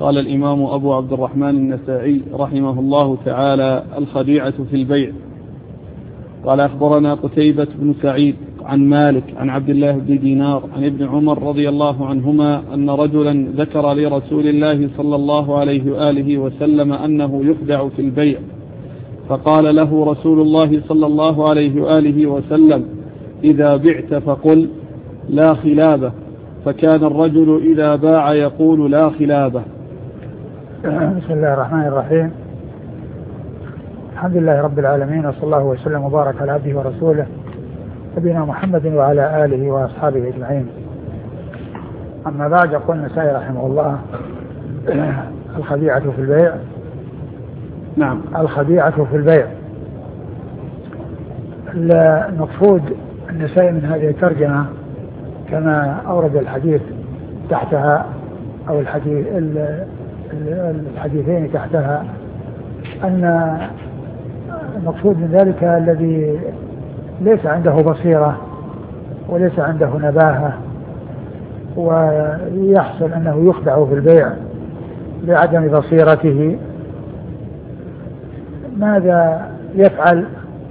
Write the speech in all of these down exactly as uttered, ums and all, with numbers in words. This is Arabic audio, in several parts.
قال الإمام أبو عبد الرحمن النسائي رحمه الله تعالى: الخديعة في البيع. قال: أخبرنا قتيبة بن سعيد عن مالك عن عبد الله بن دينار عن ابن عمر رضي الله عنهما أن رجلا ذكر لرسول الله صلى الله عليه وآله وسلم أنه يخدع في البيع، فقال له رسول الله صلى الله عليه وآله وسلم: إذا بعت فقل لا خلابة. فكان الرجل إذا باع يقول لا خلابة. بسم الله الرحمن الرحيم. الحمد لله رب العالمين، وصلى الله وسلم وبارك على عبده ورسوله نبينا محمد وعلى آله وأصحابه أجمعين. أما بعد، يقول النسائي رحمه الله: الخديعة في البيع. نعم. الخديعة في البيع. المقصود النسائي من هذه الترجمة كما أورد الحديث تحتها أو الحديث الحديثين تحتها أن المقصود من ذلك الذي ليس عنده بصيرة وليس عنده نباهة ويحصل أنه يخدع في البيع لعدم بصيرته، ماذا يفعل؟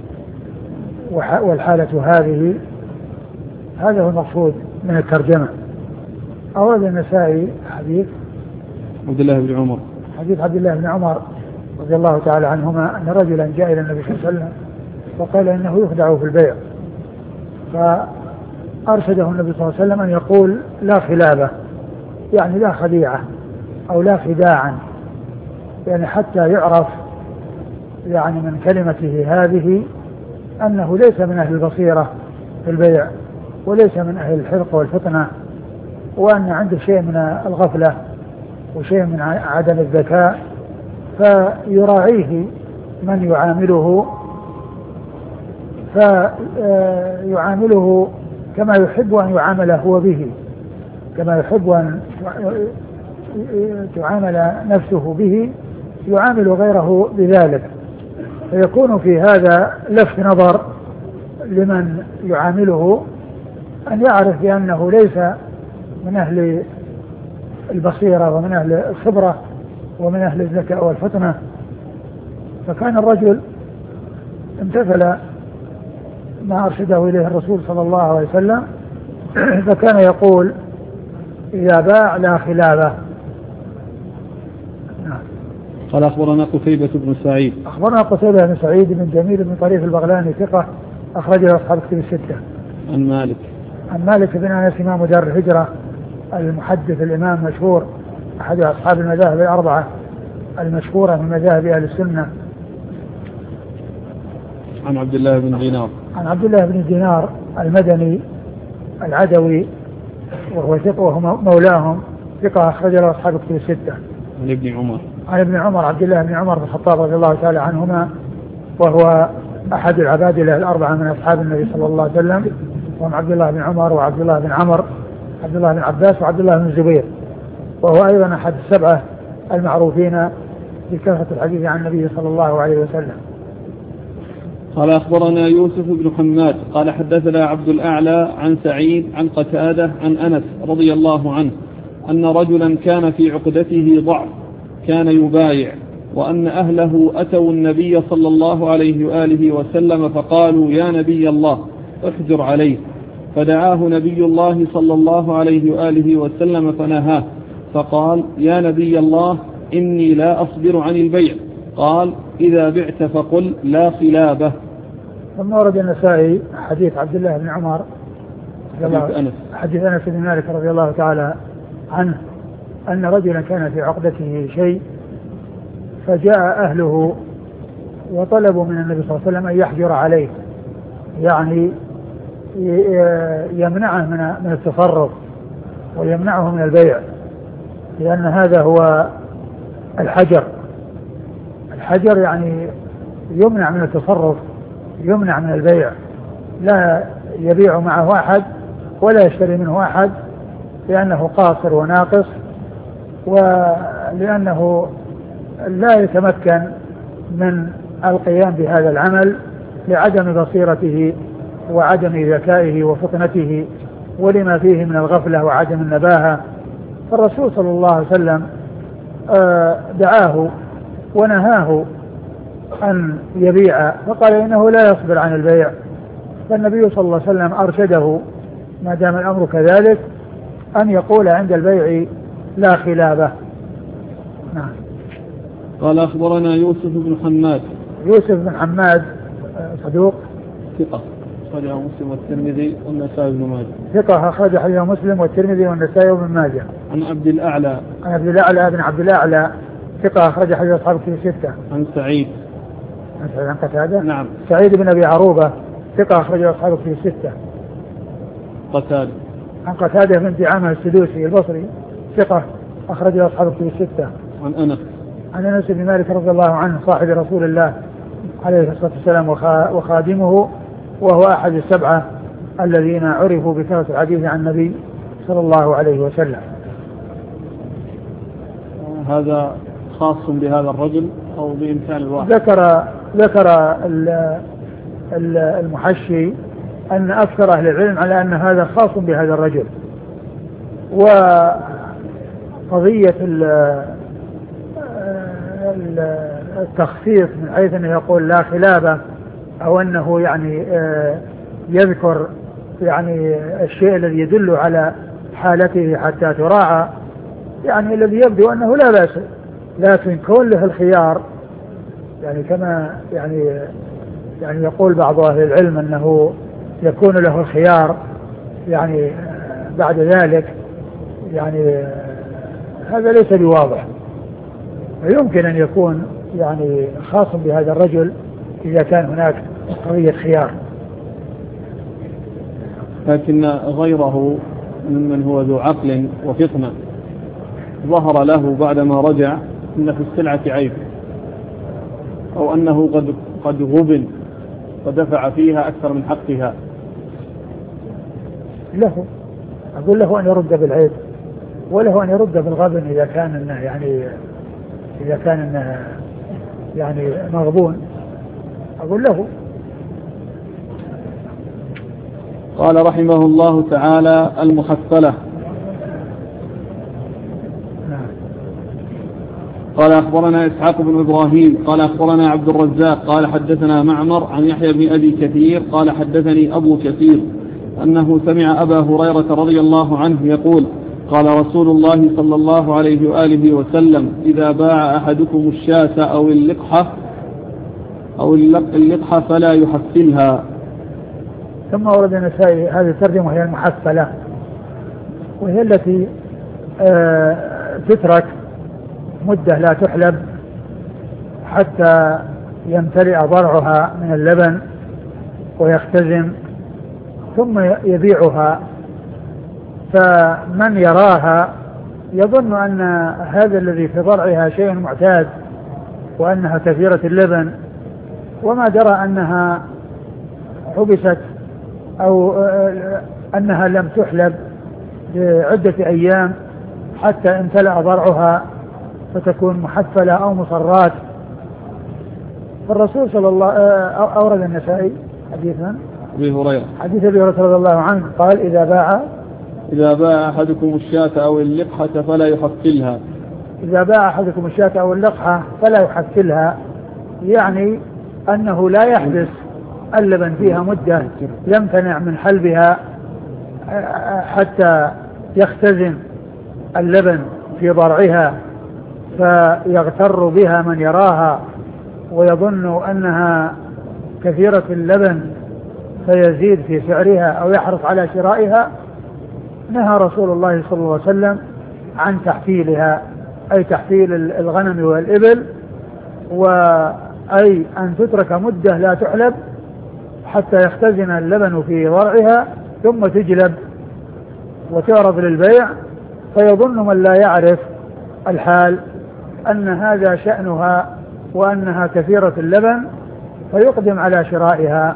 والحالة هذه هذا هو المقصود من الترجمة. أورد النسائي حديث عبد الله بن عمر حديث عبد الله بن عمر رضي الله تعالى عنهما أن رجلا جاء إلى النبي صلى الله عليه وسلم وقال إنه يخدع في البيع، فأرشده النبي صلى الله عليه وسلم أن يقول لا خلابة، يعني لا خديعة أو لا خداعا، يعني حتى يعرف يعني من كلمته هذه أنه ليس من أهل البصيرة في البيع وليس من أهل الحرق والفطنة، وأن عنده شيء من الغفلة وشيء من عدم الذكاء، فيراعيه من يعامله فيعامله كما يحب أن يعامل هو به، كما يحب أن تعامل نفسه به يعامل غيره بذلك. فيكون في هذا لفت نظر لمن يعامله أن يعرف بأنه ليس من أهل البصيرة ومن أهل الخبرة ومن أهل الذكاء والفطنة. فكان الرجل امتثل ما أرشده إليه الرسول صلى الله عليه وسلم، فكان يقول إذا باع لا خلابة. قال: أخبرنا قتيبة بن سعيد أخبرنا قتيبة بن سعيد بن جميل بن طريف البغلاني ثقة أخرج له أصحاب كتب الستة. عن مالك عن مالك بن أنس إمام دار الهجرة المحدث الإمام المشهور أحد أصحاب المذاهب الأربعة المشهورة من مذاهب أهل السنة. عن عبد الله بن دينار عن عبد الله بن دينار المدني العدوي وهو ثقة وهو مولاهم ثقة أخرج له أصحاب كتب الستة. عن ابن عمر عن ابن عمر عبد الله بن عمر بن الخطاب رضي الله تعالى عنهما، وهو أحد العباد له الأربعة من أصحاب النبي صلى الله عليه وسلم، وهم عبد الله بن عمر وعبد الله بن عمر عبد الله بن عباس وعبد الله بن الزبير، وهو أيضا أحد السبعة المعروفين بكثرة الحديث عن النبي صلى الله عليه وسلم. قال: أخبرنا يوسف بن حماد قال: حدثنا عبد الأعلى عن سعيد عن قتادة عن أنس رضي الله عنه أن رجلا كان في عقدته ضعف كان يبايع، وأن أهله أتوا النبي صلى الله عليه وآله وسلم فقالوا: يا نبي الله احجر عليه. فدعاه نبي الله صلى الله عليه وآله وسلم فنهاه، فقال: يا نبي الله إني لا أصبر عن البيع. قال: إذا بعت فقل لا خلابة. ثم ورد النسائي حديث عبد الله بن عمر حديث أنس حديث أنس بن مالك رضي الله تعالى عنه أن رجلا كان في عقدته شيء، فجاء أهله وطلبوا من النبي صلى الله عليه وسلم أن يحجر عليه، يعني يمنعه من التصرف ويمنعه من البيع، لأن هذا هو الحجر. الحجر يعني يمنع من التصرف، يمنع من البيع، لا يبيع معه أحد ولا يشتري منه أحد، لأنه قاصر وناقص، ولأنه لا يتمكن من القيام بهذا العمل لعدم بصيرته وعدم ذكائه وفطنته ولما فيه من الغفلة وعدم النباهة. فالرسول صلى الله عليه وسلم دعاه ونهاه أن يبيع فقال إنه لا يصبر عن البيع، فالنبي صلى الله عليه وسلم أرشده ما دام الأمر كذلك أن يقول عند البيع لا خلابة. نعم. قال أخبرنا يوسف بن حماد. يوسف بن حماد صدوق ثقة أخرجه مسلم والترمذي والنسائي بن ماجه. ثقة أخرج حديثه مسلم والترمذي والنسائي بن ماجه. عن عبد الأعلى. عن عبد الأعلى بن عبد الأعلى ثقة أخرج حديث أصحاب الكتب الستة. عن سعيد. عن سعيد عن قتادة. نعم. سعيد بن أبي عروبة ثقة أخرج أصحاب الكتب الستة. قتادة. عن قتادة بن دعامة السدوسي البصري ثقة أخرج أصحاب الكتب الستة. عن أنس. عن أنس بن مالك رضي الله عنه صاحب رسول الله عليه الصلاة والسلام وخادمه، وهو أحد السبعة الذين عرفوا بكثرة الحديث عن النبي صلى الله عليه وسلم. هذا خاص بهذا الرجل أو بإمكان الواحد؟ ذكر ذكر المحشي أن أكثر أهل العلم على أن هذا خاص بهذا الرجل، وقضية التخصيص من حيث أنه يقول لا خلابة أو أنه يعني يذكر يعني الشيء الذي يدل على حالته حتى تراعى، يعني الذي يبدو أنه لا بأس، لكن كون له الخيار يعني كما يعني يعني يقول بعض أهل العلم أنه يكون له الخيار يعني بعد ذلك، يعني هذا ليس بواضح. ويمكن أن يكون يعني خاص بهذا الرجل إذا كان هناك قضية خيار، لكن غيره ممن هو ذو عقل وفطنة ظهر له بعدما رجع أن في السلعة عيب، أو أنه قد قد غبن ودفع فيها أكثر من حقها، له أقول له أن يرد بالعيب، وله أن يرد بالغبن إذا كان إنه يعني إذا كان إنه يعني مغبون، أقول له. قال رحمه الله تعالى المحصلة. قال أخبرنا إسحاق بن إبراهيم قال أخبرنا عبد الرزاق قال حدثنا معمر عن يحيى بن أبي كثير قال حدثني أبو كثير أنه سمع أبا هريرة رضي الله عنه يقول قال رسول الله صلى الله عليه وآله وسلم إذا باع أحدكم الشاة أو اللقحة أو اللقحة فلا يحصلها. ثم ورد النسائي هذه الترجمة وهي المحصلة، وهي التي آه تترك مدة لا تحلب حتى يمتلئ ضرعها من اللبن ويختزن ثم يبيعها، فمن يراها يظن أن هذا الذي في ضرعها شيء معتاد وأنها كثيرة اللبن، وما درى أنها حبست أو أنها لم تحلب لعدة أيام حتى امتلأ ضرعها فتكون محفلة أو مصرات. فالرسول صلى الله أورد النسائي حديثا أبي هريرة حديث أبي هريرة رضي الله عنه قال إذا باع إذا باع أحدكم الشاة أو اللقحة فلا يحفلها إذا باع أحدكم الشاة أو اللقحة فلا يحفلها، يعني أنه لا يحبس اللبن فيها مدة يمتنع من حلبها حتى يختزن اللبن في ضرعها فيغتر بها من يراها ويظن أنها كثيرة اللبن فيزيد في سعرها أو يحرص على شرائها. نهى رسول الله صلى الله عليه وسلم عن تحفيلها، أي تحفيل الغنم والإبل، وأي أن تترك مدة لا تحلب حتى يختزن اللبن في ضرعها ثم تجلب وتعرض للبيع، فيظن من لا يعرف الحال أن هذا شأنها وأنها كثيرة اللبن فيقدم على شرائها.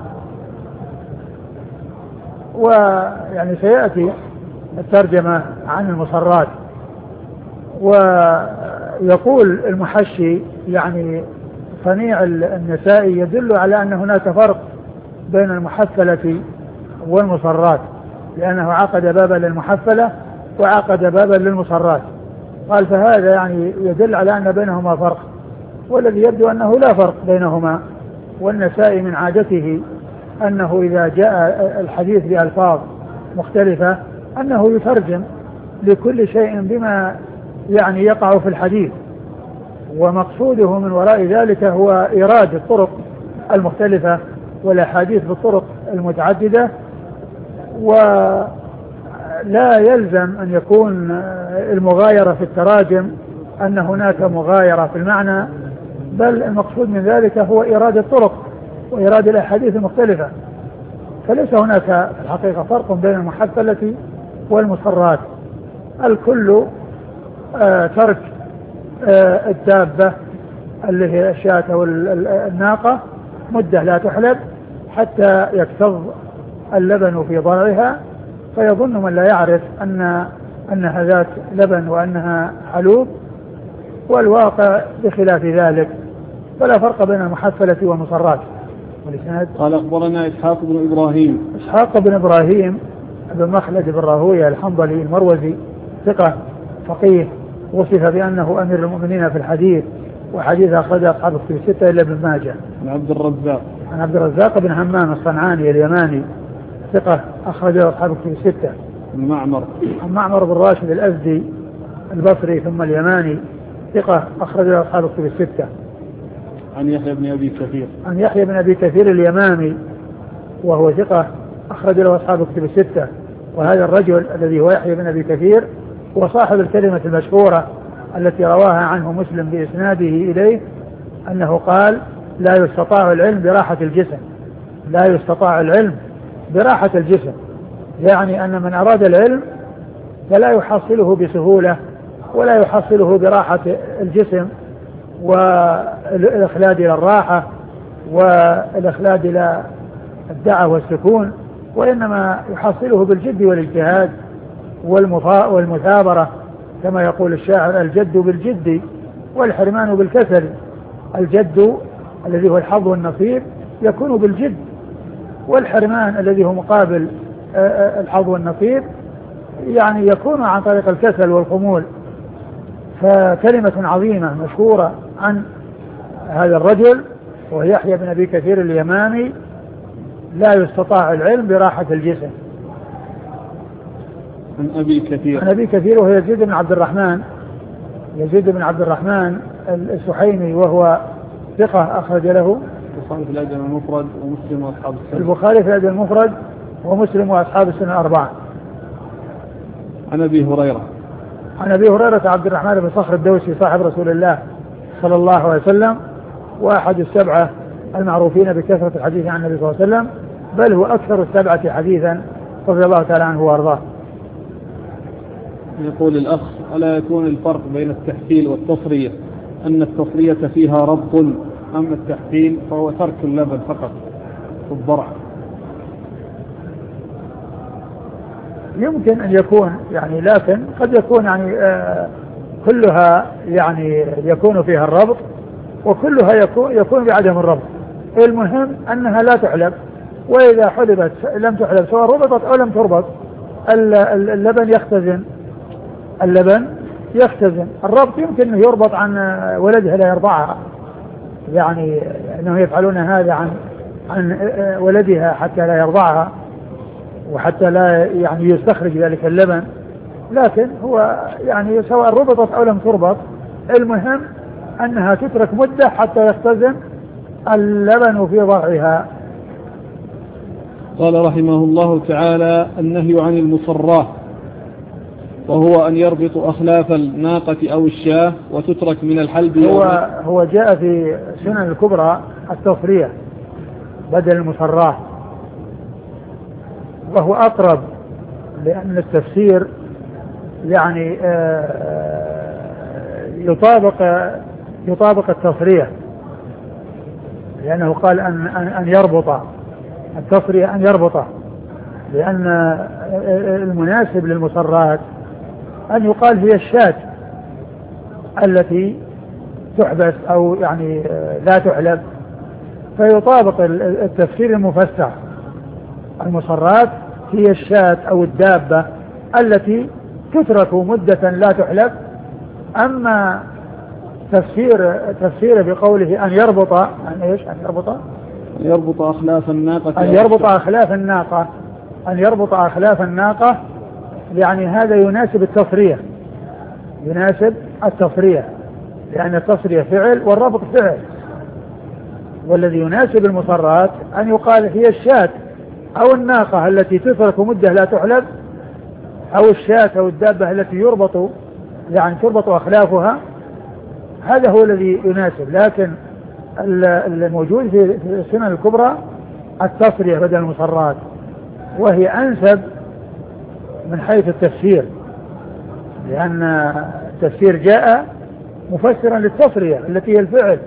ويعني سيأتي الترجمة عن المصرات. ويقول المحشي يعني صنيع النسائي يدل على أن هناك فرق بين المحفلة والمصرات، لأنه عقد بابا للمحفلة وعقد بابا للمصرات، قال فهذا يعني يدل على أن بينهما فرق، والذي يبدو أنه لا فرق بينهما. والنسائي من عادته أنه إذا جاء الحديث بألفاظ مختلفة أنه يترجم لكل شيء بما يعني يقع في الحديث، ومقصوده من وراء ذلك هو إيراد الطرق المختلفة والأحاديث بالطرق المتعددة. ولا يلزم أن يكون المغايرة في التراجم أن هناك مغايرة في المعنى، بل المقصود من ذلك هو إيراد الطرق وإيراد الأحاديث المختلفة. فليس هناك في الحقيقة فرق بين المحفلة والمصرات، الكل آه ترك آه الدابة اللي هي الشاة والناقة مدة لا تحلب حتى يكتظ اللبن في ضرعها، فيظن من لا يعرف أن أنها ذات لبن وأنها حلوب، والواقع بخلاف ذلك، فلا فرق بين المحفلة والمصرات. قال أخبرنا إسحاق بن إبراهيم إسحاق بن إبراهيم بن مخلد بن راهويه الحنظلي المروزي ثقة فقيه، وصف بأنه أمير المؤمنين في الحديث، وحديث أخرجه أصحاب الكتب الستة إلا ابن ماجه. عن عبد الرزاق عن عبد الرزاق بن همام الصنعاني اليماني ثقة أخرجه أصحاب الكتب الستة. عن معمر عن معمر بن راشد الأزدي البصري ثم اليماني ثقة أخرجه أصحاب الكتب الستة. عن يحيى بن أبي كثير عن يحيى بن أبي كثير اليمامي وهو ثقة أخرج له أصحاب الكتب الستة. وهذا الرجل الذي هو يحيى بن أبي كثير هو صاحب الكلمة المشهورة التي رواها عنه مسلم بإسناده إليه أنه قال: لا يستطاع العلم براحة الجسم، لا يستطاع العلم براحة الجسم، يعني أن من أراد العلم فلا يحصله بسهولة ولا يحصله براحة الجسم والإخلاد إلى الراحة والإخلاد إلى الدعة والسكون، وإنما يحصله بالجد والاجتهاد والمثابرة، كما يقول الشاعر: الجد بالجد والحرمان بالكسل. الجد الذي هو الحظ والنصيب يكون بالجد، والحرمان الذي هو مقابل الحظ والنصيب يعني يكون عن طريق الكسل والخمول. فكلمة عظيمة مشهورة عن هذا الرجل وهو يحيى بن أبي كثير اليماني: لا يستطاع العلم براحة الجسم. عن أبي كثير عن أبي كثير وهو يزيد بن عبد الرحمن يزيد بن عبد الرحمن السحيمي وهو ثقة أخرج له البخاري في الأدب المفرد ومسلم وأصحاب السنة البخاري في الأدب المفرد ومسلم وأصحاب السنة الأربعة. عن أبي هريرة عن أبي هريرة عبد الرحمن بن صخر الدوسي صاحب رسول الله صلى الله عليه وسلم وأحد السبعة المعروفين بكثرة الحديث عن النبي صلى الله عليه وسلم، بل هو أكثر السبعة حديثا رضي الله تعالى عنه وأرضاه. يقول الأخ: ألا يكون الفرق بين التحفيل والتصرية أن التصرية فيها ربط، أما التحفيل فهو ترك اللبن فقط في الضرع؟ يمكن أن يكون يعني، لكن قد يكون يعني آه كلها يعني يكون فيها الربط وكلها يكون, يكون بعدم الربط. المهم أنها لا تحلب، وإذا حلبت لم تحلب سواء ربطت أو لم تربط اللبن يختزن اللبن يختزن الربط يمكن أنه يربط عن ولدها لا يرضعها، يعني أنهم يفعلون هذا عن عن ولدها حتى لا يرضعها وحتى لا يعني يستخرج ذلك اللبن، لكن هو يعني سواء ربطت أو لم تربط المهم أنها تترك مدة حتى يختزن اللبن في ضرعها. قال رحمه الله تعالى: النهي عن المصراه، وهو أن يربط أخلاف الناقة أو الشاة وتترك من الحلب. هو, هو جاء في سنن الكبرى التصرية بدل المصراه، وهو أقرب، لأن التفسير يعني يطابق يطابق التصرية، لأنه قال أن أن يربط التصرية أن يربطه، لأن المناسب للمصرات أن يقال هي الشاة التي تحبس أو يعني لا تحلب، فيطابق التفسير المفسر. المصرات هي الشاة أو الدابة التي تترك مدة لا تحلب أما تفسير تفسيره بقوله أن يربط أن إيش أن يربط أن يربط أخلاف الناقة أن يربط أخلاف الناقة أن يربط أخلاف الناقة يعني هذا يناسب التصرية يناسب التصرية لأن التصرية فعل والربط فعل، والذي يناسب المصرات أن يقال هي الشاة أو الناقة التي تترك مدة لا تحلب، أو الشاة أو الدابة التي يربط يعني تربط أخلافها، هذا هو الذي يناسب. لكن الموجود في السنن الكبرى التصرية بدل المصرات، وهي أنسب من حيث التفسير، لأن التفسير جاء مفسرا للتصرية التي هي الفعل،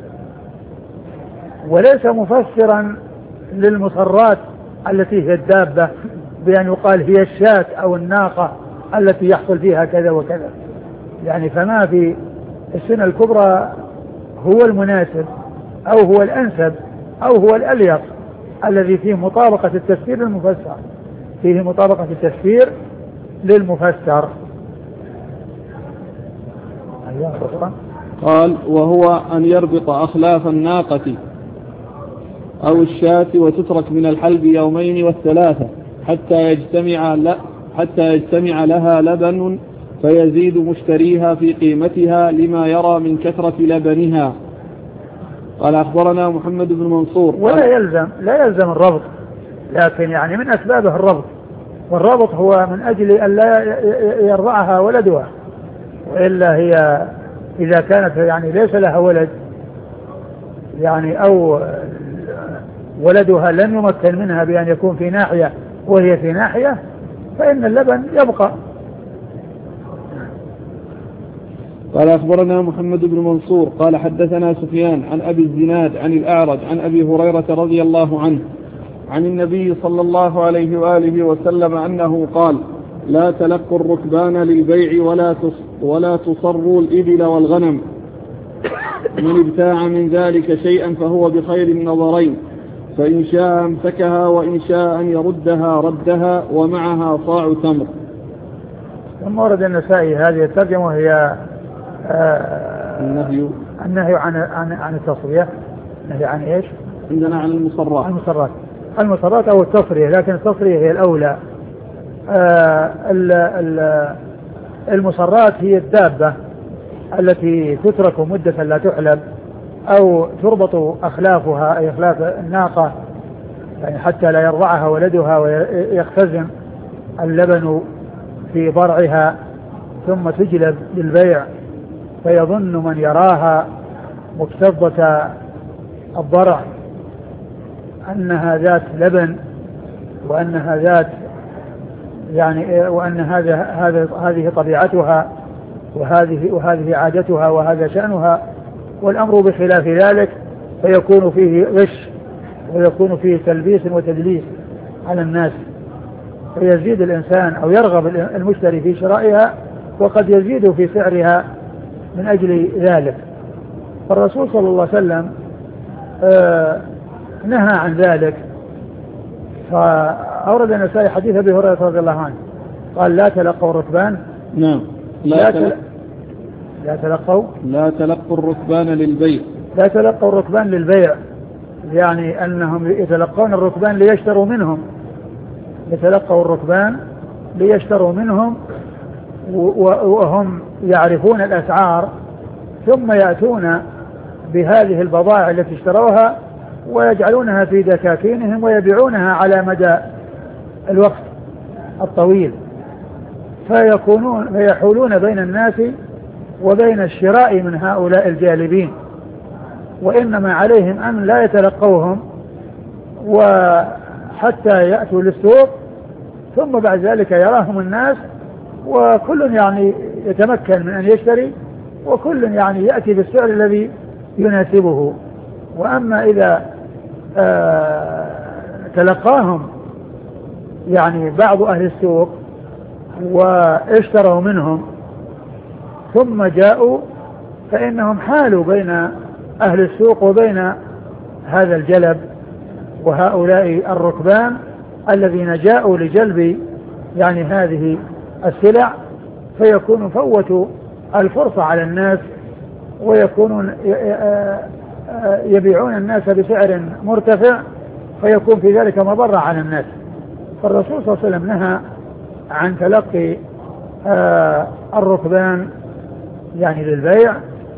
وليس مفسرا للمصرات التي هي الدابة بأن يقال هي الشاة أو الناقة التي يحصل فيها كذا وكذا. يعني فما في السنة الكبرى هو المناسب أو هو الأنسب أو هو الأليق الذي فيه مطابقة التفسير للمفسر، فيه مطابقة التفسير للمفسر. قال وهو أن يربط أخلاف الناقة أو الشاة وتترك من الحلب يومين والثلاثة حتى يجتمع ل... حتى يجتمع لها لبن فيزيد مشتريها في قيمتها لما يرى من كثرة لبنها. قال أخبرنا محمد بن منصور. ولا يلزم لا يلزم الربط، لكن يعني من أسبابه الربط، والربط هو من أجل أن لا يرضعها ولدها، وإلا هي إذا كانت يعني ليس لها ولد يعني أو ولدها لم يمكن منها بأن يكون في ناحية وهي في ناحية فإن اللبن يبقى. قال أخبرنا محمد بن منصور قال حدثنا سفيان عن أبي الزناد عن الأعرج عن أبي هريرة رضي الله عنه عن النبي صلى الله عليه وآله وسلم أنه قال لا تلقوا الركبان للبيع ولا ولا تصروا الإبل والغنم، من ابتاع من ذلك شيئا فهو بخير النظرين، فإن شاء امسكها وإن شاء أن يردها ردها ومعها صاع تمر. ثم ورد النسائي هذه الترجمة وهي آه النهي النهي عن عن عن التصرية. النهي عن ايش؟ عندنا عن المصرات. المصرات المصرات أو التصرية، لكن التصرية هي الأولى. آه المصرات هي الدابة التي تترك مدة لا تحلب أو تربط أخلافها أي أخلاف الناقة يعني حتى لا يرضعها ولدها ويختزن اللبن في ضرعها ثم تجلب للبيع، فيظن من يراها مكتظة الضرع أنها ذات لبن وأنها ذات يعني وأن هذا هذا هذه طبيعتها وهذه وهذه عادتها وهذا شأنها، والأمر بخلاف ذلك، فيكون فيه غش ويكون فيه تلبيس وتدليس على الناس، فيزيد الإنسان أو يرغب المشتري في شرائها وقد يزيد في سعرها من أجل ذلك. فالرسول صلى الله عليه وسلم آه نهى عن ذلك، فأورد النسائي حديث أبي هريرة رضي الله عنه قال لا تلقوا الركبان. نعم لا, لا, تلق... لا تلقوا لا تلقوا الركبان للبيع لا تلقوا الركبان للبيع، يعني أنهم يتلقون الركبان ليشتروا منهم يتلقوا الركبان ليشتروا منهم وهم يعرفون الأسعار، ثم يأتون بهذه البضائع التي اشتروها ويجعلونها في دكاكينهم ويبيعونها على مدى الوقت الطويل، فيكونون فيحولون بين الناس وبين الشراء من هؤلاء الجالبين، وإنما عليهم أن لا يتلقوهم وحتى يأتوا للسوق، ثم بعد ذلك يراهم الناس وكل يعني يتمكن من أن يشتري وكل يعني يأتي بالسعر الذي يناسبه. وأما إذا آه تلقاهم يعني بعض أهل السوق واشتروا منهم ثم جاءوا، فإنهم حالوا بين أهل السوق وبين هذا الجلب وهؤلاء الركبان الذين جاءوا لجلب يعني هذه السلع، فيكون فوتوا الفرصة على الناس ويكونون يبيعون الناس بسعر مرتفع فيكون في ذلك مضرة على الناس. فالرسول صلى الله عليه وسلم نهى عن تلقي الركبان يعني للبيع،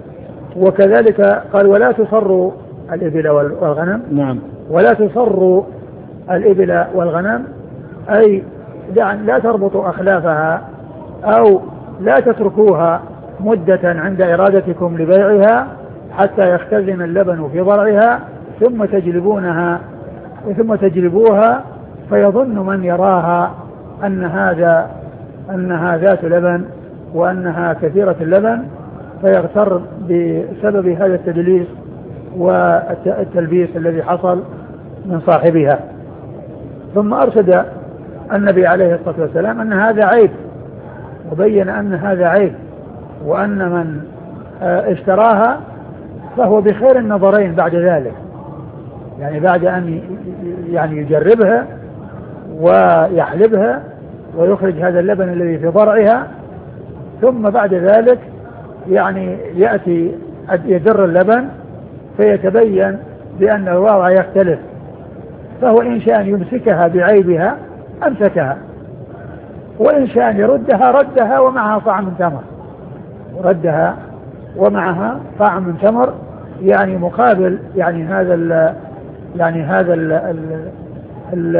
وكذلك قال ولا تصروا الإبل والغنم. نعم. ولا تصروا الإبل والغنم أي لا تربطوا أخلافها أو لا تتركوها مدة عند إرادتكم لبيعها حتى يختزن اللبن في ضرعها ثم تجلبونها ثم تجلبوها فيظن من يراها أن هذا أنها ذات لبن وأنها كثيرة اللبن فيغتر بسبب هذا التدليس والتلبيس الذي حصل من صاحبها. ثم أرشد النبي عليه الصلاة والسلام أن هذا عيب، وبين أن هذا عيب، وأن من اشتراها فهو بخير النظرين بعد ذلك، يعني بعد أن يعني يجربها ويحلبها ويخرج هذا اللبن الذي في ضرعها، ثم بعد ذلك يعني يأتي يدر اللبن فيتبين بأن الوضع يختلف، فهو إن شاء يمسكها بعيبها أمسكها، وإن شاء يردها ردها ومعها طعم من تمر، ردها ومعها طعم من تمر، يعني مقابل يعني هذا ال يعني هذا ال ال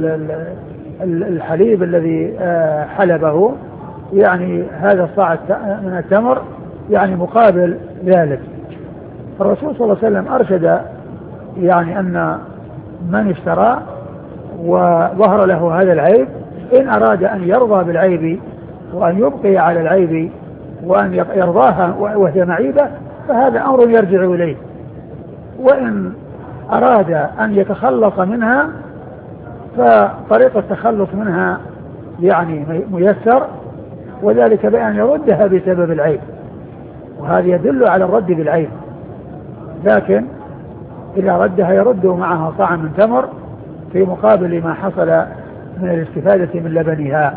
ال الحليب الذي حلبه، يعني هذا الصاع من التمر يعني مقابل ذلك. الرسول صلى الله عليه وسلم أرشد يعني أن من اشترى وظهر له هذا العيب إن أراد أن يرضى بالعيب وأن يبقي على العيب وأن يرضاها وهي معيبة فهذا أمر يرجع إليه، وإن أراد أن يتخلص منها فطريقة التخلص منها يعني ميسر، وذلك بأن يردها بسبب العيب، وهذا يدل على الرد بالعيب، لكن إذا ردها يرد معها طعم من تمر في مقابل ما حصل من الاستفادة من لبنها.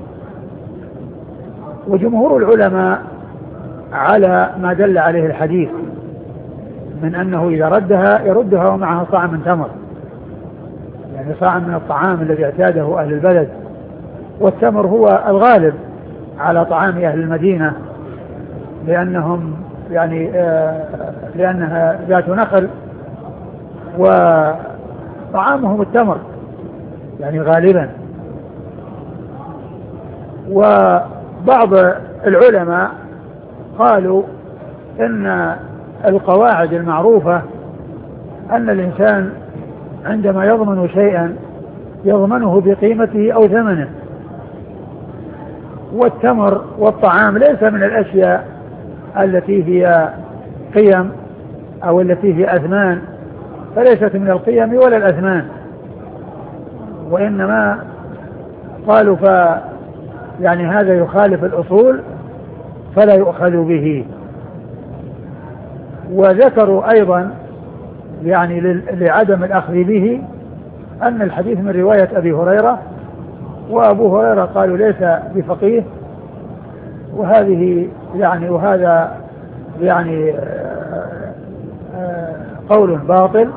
وجمهور العلماء على ما دل عليه الحديث من أنه إذا ردها يردها ومعها طعم من تمر، يعني طعم من الطعام الذي اعتاده أهل البلد، والتمر هو الغالب على طعام أهل المدينة لأنهم يعني آه لأنها ذات نخل وطعامهم التمر يعني غالبا. وبعض العلماء قالوا إن القواعد المعروفة أن الإنسان عندما يضمن شيئا يضمنه بقيمته أو ثمنه، والتمر والطعام ليس من الأشياء التي هي قيم أو التي هي أثمان، فليست من القيم ولا الأثمان، وإنما قالوا ف يعني هذا يخالف الأصول فلا يؤخذ به. وذكروا أيضا يعني لعدم الأخذ به أن الحديث من رواية أبي هريرة، وأبو هريرة قالوا ليس بفقيه، وهذه يعني وهذا يعني قول باطل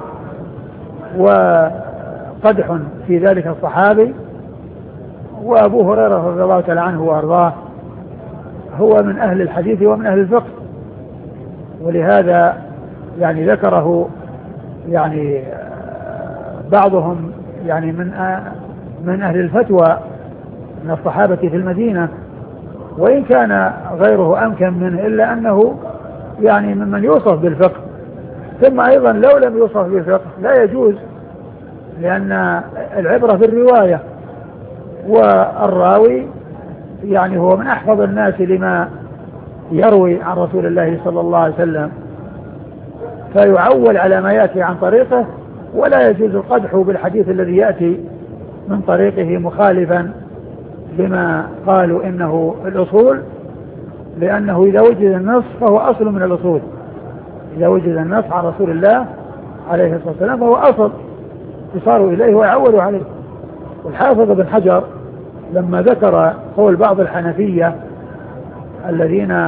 وقدح في ذلك الصحابي. وأبو هريرة رضي الله تعالى عنه وأرضاه هو من أهل الحديث ومن أهل الفقه، ولهذا يعني ذكره يعني بعضهم يعني من من أهل الفتوى من الصحابة في المدينة، وإن كان غيره أمكن منه إلا أنه يعني ممن يوصف بالفقه. ثم أيضا لو لم يوصف بالفقه لا يجوز، لأن العبرة بالرواية، والراوي يعني هو من أحفظ الناس لما يروي عن رسول الله صلى الله عليه وسلم، فيعول على ما يأتي عن طريقه، ولا يجوز القدح بالحديث الذي يأتي من طريقه مخالفا بما قالوا إنه الأصول، لأنه إذا وجد النص فهو أصل من الأصول، إذا وجد النص عن رسول الله عليه الصلاة والسلام فهو أصل يصار إليه ويعول عليه. والحافظ بن حجر لما ذكر قول بعض الحنفية الذين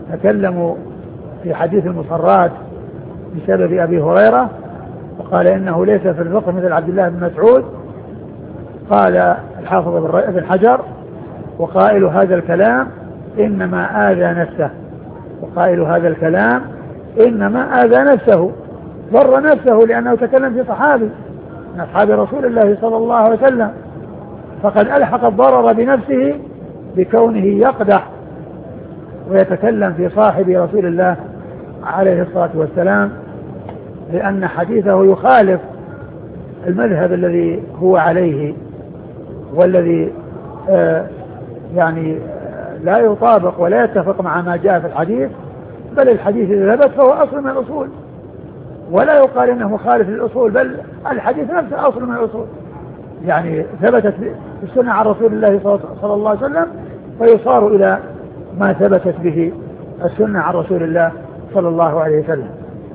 تكلموا في حديث المصرات بسبب أبي هريرة وقال إنه ليس في الفقه مثل عبد الله بن مسعود. قال الحافظ ابن حجر وقائل هذا الكلام إنما آذى نفسه، وقائل هذا الكلام إنما آذى نفسه، ضر نفسه لأنه تكلم في صحابي من أصحاب رسول الله صلى الله عليه وسلم، فقد ألحق الضرر بنفسه بكونه يقدح ويتكلم في صاحب رسول الله عليه الصلاة والسلام، لأن حديثه يخالف المذهب الذي هو عليه والذي آه يعني لا يطابق ولا يتفق مع ما جاء في الحديث، بل الحديث إذا ثبت فهو أصل من الأصول، ولا يقال إنه مخالف للأصول، بل الحديث نفسه أصل من الأصول، يعني ثبتت في السنة عن رسول الله صلى الله عليه وسلم فيصار إلى ما ثبتت به السنة عن رسول الله صلى الله عليه وسلم.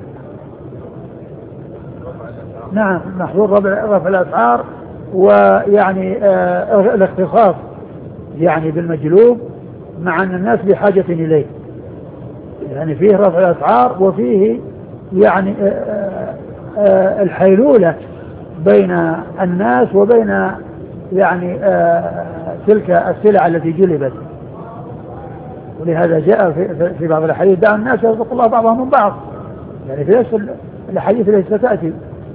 نعم، محظور رفع الأسعار، ويعني آه الاختصاص يعني بالمجلوب مع أن الناس بحاجة إليه، يعني فيه رفع الأسعار وفيه يعني آه آه الحيلولة بين الناس وبين يعني آه تلك السلع التي جلبت، ولهذا جاء في, في بعض الحديث دعوا الناس يرزق الله بعضهم من بعض، يعني في نفس الحديث التي ستأتي.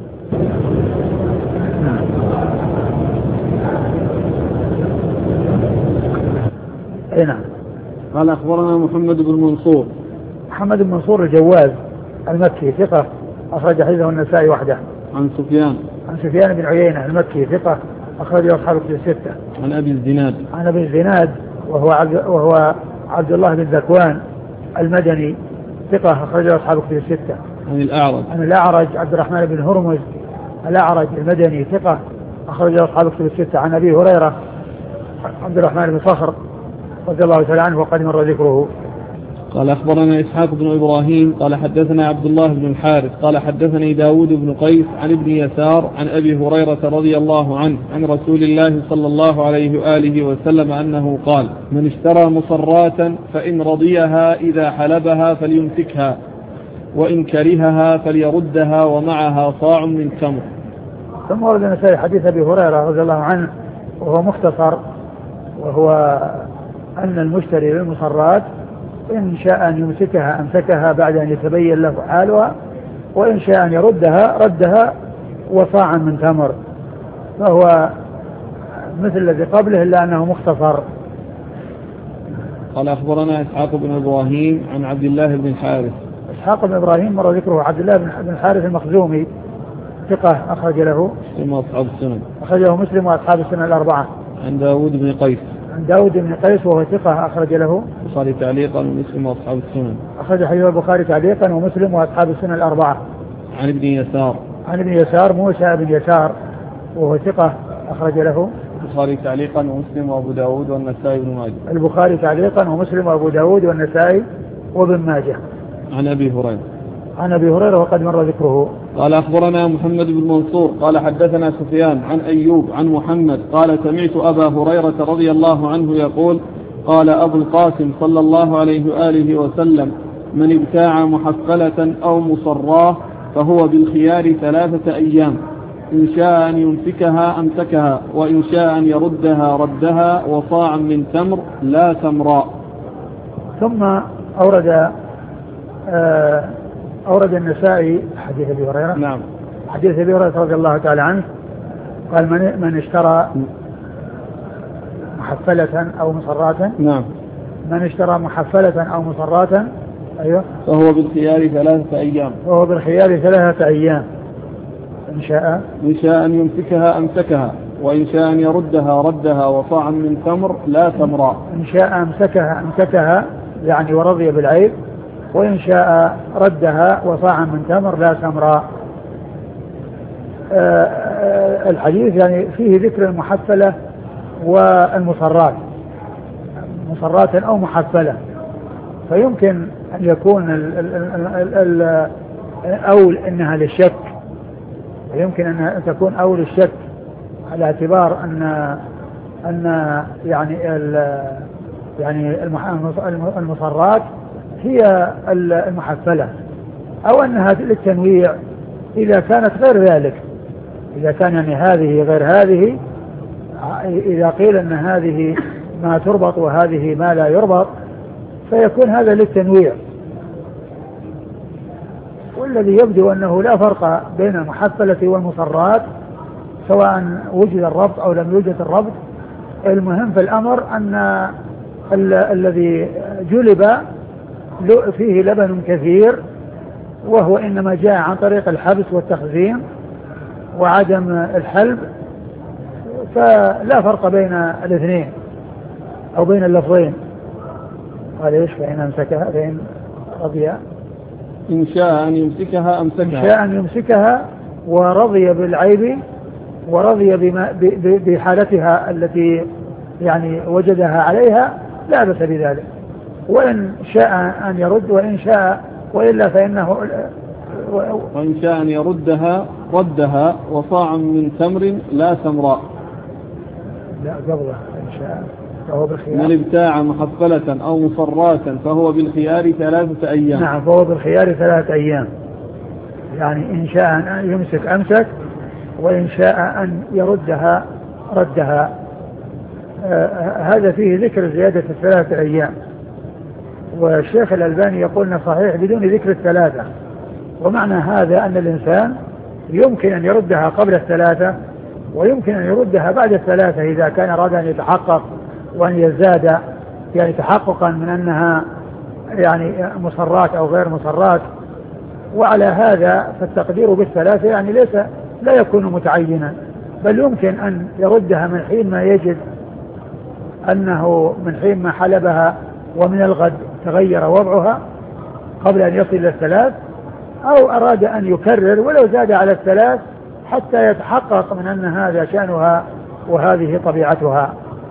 نعم. قال أخبرنا محمد بن منصور. محمد بن منصور الجواز المكي ثقة أخرج حديثه النسائي وحده. عن سفيان. عن سفيان بن عيينة المكي ثقة أخرج أصحاب الكتب الستة. عن أبي الزناد. عن أبي الزناد وهو عبد وهو عبد الله بن ذكوان المدني ثقة أخرج أصحاب الكتب الستة. عن الأعرج. عن الأعرج عبد الرحمن بن هرمز الأعرج المدني ثقة أخرج أصحاب الكتب الستة. عن أبي هريرة عبد الرحمن بن صخر رضي الله تعالى عنه وقد مر ذكره. قال أخبرنا إسحاق بن إبراهيم قال حدثنا عبد الله بن الحارث قال حدثني داود بن قيس عن ابن يسار عن أبي هريرة رضي الله عنه عن رسول الله صلى الله عليه وآله وسلم أنه قال: من اشترى مصراتا فإن رضيها إذا حلبها فليمسكها وإن كرهها فليردها ومعها صاع من تمر. ثم ورد النسائي حديث أبي هريرة رضي الله عنه وهو مختصر، وهو أن المشتري للمصرات إن شاء أن يمسكها أمسكها بعد أن يتبين له حالها، وإن شاء أن يردها ردها وصاعا من تمر، فهو مثل الذي قبله إلا أنه مختصر. قال أخبرنا إسحاق بن إبراهيم عن عبد الله بن الحارث. إسحاق بن إبراهيم مر ذكره. عبد الله بن الحارث المخزومي ثقة أخرج له مسلم وأصحاب السنن. أخرجه مسلم وأصحاب السنن الأربعة. عن داود بن قيس. عن داود بن قيس وهو ثقة أخرج له البخاري تعليقا ومسلم وأصحاب السنن. أخرج حديث البخاري تعليقا ومسلم وأصحاب السنن الأربعة. عن ابن يسار. عن ابن يسار موسى بن يسار وهو ثقة أخرج له البخاري تعليقا ومسلم وأبو داود والنسائي بن ماجه. البخاري تعليقا ومسلم وأبو داود والنسائي وابن ماجه. عن أبي هريرة. عن أبي هريرة وقد مر ذكره. قال أخبرنا محمد بن منصور قال حدثنا سفيان عن أيوب عن محمد قال سمعت أبا هريرة رضي الله عنه يقول: قال أبو القاسم صلى الله عليه وآله وسلم: من ابتاع محفلة أو مصراه فهو بالخيار ثلاثة أيام، إن شاء أن يمسكها أمسكها، وإن شاء أن يردها ردها، وصاعا من تمر لا تمراء. ثم أورد آه أورد النسائي حديث أبي هريرة. نعم. حديث أبي هريرة رضي الله تعالى عنه قال: من من اشترى محفلة أو مصراتا. نعم. من اشترى محفلة أو مصراتا أيوه فهو بالخيار ثلاثة أيام. فهو بالخيار ثلاثة أيام، إن شاء إن شاء أن يمسكها أمسكها، وإن شاء أن يردها ردها، وصاعا من تمر لا تمراء. إن شاء أمسكها أمسكها يعني ورضي بالعيب، وإن شاء ردها وصاعا من تمر لا تمراء. الحديث يعني فيه ذكر المحفلة والمصرات، مصرات أو محفلة، فيمكن أن يكون ال ال ال ال أول إنها للشك، ويمكن أن تكون أول الشك على اعتبار أن أن يعني ال يعني المصرات هي المحفلة، أو أنها للتنويع إذا كانت غير ذلك، إذا كان يعني هذه غير هذه، إذا قيل أن هذه ما تربط وهذه ما لا يربط فيكون هذا للتنويع. والذي يبدو أنه لا فرق بين المحفلة والمصرات سواء وجد الربط أو لم يوجد الربط. المهم في الأمر أن ال الذي جلب فيه لبن كثير وهو إنما جاء عن طريق الحبس والتخزين وعدم الحلب، فلا فرق بين الاثنين أو بين اللفظين. قال إيش؟ فإن أمسكها فإن رضي إن شاء أن يمسكها أمسكها، إن شاء أن يمسكها ورضي بالعيب ورضي بما بحالتها التي يعني وجدها عليها لا بأس بذلك، وإن شاء أن يرد وإن شاء وإلا فإنه وإن شاء أن يردها ردها وصاع من تمر لا سمراء. لا قبلها إن شاء فهو بالخيار. من ابتاع محفلة أو مصراتا فهو بالخيار ثلاثة أيام. نعم فهو بالخيار ثلاثة أيام، يعني إن شاء أن يمسك أمسك وإن شاء أن يردها ردها. آه هذا فيه ذكر زيادة الثلاثة أيام، والشيخ الألباني يقولنا صحيح بدون ذكر الثلاثة. ومعنى هذا أن الإنسان يمكن أن يردها قبل الثلاثة ويمكن أن يردها بعد الثلاثة إذا كان أراد أن يتحقق وأن يزداد يعني تحققا من أنها يعني مصرات أو غير مصرات. وعلى هذا فالتقدير بالثلاثة يعني ليس لا يكون متعينا، بل يمكن أن يردها من حين ما يجد أنه من حين ما حلبها ومن الغد تغير وضعها قبل أن يصل إلى الثلاث، أو أراد أن يكرر ولو زاد على الثلاث حتى يتحقق من أن هذا شأنها وهذه طبيعتها.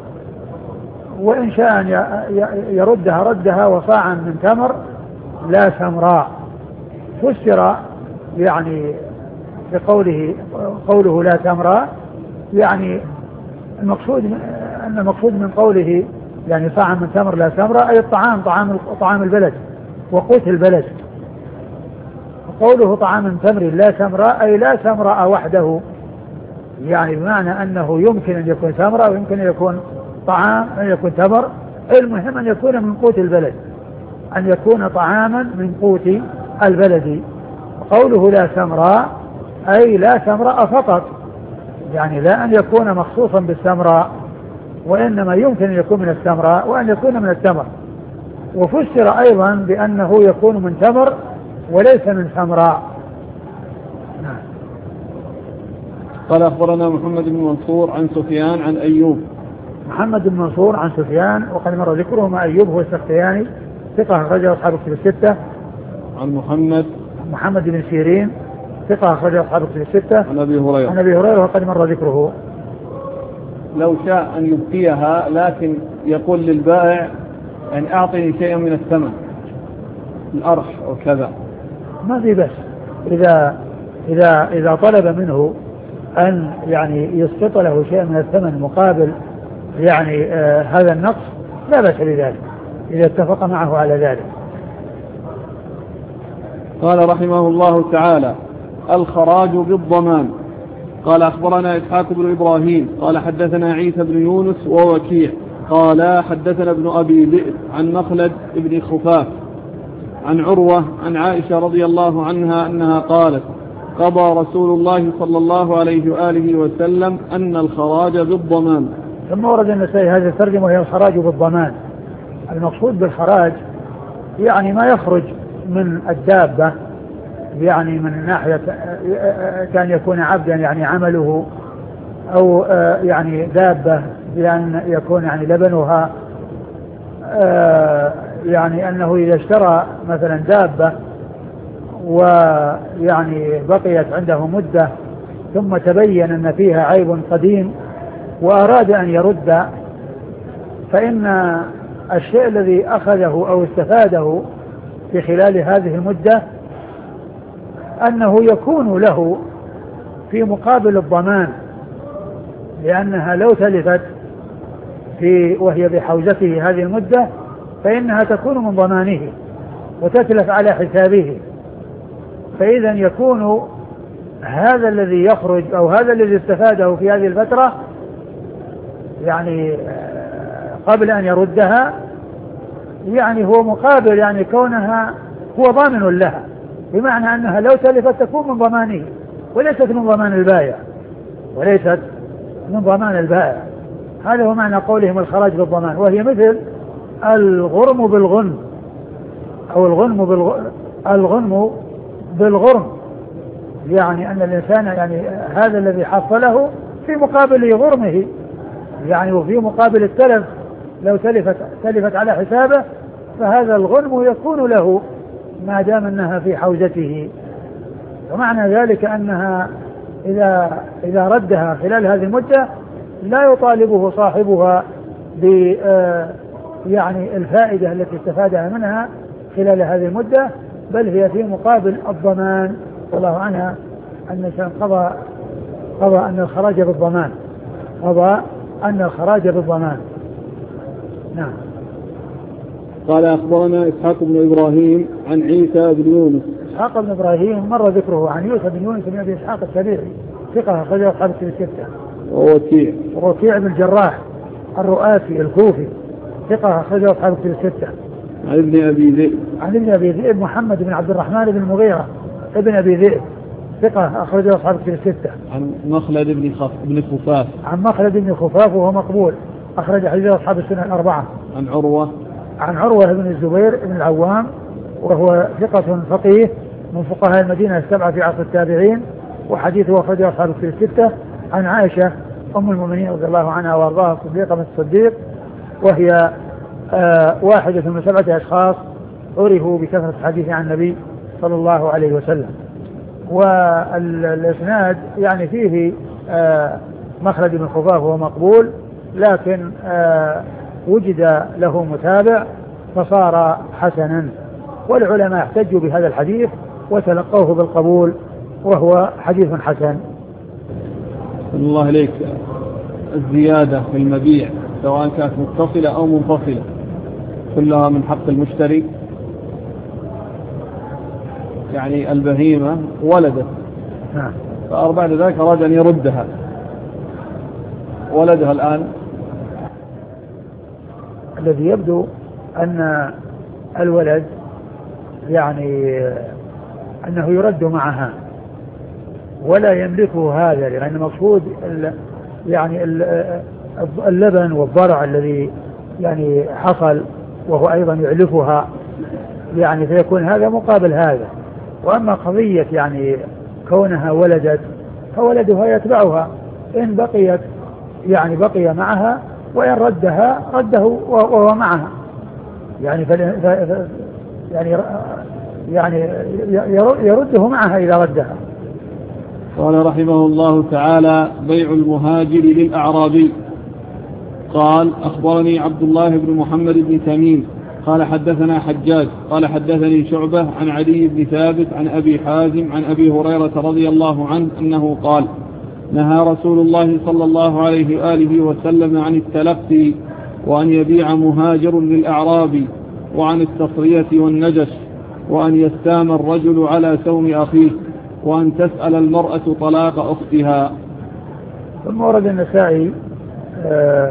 وإن شاء أن يردها ردها وصاعا من تمر لا سمراء. فسر يعني بقوله قوله لا تمراء يعني المقصود أن المقصود من قوله يعني صاعا من تمر لا سمراء أي الطعام طعام طعام البلد وقوت البلد. قوله طعام من تمر لا سمراء أي لا سمراء وحده، يعني بمعنى أنه يمكن أن يكون سمراء ويمكن أن يكون طعام أن يكون تمر، المهم أن يكون من قوت البلد، أن يكون طعاما من قوت البلد. قوله لا سمراء أي لا سمراء فقط، يعني لا أن يكون مخصوصا بالسمراء وإنما يمكن أن يكون من السمراء وأن يكون من التمر. وفسر أيضا بأنه يكون من تمر وليس من سمراء. قال أخبرنا محمد بن منصور عن سفيان عن أيوب. محمد بن منصور عن سفيان وقد مر ذكره، مع أيوب هو السختياني ثقة أخرجه أصحاب الكتب الستة. عن محمد محمد بن سيرين ثقة أخرجه أصحاب الكتب الستة. عن أبي هريرة عن أبي هريرة وقد مر ذكره. لو شاء أن يبقيها لكن يقول للبائع أن أعطني شيئا من الثمن الأرش أو كذا، ما في بس إذا إذا إذا طلب منه أن يعني يسقط له شيء من الثمن مقابل يعني آه هذا النقص لا بأس بذلك إذا اتفق معه على ذلك. قال رحمه الله تعالى: الخراج بالضمان. قال أخبرنا إسحاق بن إبراهيم قال حدثنا عيسى بن يونس ووكيع قال حدثنا ابن أبي ذئب عن مخلد بن خفاف عن عروة عن عائشة رضي الله عنها أنها قالت: قضى رسول الله صلى الله عليه وآله وسلم أن الخراج بالضمان. ثم ورد النسائي هذه الترجمة وهي الخراج بالضمان. المقصود بالخراج يعني ما يخرج من الدابة، يعني من ناحية كان يكون عبدا يعني عمله، أو يعني دابة بأن يكون يعني لبنها، يعني أنه إذا اشترى مثلا دابة ويعني بقيت عنده مدة ثم تبين أن فيها عيب قديم وأراد أن يرد، فإن الشيء الذي أخذه أو استفاده في خلال هذه المدة أنه يكون له في مقابل الضمان، لأنها لو تلفت في وهي بحوزته هذه المدة فإنها تكون من ضمانه، وتتلف على حسابه. فإذا يكون هذا الذي يخرج أو هذا الذي استفاده في هذه الفترة يعني قبل أن يردها يعني هو مقابل يعني كونها هو ضامن لها، بمعنى أنها لو تلفت تكون من ضمانه وليست من ضمان البائع وليست من ضمان البائع. هذا هو معنى قولهم الخراج بالضمان، وهي مثل الغرم بالغنم أو الغنم بالغ... الغنم بالغرم، يعني أن الإنسان يعني هذا الذي حصله في مقابل غرمه يعني وفي مقابل التلف لو تلفت, تلفت على حسابه فهذا الغنم يكون له ما دام أنها في حوزته. ومعنى ذلك أنها إذا, إذا ردها خلال هذه المدة لا يطالبه صاحبها ب يعني الفائدة التي استفادها منها خلال هذه المدة، بل هي في مقابل الضمان. والله عنها أن قضى قضى أن الخراج بالضمان قضى أن الخراج بالضمان. نعم. قال أخبرنا إسحاق بن إبراهيم عن عيسى بن يونس. إسحاق بن إبراهيم مر ذكره عن يوسف بن يونس بن أبي إسحاق السبيعي ثقة أخرجه أصحاب الكتب الستة. ووكيع ووكيع بن الجراح الرؤاسي الكوفي ثقة أخرجه أصحاب الكتب الستة. عن ابن أبي ذئب عن ابن أبي ذئب محمد بن عبد الرحمن بن المغيرة ابن أبي ذئب ثقة أخرجه أصحاب الكتب الستة. عن مخلد بن خف بن خفاف عن مخلد بن خفاف وهو مقبول أخرج حديث أصحاب السنة الأربعة. عن عروة عن عروة بن الزبير بن العوام وهو ثقة فقيه من فقهاء المدينة السبعة في عصر التابعين، وحديثه أخرجه أصحاب الكتب الستة. عن عائشة أم المؤمنين رضي الله عنها وأرضاها الصديقة من الصديق، وهي آه واحدة من سبعة أشخاص عرفوا بكثرة الحديث عن النبي صلى الله عليه وسلم. والإسناد يعني فيه آه مخلد بن خفاف وهو مقبول، لكن آه وجد له متابع فصار حسنا، والعلماء احتجوا بهذا الحديث وتلقوه بالقبول وهو حديث حسن. الله عليك. الزيادة في المبيع سواء كانت متصلة أو منفصلة كلها من حق المشتري. يعني البهيمة ولدت نعم. فأربع ذلك أراد أن يردها، ولدها الآن الذي يبدو أن الولد يعني أنه يرد معها ولا يملكه هذا، لأن المقصود يعني اللبن والضرع الذي يعني حصل وهو أيضا يعلفها، يعني فيكون هذا مقابل هذا. وأما قضية يعني كونها ولدت فولدها يتبعها، إن بقيت يعني بقي معها، وإن ردها رده وهو معها، يعني فل... يعني يعني يرده معها إذا ردها. قال رحمه الله تعالى: بيع المهاجر للأعرابي. قال: أخبرني عبد الله بن محمد بن تميم قال حدثنا حجاج قال حدثني شعبة عن علي بن ثابت عن أبي حازم عن أبي هريرة رضي الله عنه أنه قال: نهى رسول الله صلى الله عليه وآله وسلم عن التلقي وأن يبيع مهاجر للأعرابي، وعن التصرية والنجش، وأن يستام الرجل على سوم أخيه، وأن تسأل المرأة طلاق أختها. ثم ورد النسائي آه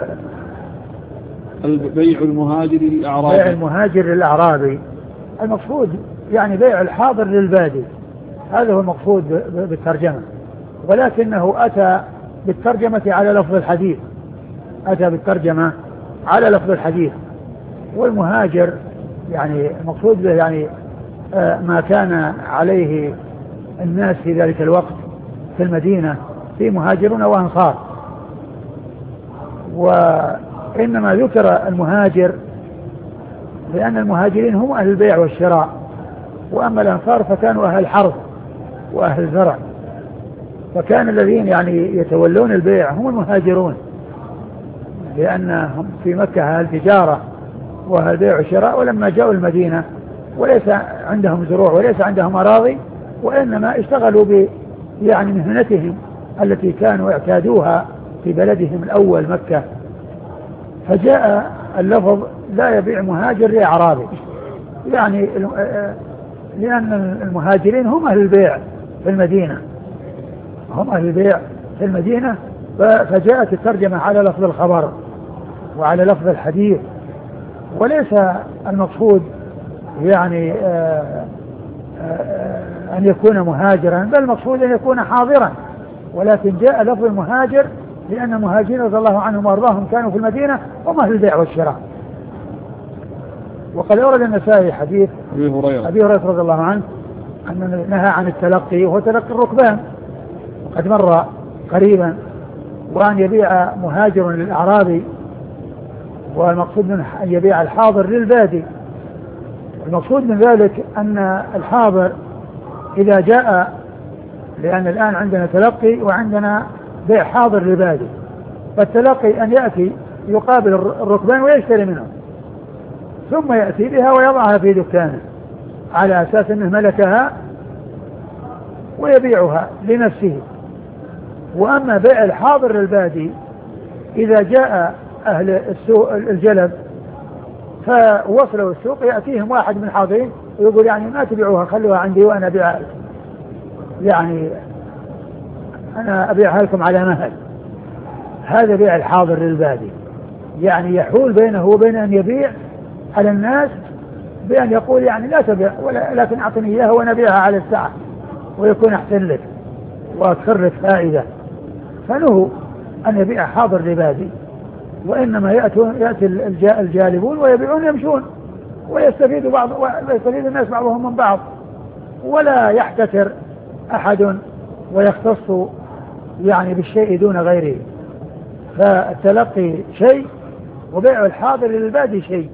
بيع المهاجر للأعرابي. بيع المهاجر للأعرابي المقصود يعني بيع الحاضر للبادي، هذا هو المقصود بالترجمة، ولكنه أتى بالترجمة على لفظ الحديث أتى بالترجمة على لفظ الحديث. والمهاجر يعني المقصود به يعني آه ما كان عليه الناس في ذلك الوقت في المدينة، في مهاجرون وأنصار، وإنما ذكر المهاجر لأن المهاجرين هم أهل البيع والشراء، وأما الأنصار فكانوا أهل الحرث وأهل الزرع، فكان الذين يعني يتولون البيع هم المهاجرون، لأنهم في مكة أهل التجارة وأهل البيع والشراء، ولما جاءوا المدينة وليس عندهم زروع وليس عندهم أراضي، وإنما اشتغلوا ب يعني مهنتهم التي كانوا اعتادوها في بلدهم الأول مكة، فجاء اللفظ لا يبيع مهاجر لأعرابي، يعني لأن المهاجرين هم أهل البيع في المدينة، هم أهل البيع في المدينة، فجاءت الترجمة على لفظ الخبر وعلى لفظ الحديث، وليس المقصود يعني آآ آآ أن يكون مهاجرا، بل المقصود أن يكون حاضرا، ولكن جاء لفظ المهاجر لأن المهاجرين رضي الله عنهم وأرضاهم كانوا في المدينة هم أهل البيع والشراء. وقد أورد النسائي حديث أبي هريرة أبي هريرة رضي الله عنه أن نهى عن التلقي وهو تلقي الركبان، وقد مر قريبا، وأن يبيع مهاجر للأعرابي، والمقصود منه أن يبيع الحاضر للبادي. المقصود من ذلك أن الحاضر إذا جاء، لأن الآن عندنا تلقي وعندنا بيع حاضر للبادي، فالتلقي أن يأتي يقابل الركبان ويشتري منهم، ثم يأتي بها ويضعها في دكانه على أساس أنه ملكها ويبيعها لنفسه. وأما بيع الحاضر للبادي إذا جاء أهل السوق الجلب فوصلوا السوق، يأتيهم واحد من الحاضرين ويقول يعني ما تبيعوها، خلوها عندي وأنا أبيعها لكم، يعني أنا أبيعها لكم على مهل. هذا بيع الحاضر للبادي، يعني يحول بينه وبين أن يبيع على الناس بأن يقول يعني لا تبيع، لكن أعطني إياها وأنا أبيعها على الساعة ويكون أحسن لك وأكثر لك فائدة. فنهوا أن يبيع حاضر لبادي، وإنما يأتي الجالبون ويبيعون يمشون، ويستفيد بعض ويستفيد الناس بعضهم من بعض، ولا يحتكر أحد ويختص يعني بالشيء دون غيره. فالتلقي شيء وبيع الحاضر للبادي شيء.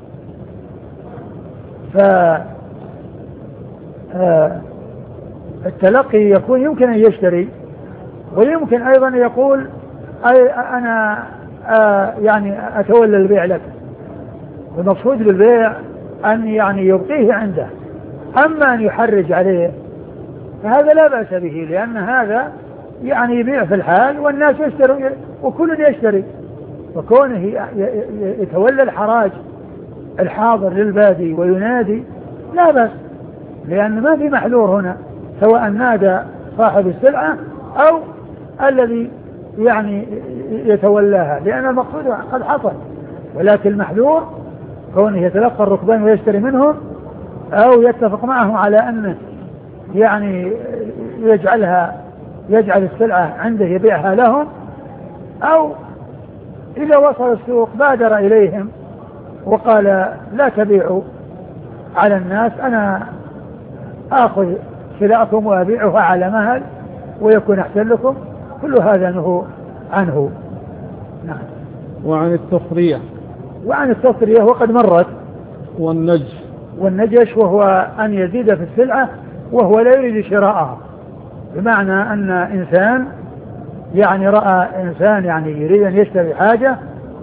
فالتلقي يكون يمكن أن يشتري، ويمكن أيضا يقول أي أنا آه يعني أتولى البيع لك. المقصود بالبيع أن يعني يبقيه عنده، أما أن يحرج عليه فهذا لا بأس به، لأن هذا يعني يبيع في الحال والناس يشتروا وكل يشتري، وكونه يتولى الحراج الحاضر للبادي وينادي لا بأس، لأن ما في محذور هنا، سواء نادى صاحب السلعة أو الذي يعني يتولاها، لأن المقصود قد حصل. ولكن المحذور كونه يتلقى الركبان ويشتري منهم، أو يتفق معهم على أنه يعني يجعلها يجعل السلعة عنده يبيعها لهم، أو إذا وصل السوق بادر إليهم وقال لا تبيعوا على الناس، أنا آخذ سلعكم وأبيعها على مهل ويكون أحسن لكم، كل هذا نهو عنه. نعم. وعن التصريح وعن التصريح وقد مرت. والنجش والنجش وهو أن يزيد في السلعة وهو لا يريد شراءها، بمعنى أن إنسان يعني رأى إنسان يعني يريد أن يشتري حاجة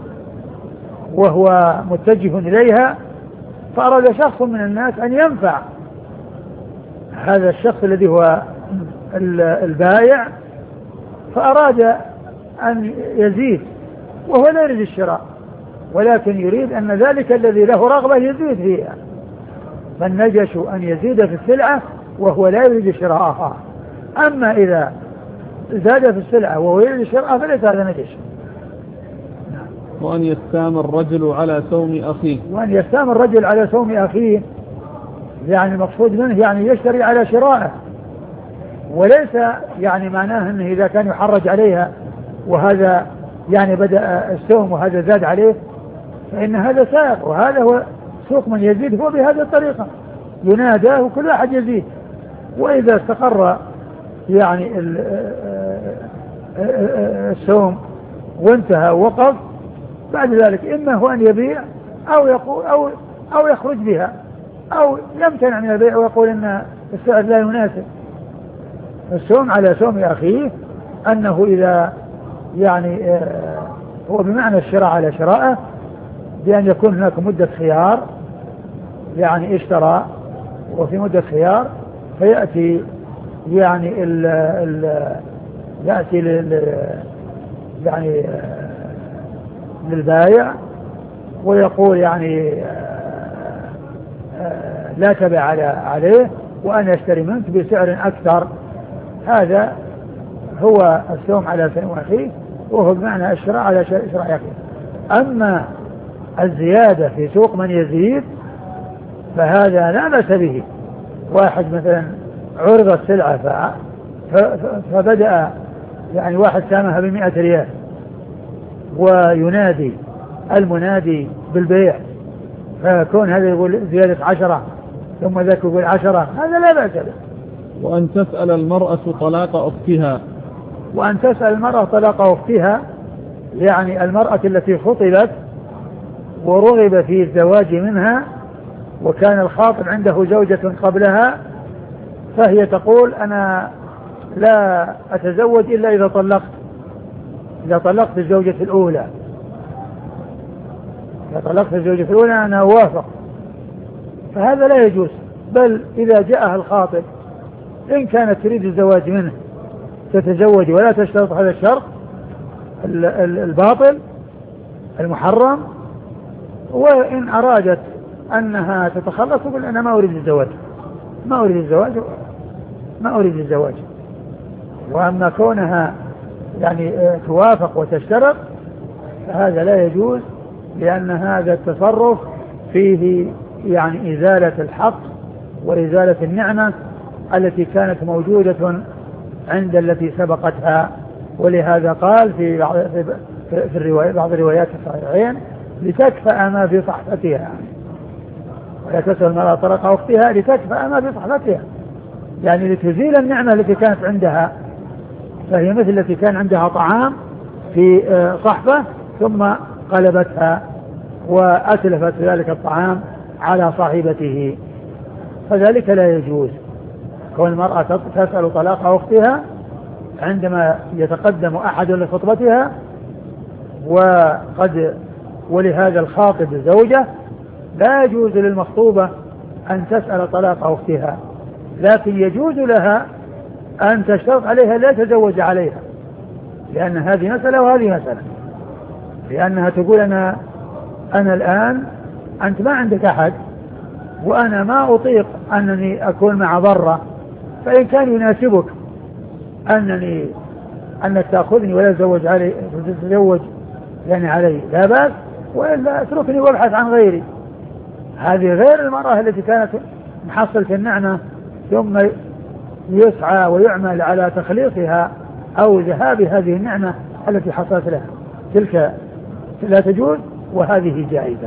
وهو متجه إليها، فأراد شخص من الناس أن ينفع هذا الشخص الذي هو البائع، فأراد أن يزيد وهو لا يريد الشراء، ولكن يريد أن ذلك الذي له رغبة يزيد فيها، فالنجش أن يزيد في السلعة وهو لا يريد شراءها. أما إذا زاد في السلعة وهو يريد شراءها فليس هذا نجش. وأن يستام الرجل على سوم أخيه وأن يستام الرجل على سوم أخيه، يعني المقصود منه يعني يشتري على شرائه، وليس يعني معناه أنه إذا كان يحرج عليها وهذا يعني بدأ السوم وهذا زاد عليه فإن هذا سائق، وهذا هو سوق من يزيد هو بهذه الطريقة، ينادى وكل واحد يزيد. وإذا استقر يعني السوم وانتهى ووقف، بعد ذلك إما هو أن يبيع أو يقول أو أو يخرج بها، أو يمتنع من البيع ويقول إن السعر لا يناسب. السوم على سوم أخيه أنه إذا يعني هو بمعنى الشراء على شراءه، بأن يكون هناك مدة خيار، يعني اشترى وفي مدة خيار، فيأتي يعني ال ال يأتي لل يعني للبائع ويقول يعني لا تبع عليه وأنا أشتري منك بسعر أكثر. هذا هو السوم على سوم أخيه، وهو بمعنى الشراء على شراء أخيه. أما الزيادة في سوق من يزيد فهذا لا بأس به. واحد مثلا عرضت سلعة فبدأ يعني واحد سامها بمئة ريال وينادي المنادي بالبيع، فكون هذا يقول زيادة عشرة ثم ذاك يقول عشرة، هذا لا بأس به. وأن تسأل المرأة طلاق أختها وأن تسأل المرأة طلاق أختها يعني المرأة التي خطبت ورغب في الزواج منها وكان الخاطب عنده زوجة قبلها، فهي تقول أنا لا أتزوج إلا إذا طلقت إذا طلقت الزوجة الأولى إذا طلقت الزوجة الأولى أنا أوافق. فهذا لا يجوز، بل إذا جاءها الخاطب إن كانت تريد الزواج منه تتزوج ولا تشترط هذا الشرط الباطل المحرم، وإن أرادت أنها تتخلص تقول أنا ما أريد الزواج ما أريد الزواج ما أريد الزواج. وأما كونها يعني توافق وتشترط فهذا لا يجوز، لأن هذا التصرف فيه يعني إزالة الحق وإزالة النعمة التي كانت موجودة عند التي سبقتها. ولهذا قال في بعض في الرواية بعض الروايات الصحيحين لتكفأ ما في صحفتها، يعني ولا تسأل المرأة طلاق أختها لتكفأ ما في صحفتها، يعني لتزيل النعمة التي كانت عندها. فهي مثل التي كان عندها طعام في صحفة ثم قلبتها وأتلفت ذلك الطعام على صاحبته، فذلك لا يجوز. كون المرأة تسأل طلاق أختها عندما يتقدم أحد لخطبتها وقد ولهذا الخاطب زوجة، لا يجوز للمخطوبة أن تسأل طلاق أختها، لكن يجوز لها أن تشترط عليها لا تزوج عليها، لأن هذه مسألة وهذه مسألة. لأنها تقول أنا أنا الآن أنت ما عندك أحد وأنا ما أطيق أنني أكون مع ضرة، فإن كان يناسبك أنني أنك تأخذني ولا تزوج علي تتزوج يعني علي لا بأس، وإلا اتركني وابحث عن غيري. هذه غير المرأة التي كانت محصلة النعمة ثم يسعى ويعمل على تخليصها أو ذهاب هذه النعمة التي حصلت لها، تلك لا تجوز وهذه جائزة.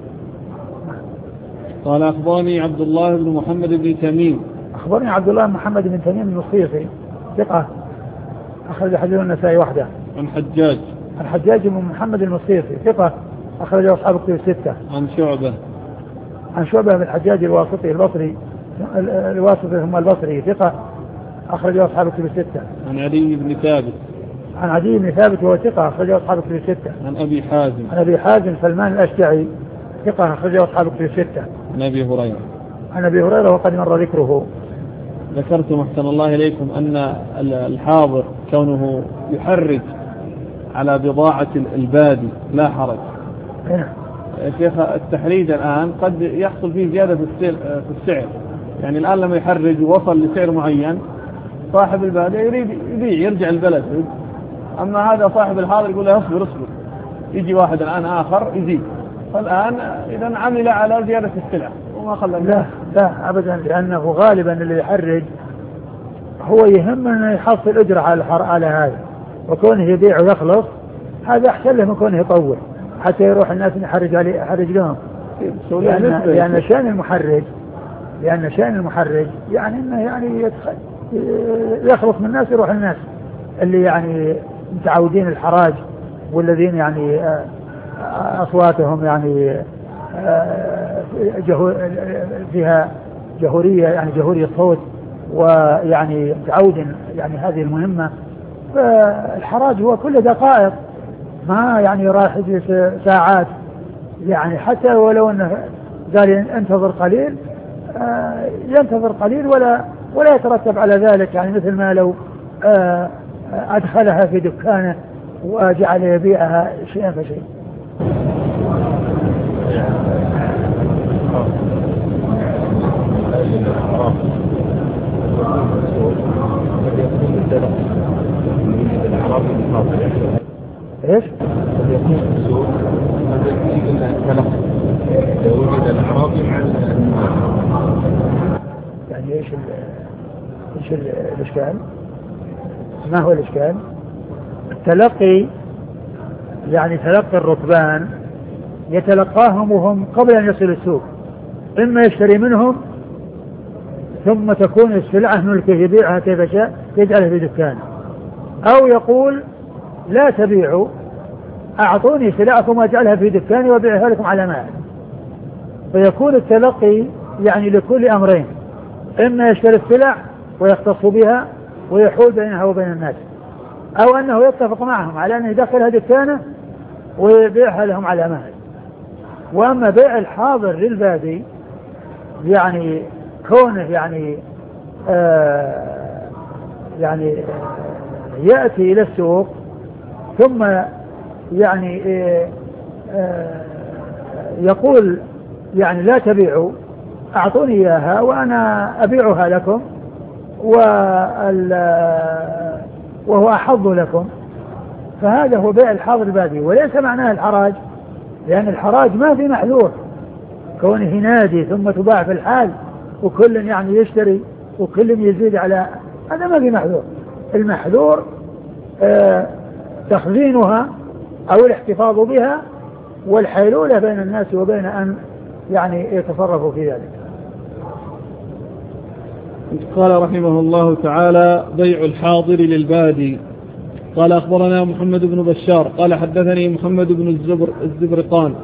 قال أخبرني عبد الله بن محمد بن تميم أخبرني عبد الله بن محمد بن تميم المصيصي ثقة أخرج حديث النسائي وحده. عن حجاج الحجاج بن محمد المصيصي ثقة أخرج أصحاب الكتب الستة. عن شعبة عن شعبة بن الحجاج الواسطي البصري الواسطي ثم البصري ثقة أخرج أصحاب الكتب الستة. عن علي بن ثابت عن علي بن ثابت وهو ثقة أخرج أصحاب الكتب الستة. عن أبي حازم عن أبي حازم سلمان الأشجعي ثقة أخرج أصحاب الكتب الستة. عن أبي هريرة عن أبي هريرة وقد مر ذكره. ذكرتم أحسن الله إليكم أن الحاضر كونه يحرج على بضاعة البادي لا حرج. هنا شيخ التحريج الآن قد يحصل فيه زيادة في السعر، يعني الآن لما يحرج ووصل لسعر معين صاحب البادية يريد يبيع يرجع البلد، أما هذا صاحب الحاضر يقول له اصبر اصبر، يجي واحد الآن آخر يزيد، فالآن إذا عمل على زيادة السلع وما خلى. لا لا أبدا، لأنه غالبا اللي يحرج هو يهم أنه يحصل أجر على على هذا، وكونه يبيع ويخلص هذا أحسن له من كونه يطول حتى يروح الناس يحرج عليه يحرج لهم. لأن, لأن شأن المحرج لأن شأن المحرج يعني إنه يعني يخلص من الناس يروح الناس اللي يعني متعودين الحراج والذين يعني أصواتهم يعني فيها جهورية يعني جهورية صوت ويعني متعود يعني هذه المهمة. فالحراج هو كل دقائق ما يعني راح يجلس ساعات، يعني حتى ولو انه قال انتظر قليل ينتظر قليل ولا ولا يترتب على ذلك، يعني مثل ما لو أدخلها في دكانه وجعل يبيعها شيئا فشيء. من الأعراف يكون التلقي من الأعراف المفاضل ايش؟ قد يكون السوء قد يكون التلقي لو وجد الأعراف مع يعني ايش ال ايش ال الاشكال؟ ما هو الاشكال؟ التلقي يعني تلقي الركبان يتلقاهم وهم قبل ان يصل السوق، اما يشتري منهم ثم تكون السلعة ملكه يبيعها كيف شاء يجعلها في دكانه، او يقول لا تبيعوا اعطوني سلعكم واجعلها في دكاني وابيعها لكم على مال. فيكون التلقي يعني لكل امرين، اما يشتري السلع ويختص بها ويحول بينها وبين الناس، او انه يتفق معهم على ان يدخلها دكانه ويبيعها لهم على مال. واما بيع الحاضر للبادي يعني كونه يعني آه يعني يأتي إلى السوق ثم يعني آه آه يقول يعني لا تبيعوا أعطوني إياها وأنا أبيعها لكم وهو أحظ لكم، فهذا هو بيع الحاضر البادي، وليس معناه الحراج، لأن الحراج ما في محذور كونه نادي ثم تباع في الحال وكل يعني يشتري وكل يزيد على هذا، ما في محذور. المحذور آه تخزينها أو الاحتفاظ بها والحيلولة بين الناس وبين أن يعني يتصرفوا في ذلك. قال رحمه الله تعالى: بيع الحاضر للبادي. قال أخبرنا محمد بن بشار قال حدثني محمد بن الزبر الزبرقان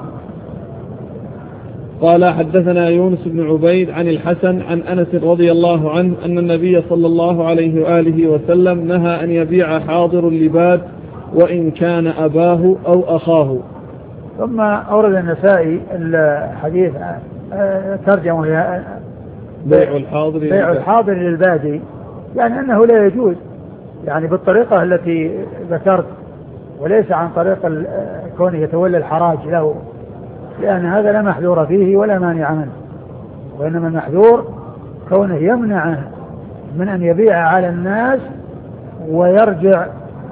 قال حدثنا يونس بن عبيد عن الحسن عن أنس رضي الله عنه أن النبي صلى الله عليه وآله وسلم نهى أن يبيع حاضر اللباد وإن كان أباه أو أخاه. ثم أورد النسائي الحديث ترجمه بيع الحاضر بيع الحاضر للبادي، يعني أنه لا يجوز يعني بالطريقة التي ذكرت، وليس عن طريق كونه يتولى الحراج له، لأن هذا لا محذور فيه ولا مانع منه، وإنما المحذور كونه يمنع من أن يبيع على الناس ويرجع،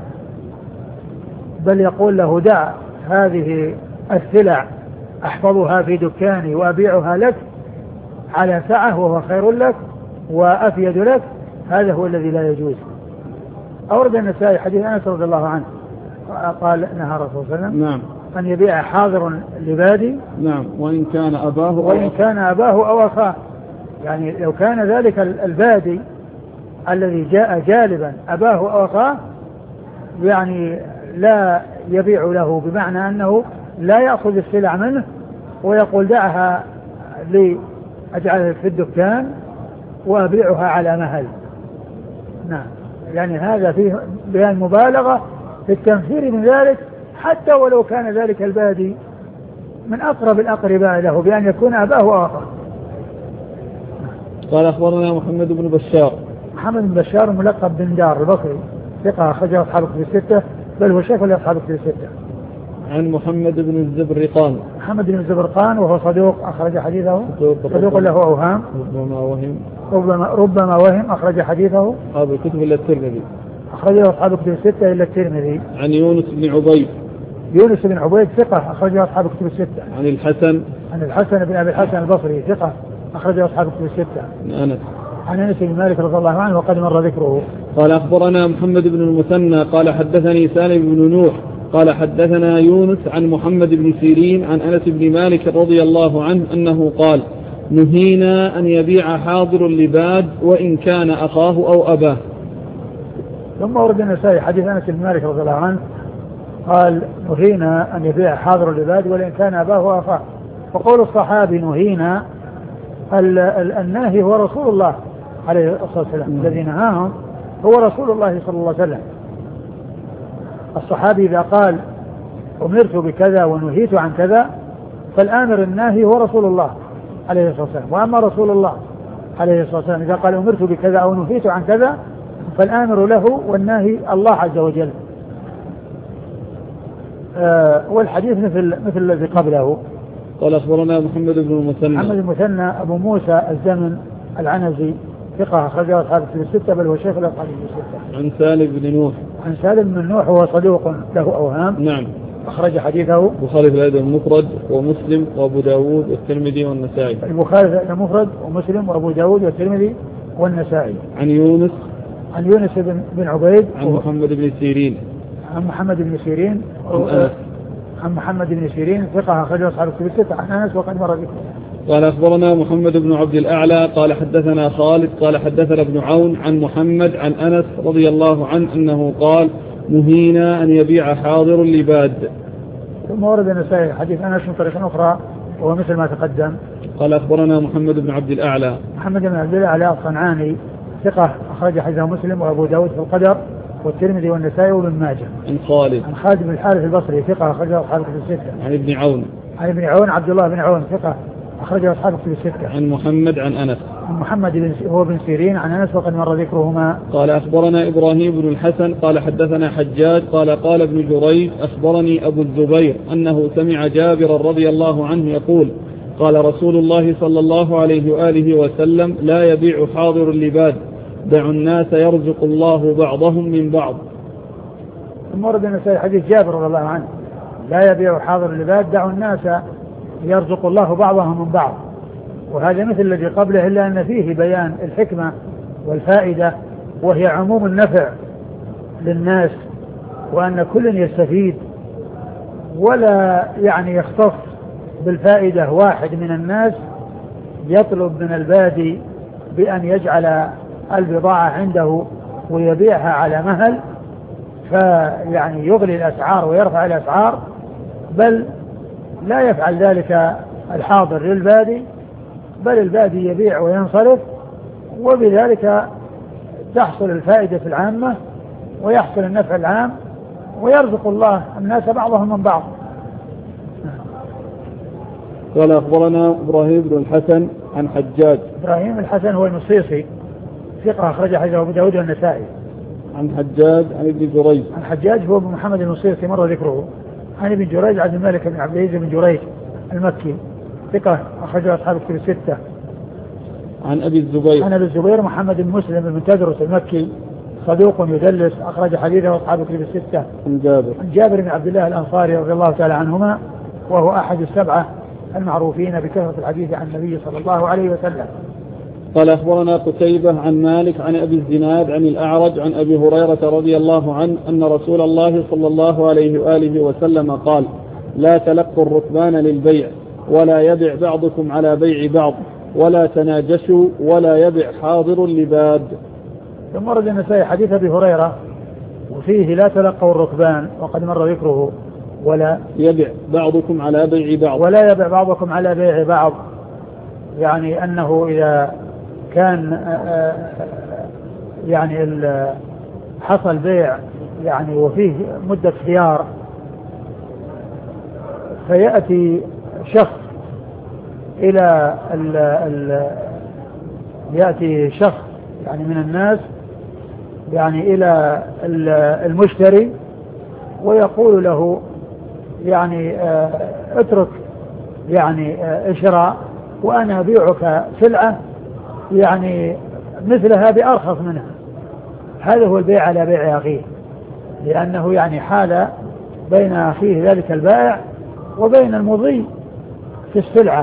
بل يقول له دع هذه السلع أحفظها في دكاني وأبيعها لك على سعة وهو خير لك وأفيد لك، هذا هو الذي لا يجوز. أورد النسائي حديث أنس رضي الله عنه قال نهى الرسول صلى الله عليه وسلم نعم أن يبيع حاضر لبادي نعم وإن كان أباه وإن كان أباه أو أخاه، يعني لو كان ذلك البادي الذي جاء جالبا أباه أو أخاه يعني لا يبيع له، بمعنى أنه لا يأخذ السلع منه ويقول دعها لأجعلها في الدكان وأبيعها على مهل. نعم، يعني هذا فيه بيان مبالغة في التنفير من ذلك، حتى ولو كان ذلك البادي من أقرب الأقرباء له بأن يكون أباه وأخاه. قال أخبرنا محمد بن بشار محمد بن بشار ملقب بن دار البصري ثقة أخرجه أصحاب الكتب الستة، بل هو شيخ لأصحاب الكتب الستة. عن محمد بن الزبرقان محمد بن الزبرقان وهو صدوق أخرج حديثه، صدوق له أوهام ربما وهم ربما, ربما وهم أخرج حديثه أصحاب الكتب إلا الترمذي، أخرجه أصحاب الكتب الستة إلا الترمذي. عن يونس بن عبيد يونس بن عبيد ثقة أخرجه أصحاب الكتب الستة. عن الحسن عن الحسن بن أبي الحسن البصري ثقة أخرجه أصحاب الكتب الستة. عن أنس عن أنس بن مالك رضي الله عنه وقد مر ذكره. قال أخبرنا محمد بن المثنى قال حدثني سالم بن نوح قال حدثنا يونس عن محمد بن سيرين عن أنس بن مالك رضي الله عنه أنه قال: نهينا أن يبيع حاضر اللباد وإن كان أخاه أو أباه. ثم ورد النسائي حديث أنس بن مالك رضي الله عنه قال: نهينا أن يبيع حاضر اللباد وإن كان أباه وأخاه. فقول الصحابي نهينا، الناهي هو رسول الله عليه الصلاة والسلام، الذي نهاهم هو رسول الله صلى الله عليه وسلم. الصحابي إذا قال أمرت بكذا ونهيت عن كذا فالآمر الناهي هو رسول الله عليه الصلاة والسلام، وأما رسول الله عليه الصلاة والسلام إذا قال أمرت بكذا أو نهيت عن كذا فالآمر له والناهي الله عز وجل. آه والحديث مثل مثل الذي قبله. قال أخبرنا محمد بن المثنى محمد المثنى أبو موسى الزمن العنزي ثقة أخرجه أصحاب الكتب الستة بل هو شيخ الأصحاب الستة. عن سالم بن نوح. عن سالم بن نوح هو صدوق له أوهام. نعم. أخرج حديثه البخاري في الأدب المفرد ومسلم وأبو داود والترمذي والنسائي. البخاري في الأدب المفرد ومسلم وأبو داود والترمذي والنسائي. عن يونس. عن يونس بن, بن عبيد. عن محمد بن سيرين. عن محمد بن سيرين. عن أنس. عن محمد بن سيرين ثقة أخرجه أصحاب الكتب الستة. عن أنس وقد مر ذكره. قال أخبرنا محمد بن عبد الأعلى قال حدثنا خالد قال حدثنا ابن عون عن محمد عن أنس رضي الله عنه أنه قال نهينا أن يبيع حاضر لباد. ثم ورد النسائي حديث أنس من طريق أخرى وهو مثل ما تقدم. قال أخبرنا محمد بن عبد الأعلى. محمد بن عبد الأعلى الصنعاني ثقة أخرج حديثه مسلم وأبو داود في القدر والترمذي والنسائي وابن ماجه. عن خالد. عن خالد بن الحارث البصري ثقة أخرجه أصحاب الكتب الستة. عن ابن عون. عن ابن عون عبد الله بن عون ثقة أخرجه أصحاب الكتب الستة. عن محمد عن أنس. عن محمد بن هو بن سيرين عن أنس وقد مر ذكرهما. قال أخبرنا إبراهيم بن الحسن قال حدثنا حجاج قال قال ابن جريج أخبرني أبو الزبير أنه سمع جابرا رضي الله عنه يقول قال رسول الله صلى الله عليه وآله وسلم لا يبيع حاضر اللباد دعوا الناس يرزق الله بعضهم من بعض. ثم ورد النسائي حديث جابر رضي الله عنه لا يبيع حاضر اللباد دعوا الناس يرزق الله بعضهم من بعض. وهذا مثل الذي قبله إلا أن فيه بيان الحكمة والفائدة وهي عموم النفع للناس وأن كل يستفيد ولا يعني يختص بالفائدة واحد من الناس يطلب من البادي بأن يجعل البضاعة عنده ويبيعها على مهل فيعني يغلي الأسعار ويرفع الأسعار بل لا يفعل ذلك الحاضر للبادي بل البادي يبيع وينصرف وبذلك تحصل الفائدة العامة ويحصل النفع العام ويرزق الله الناس بعضهم من بعض. قال أخبرنا إبراهيم بن الحسن عن حجاج. إبراهيم الحسن هو المصيصي ثقة أخرج حديثه أبو داود والنسائي. عن حجاج عن ابن جريج. عن حجاج هو ابن محمد المصيصي مر ذكره. عن ابن جريج عبد الملك بن عبد العزيز بن جريج المكي ثقة أخرجه أصحاب الكتب الستة. عن أبي الزبير. عن أبي الزبير محمد بن مسلم بن تدرس المكي صدوق يدلس أخرج حديثه أصحاب الكتب الستة. عن جابر. عن جابر بن عبد الله الأنصاري رضي الله تعالى عنهما وهو أحد السبعة المعروفين بكثرة الحديث عن النبي صلى الله عليه وسلم. قال أخبرنا قتيبة عن مالك عن أبي الزناد عن الأعرج عن أبي هريرة رضي الله عنه أن رسول الله صلى الله عليه وآله وسلم قال لا تلقوا الركبان للبيع ولا يبع بعضكم على بيع بعض ولا تناجشوا ولا يبع حاضر لباد. ثم ورد النسائي حديث أبي هريرة وفيه لا تلقوا الركبان وقد مر ذكره ولا يبع بعضكم على بيع بعض ولا يبع بعضكم على بيع بعض يعني أنه إذا كان يعني حصل بيع يعني وفيه مدة خيار فيأتي شخص إلى ال ال يأتي شخص يعني من الناس يعني إلى المشتري ويقول له يعني اترك يعني اشراء وأنا أبيعك سلعة يعني مثلها بأرخص منها. هذا هو البيع على بيع أخيه لأنه يعني حال بين أخيه ذلك البائع وبين المضي في السلعة.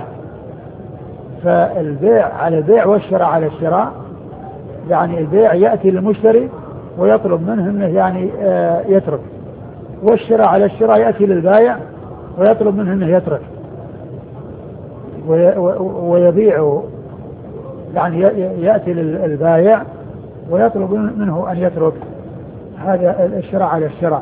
فالبيع على البيع والشراء على الشراء يعني البيع يأتي للمشتري ويطلب منه انه يعني يترك والشراء على الشراء يأتي للبائع ويطلب منه انه يترك ويبيع يعني يأتي للبائع ويطلب منه أن يترك. هذا الشراء على الشراء.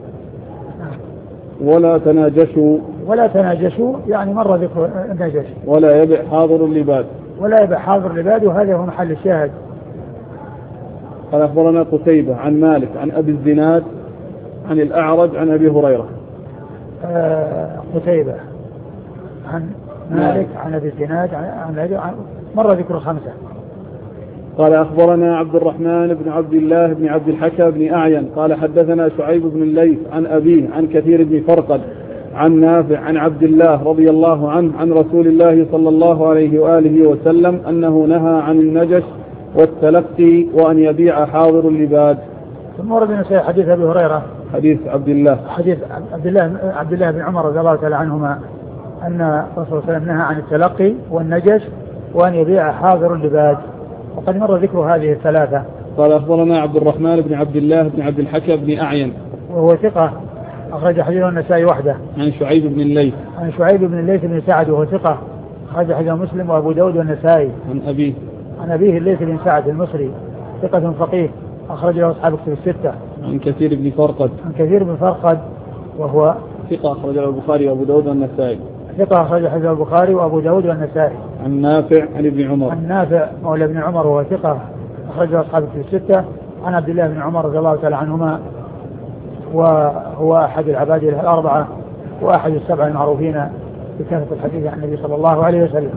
ولا تناجشوا ولا تناجشوا يعني مرة ذكر النجش. ولا يبع حاضر اللباد ولا يبع حاضر اللباد وهذا هو محل الشاهد. قال أخبرنا قتيبة عن مالك عن أبي الزناد عن الأعرج عن أبي هريرة. آه قتيبة عن مالك عن أبي الزناد عن, عن مرة ذكر الخمسة. قال أخبرنا عبد الرحمن بن عبد الله بن عبد الحكم بن أعين قال حدثنا شعيب بن الليث عن أبيه عن كثير بن فرقد عن نافع عن عبد الله رضي الله عنه عن رسول الله صلى الله عليه وآله وسلم أنه نهى عن النجش والتلقي وأن يبيع حاضر اللباد. ثم ورد النسائي حديث أبي هريرة حديث عبد الله حديث عبد الله عبد الله بن عمر رضي الله تعالى عنهما أن الرسول صلى الله عليه وسلم نهى عن التلقي والنجش وأن يبيع حاضر اللباد، وقد مر ذكر هذه الثلاثة. قال أخبرنا عبد الرحمن بن عبد الله بن عبد الحكم بن أعين وهو ثقة أخرج حديثه النسائي وحده. عن شعيب بن الليث عن شعيب بن الليث بن سعد وهو ثقة أخرج حديثه مسلم وأبو داود والنسائي. عن أبيه عن أبيه الليث بن سعد المصري ثقة فقيه أخرج له أصحاب كتب الستة. عن كثير بن فرقد عن كثير بن فرقد وهو ثقة أخرج له البخاري وأبو داود والنسائي. ثقة أخرج حديثه البخاري وأبو داود والنسائي. عن نافع عن ابن عمر عن نافع مولى ابن عمر وهو ثقة أخرج له أصحاب كتب الستة. عن عبد الله بن عمر رضي الله تعالى عنهما وهو أحد العباد الأربعة وأحد السبعة المعروفين بكثرة الحديث عن النبي صلى الله عليه وسلم.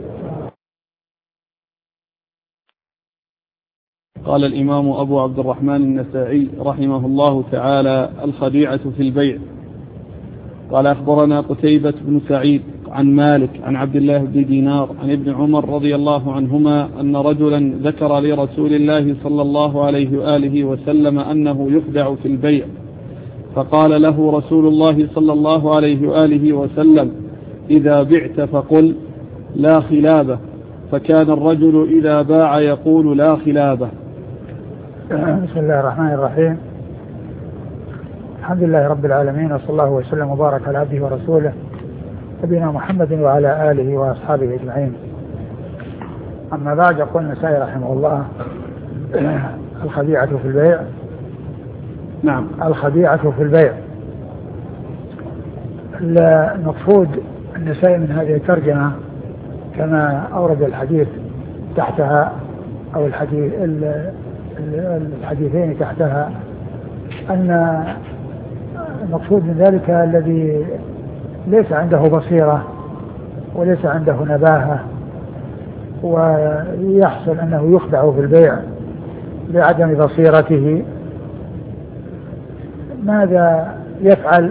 قال الإمام أبو عبد الرحمن النسائي رحمه الله تعالى: الخديعة في البيع. قال أخبرنا قتيبة بن سعيد عن مالك عن عبد الله بن دينار عن ابن عمر رضي الله عنهما أن رجلا ذكر لرسول الله صلى الله عليه وآله وسلم أنه يخدع في البيع، فقال له رسول الله صلى الله عليه وآله وسلم: إذا بعت فقل لا خلابة، فكان الرجل إذا باع يقول لا خلابة. بسم الله الرحمن الرحيم. الحمد لله رب العالمين، وصلى الله وسلم وبارك على عبده ورسوله نبينا محمد وعلى آله وأصحابه أجمعين. أما بعد، يقول النسائي رحمه الله: الخديعة في البيع. نعم، الخديعة في البيع. المقصود النسائي من هذه الترجمة كما أورد الحديث تحتها أو الحديث الحديثين تحتها أن المقصود من ذلك الذي ليس عنده بصيرة وليس عنده نباهة ويحصل أنه يخدع في البيع بعدم بصيرته، ماذا يفعل؟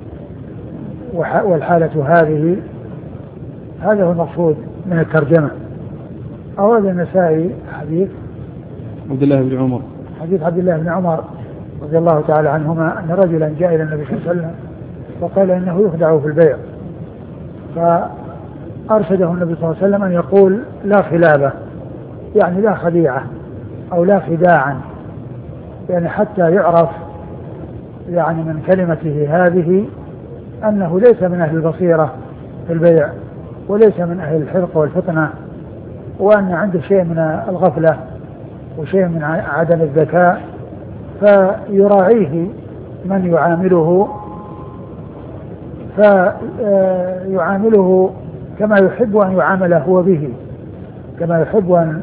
والحالة هذه هذا هو المقصود من الترجمة. أورد النسائي حديث عبد الله بن عمر حديث عبد الله بن عمر رضي الله تعالى عنهما أن رجلا جاء إلى النبي صلى الله عليه وسلم وقال إنه يخدع في البيع، فأرشده النبي صلى الله عليه وسلم أن يقول لا خلابة، يعني لا خديعة أو لا خداعا، يعني حتى يعرف يعني من كلمته هذه أنه ليس من أهل البصيرة في البيع وليس من أهل الحرق والفتنة، وأن عنده شيء من الغفلة وشيء من عدم الذكاء، فيراعيه من يعامله فيعامله كما يحب أن يعامل هو به، كما يحب أن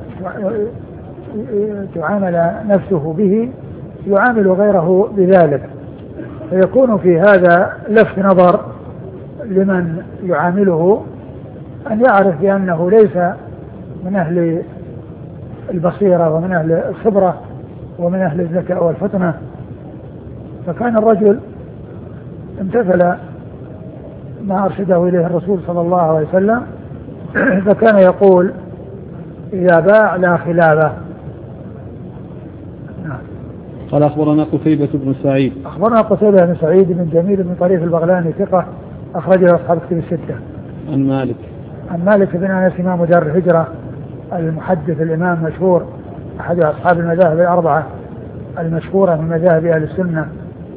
تعامل نفسه به يعامل غيره بذلك، فيكون في هذا لفت نظر لمن يعامله أن يعرف بأنه ليس من أهل البصيرة ومن أهل الخبرة ومن أهل الذكاء والفتنة. فكان الرجل امتثل ما أرشده إليه الرسول صلى الله عليه وسلم، فكان يقول إذا باع لا خلابة. قال أخبرنا قتيبة بن سعيد أخبرنا قتيبة بن سعيد بن جميل بن طريف البغلاني ثقة أخرجه أصحاب كتب الستة. عن مالك عن مالك بن أنس إمام دار الهجرة المحدث الإمام مشهور أحد أصحاب المذاهب الأربعة المشهورة من مذاهب أهل السنة.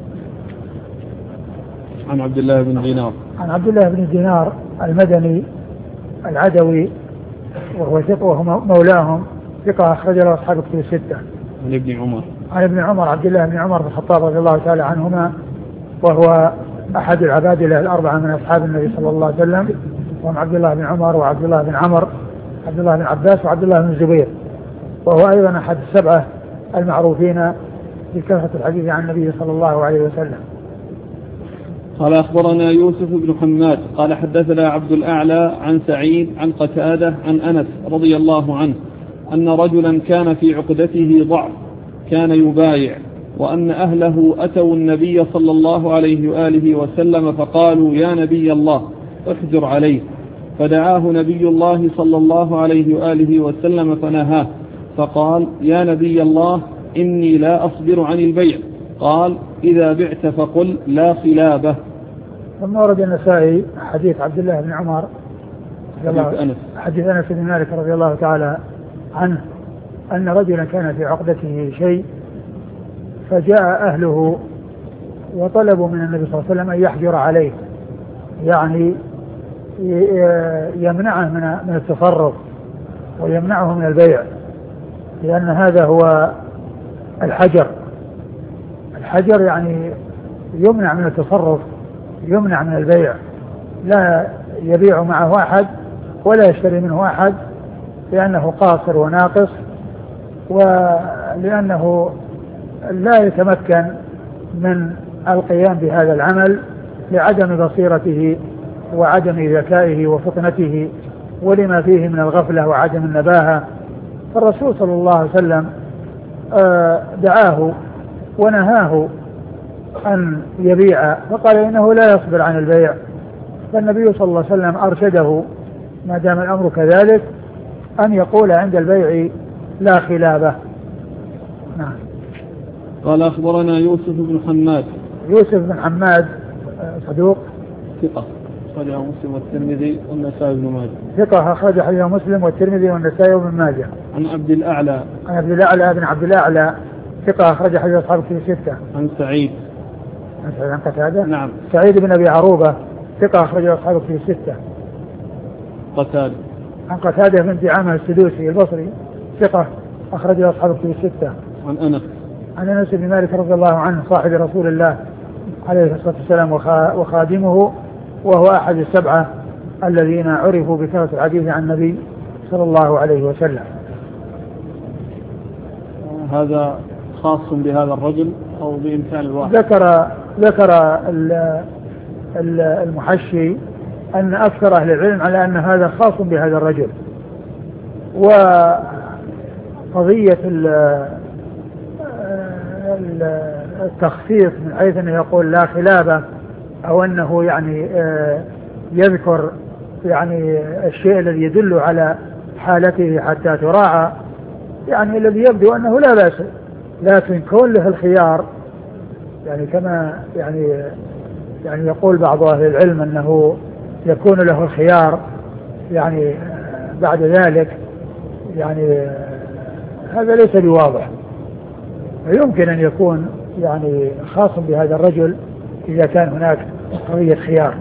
عن عبد الله بن دينار عن عبد الله بن دينار المدني العدوي وهو ثقة وهو مولاهم ثقة أخرج له أصحاب كتب الستة. عن ابن عمر عن ابن عمر عبد الله بن عمر بن الخطاب رضي الله تعالى عنهما، وهو أحد العباد الأربعة من أصحاب النبي صلى الله عليه وسلم، وهم عبد الله بن عمر وعبد الله بن عمر عبد الله بن عباس وعبد الله بن الزبير، وهو أيضا أحد السبعة المعروفين بكثرة الحديث عن النبي صلى الله عليه وسلم. قال أخبرنا يوسف بن حماد قال حدثنا عبد الأعلى عن سعيد عن قتادة عن أنس رضي الله عنه أن رجلا كان في عقدته ضعف كان يبايع، وأن أهله أتوا النبي صلى الله عليه وآله وسلم فقالوا يا نبي الله احجر عليه، فدعاه نبي الله صلى الله عليه وآله وسلم فنهاه، فقال يا نبي الله إني لا أصبر عن البيع. قال إذا بعت فقل لا خلابه. ثم ورد النسائي حديث عبد الله بن عمر حديث أنس حديث أنس بن مالك رضي الله تعالى عنه أن رجلا كان في عقدته شيء فجاء أهله وطلبوا من النبي صلى الله عليه وسلم أن يحجر عليه، يعني يمنعه من التصرف ويمنعه من البيع، لأن هذا هو الحجر. الحجر يعني يمنع من التصرف، يمنع من البيع، لا يبيع معه أحد ولا يشتري منه أحد، لأنه قاصر وناقص، ولأنه لا يتمكن من القيام بهذا العمل لعدم بصيرته وعدم ذكائه وفطنته ولما فيه من الغفلة وعدم النباهة. فالرسول صلى الله عليه وسلم دعاه ونهاه أن يبيع، فقال إنه لا يصبر عن البيع. فالنبي صلى الله عليه وسلم أرشده ما دام الأمر كذلك أن يقول عند البيع لا خلابه. نعم. قال أخبرنا يوسف بن حماد. يوسف بن حماد صدوق ثقة أخرجه مسلم والترمذي والنسائي بن ماجه. ثقة أخرج حديثه مسلم والترمذي والنسائي بن ماجه. عن عبد الأعلى. عن عبد الأعلى بن عبد الأعلى ثقة أخرج حديث أصحاب في ستة. عن سعيد. عن سعيد عن قتادة. نعم. سعيد بن أبي عروبة ثقة أخرج أصحاب في ستة. قتادة. عن قتادة بن دعامة السدوسي البصري ثقة أخرج أصحاب في ستة. عن أنس. عن أنس بن مالك رضي الله عنه صاحب رسول الله عليه الصلاة والسلام وخادمه، وهو أحد السبعة الذين عرفوا بكثرة الحديث عن النبي صلى الله عليه وسلم. هذا خاص بهذا الرجل أو بإمكان الواحد؟ ذكر ذكر المحشي أن أكثر أهل العلم على أن هذا خاص بهذا الرجل. وقضية التخصيص من حيث أنه يقول لا خلابة أو أنه يعني يذكر يعني الشيء الذي يدل على حالته حتى تراعى، يعني الذي يبدو أنه لا بأس، لكن كون له الخيار يعني كما يعني يعني يقول بعض أهل العلم أنه يكون له الخيار يعني بعد ذلك، يعني هذا ليس بواضح. يمكن أن يكون يعني خاص بهذا الرجل إذا كان هناك قضية خيار،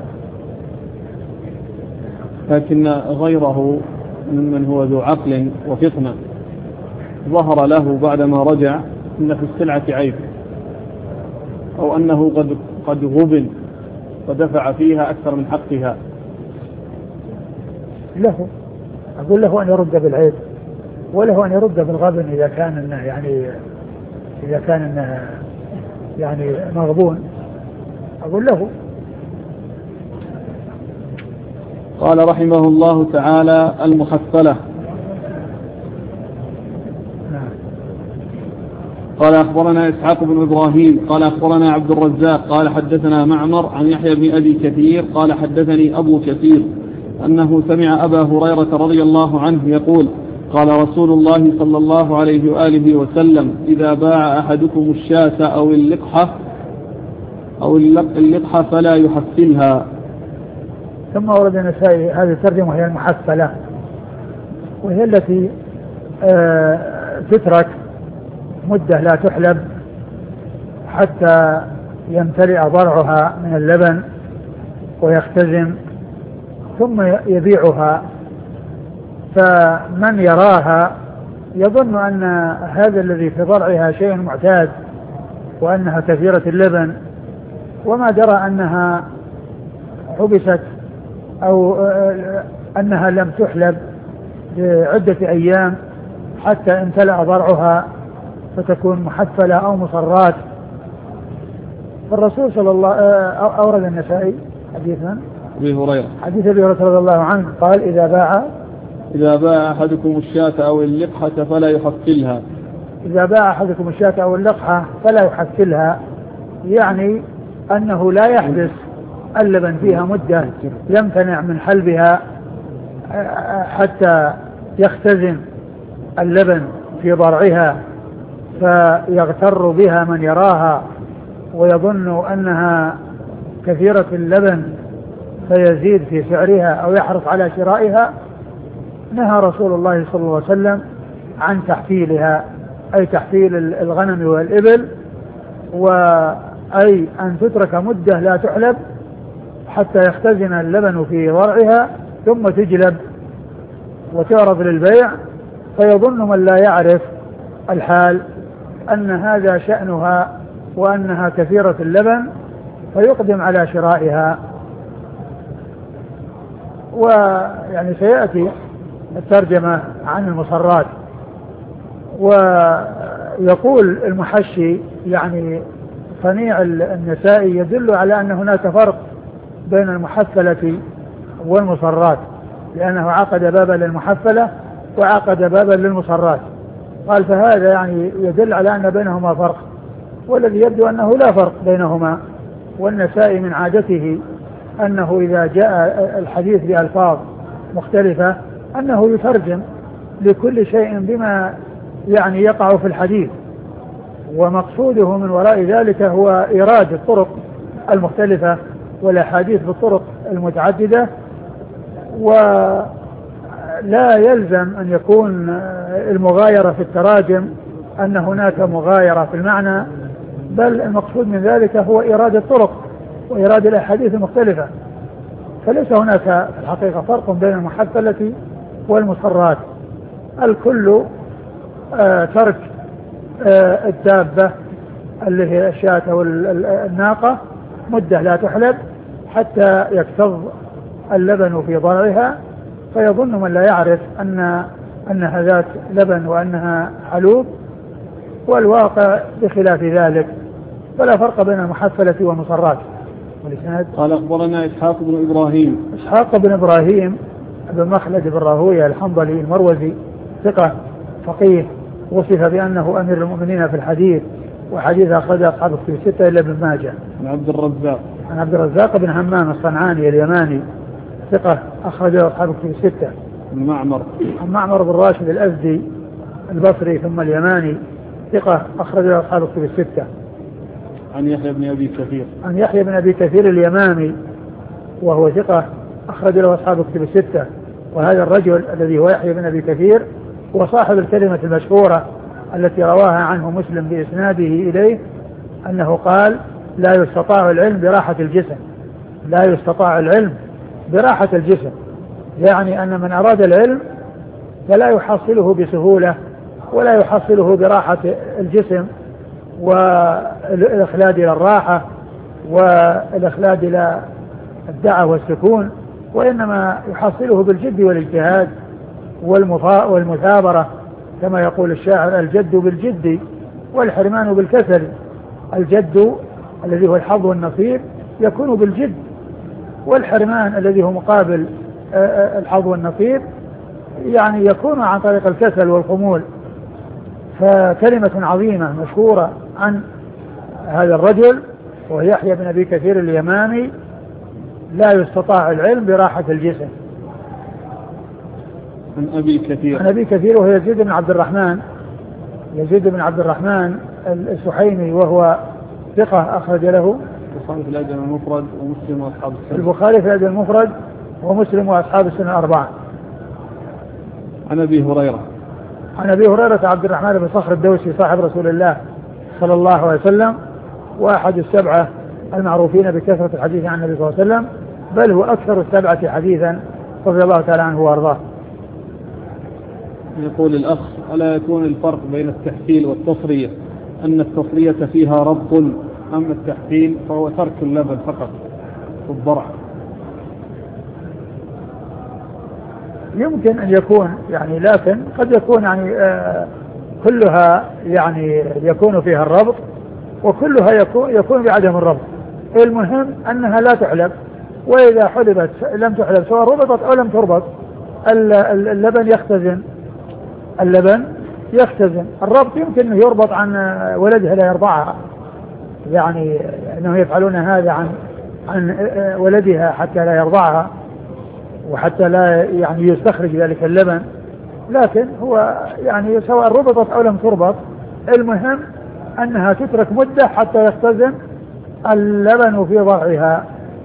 لكن غيره ممن هو ذو عقل وفطنة ظهر له بعدما رجع أن في السلعة عيب أو أنه قد قد غبن ودفع فيها أكثر من حقها، له أقول له أن يرد بالعيب وله أن يرد بالغبن إذا كان إنه يعني إذا كان إنه يعني مغبون، أقول له. قال رحمه الله تعالى المحصلة. قال أخبرنا إسحاق بن إبراهيم قال أخبرنا عبد الرزاق قال حدثنا معمر عن يحيى بن أبي كثير قال حدثني أبو كثير أنه سمع أبا هريرة رضي الله عنه يقول قال رسول الله صلى الله عليه وآله وسلم إذا باع أحدكم الشاة أو اللقحة أو اللقحة فلا يحفلها. ثم ورد النسائي هذه الترجمة وهي المحفلة، وهي التي آه تترك مدة لا تحلب حتى يمتلئ ضرعها من اللبن ويختزن ثم يبيعها، فمن يراها يظن أن هذا الذي في ضرعها شيء معتاد وأنها كثيرة اللبن، وما درى أنها حبست أو أنها لم تحلب لعدة أيام حتى امتلأ ضرعها فتكون محفلة أو مصرات. فالرسول صلى الله أورد النسائي حديثا أبي هريرة حديث أبي هريرة رضي الله عنه قال إذا باع إذا باع أحدكم الشاة أو اللقحة فلا يحفلها. إذا باع أحدكم الشاة أو اللقحة فلا يحفلها، يعني أنه لا يحبس اللبن فيها مدة يمتنع من حلبها حتى يختزن اللبن في ضرعها فيغتر بها من يراها ويظن أنها كثيرة اللبن فيزيد في سعرها أو يحرص على شرائها. نهى رسول الله صلى الله عليه وسلم عن تحفيلها، أي تحفيل الغنم والإبل، وأي أن تترك مدة لا تحلب حتى يختزن اللبن في ضرعها ثم تجلب وتعرض للبيع، فيظن من لا يعرف الحال أن هذا شأنها وأنها كثيرة اللبن فيقدم على شرائها. ويعني سيأتي الترجمة عن المصرات. ويقول المحشي يعني صنيع النسائي يدل على أن هناك فرق بين المحفلة والمصرات، لأنه عقد بابا للمحفلة وعقد بابا للمصرات. قال فهذا يعني يدل على أن بينهما فرق، والذي يبدو أنه لا فرق بينهما. والنسائي من عادته أنه إذا جاء الحديث بألفاظ مختلفة أنه يترجم لكل شيء بما يعني يقع في الحديث، ومقصوده من وراء ذلك هو إيراد الطرق المختلفة والأحاديث بالطرق المتعددة. ولا يلزم أن يكون المغايرة في التراجم أن هناك مغايرة في المعنى، بل المقصود من ذلك هو إيراد الطرق وإيراد الأحاديث المختلفة. فليس هناك في الحقيقة فرق بين المحفلة والمصرات، الكل آه ترك آه الدابة اللي هي الشاة أو الناقة مدة لا تحلب حتى يكتظ اللبن في ضرعها، فيظن من لا يعرف أن أنها ذات لبن وأنها حلوب، والواقع بخلاف ذلك، فلا فرق بين المحفلة والمصرات. قال أخبرنا إسحاق بن إبراهيم إسحاق بن إبراهيم بن مخلد بن راهويه الحنظلي المروزي ثقة فقيه، وصف بأنه أمير المؤمنين في الحديث، وحديث أخرج أصحاب الكتب الستة إلا ابن ماجه. عن عبد الرزاق عن عبد الرزاق بن همام الصنعاني اليماني ثقة أخرج أصحاب الكتب الستة. عن معمر عن معمر بن راشد الأزدي البصري ثم اليماني ثقة أخرج أصحاب الكتب الستة. عن يحيى بن أبي كثير عن يحيى بن أبي كثير اليمامي وهو ثقة أخرج له أصحاب الكتب الستة. وهذا الرجل الذي هو يحيى بن أبي كثير هو صاحب الكلمة المشهورة التي رواها عنه مسلم بإسناده إليه أنه قال: لا يستطاع العلم براحة الجسم، لا يستطاع العلم براحة الجسم، يعني أن من أراد العلم فلا يحصله بسهولة ولا يحصله براحة الجسم والإخلاد إلى الراحة والإخلاد إلى الدعة والسكون، وإنما يحصله بالجد والاجتهاد والمثابرة، كما يقول الشاعر: الجد بالجد والحرمان بالكسل. الجد الذي هو الحظ والنصيب يكون بالجد، والحرمان الذي هو مقابل الحظ والنصيب يعني يكون عن طريق الكسل والخمول. فكلمة عظيمة مشهورة عن هذا الرجل وهو يحيى بن أبي كثير اليمامي: لا يستطاع العلم براحة الجسم. عن أبي كثير عن أبي كثير وهو يزيد بن عبد الرحمن يزيد بن عبد الرحمن السحيمي وهو ثقة أخرج له البخاري في الأدب المفرد ومسلم وأصحاب السنة. البخاري في الأدب المفرد ومسلم وأصحاب السنة الأربعة. عن أبي هريرة عن أبي هريرة عبد الرحمن بن صخر الدوسي صاحب رسول الله صلى الله عليه وسلم، وأحد السبعة المعروفين بكثرة الحديث عن النبي صلى الله عليه وسلم، بل هو أكثر السبعة حديثا رضي الله تعالى عنه وأرضاه. يقول الأخ: ألا يكون الفرق بين التحفيل والتصرية أن التصرية فيها ربط، أما التحفيل فهو ترك اللبن فقط في الضرع؟ يمكن أن يكون يعني، لكن قد يكون يعني آه كلها يعني يكون فيها الربط، وكلها يكون, يكون بعدم الربط. المهم أنها لا تحلب، وإذا حلبت لم تحلب سواء ربطت أو لم تربط اللبن يختزن اللبن يختزن. الربط يمكن أنه يربط عن ولدها لا يرضعها، يعني أنه يفعلون هذا عن عن ولدها حتى لا يرضعها وحتى لا يعني يستخرج ذلك اللبن، لكن هو يعني سواء ربطت أو لم تربط المهم أنها تترك مدة حتى يختزن اللبن في ضرعها.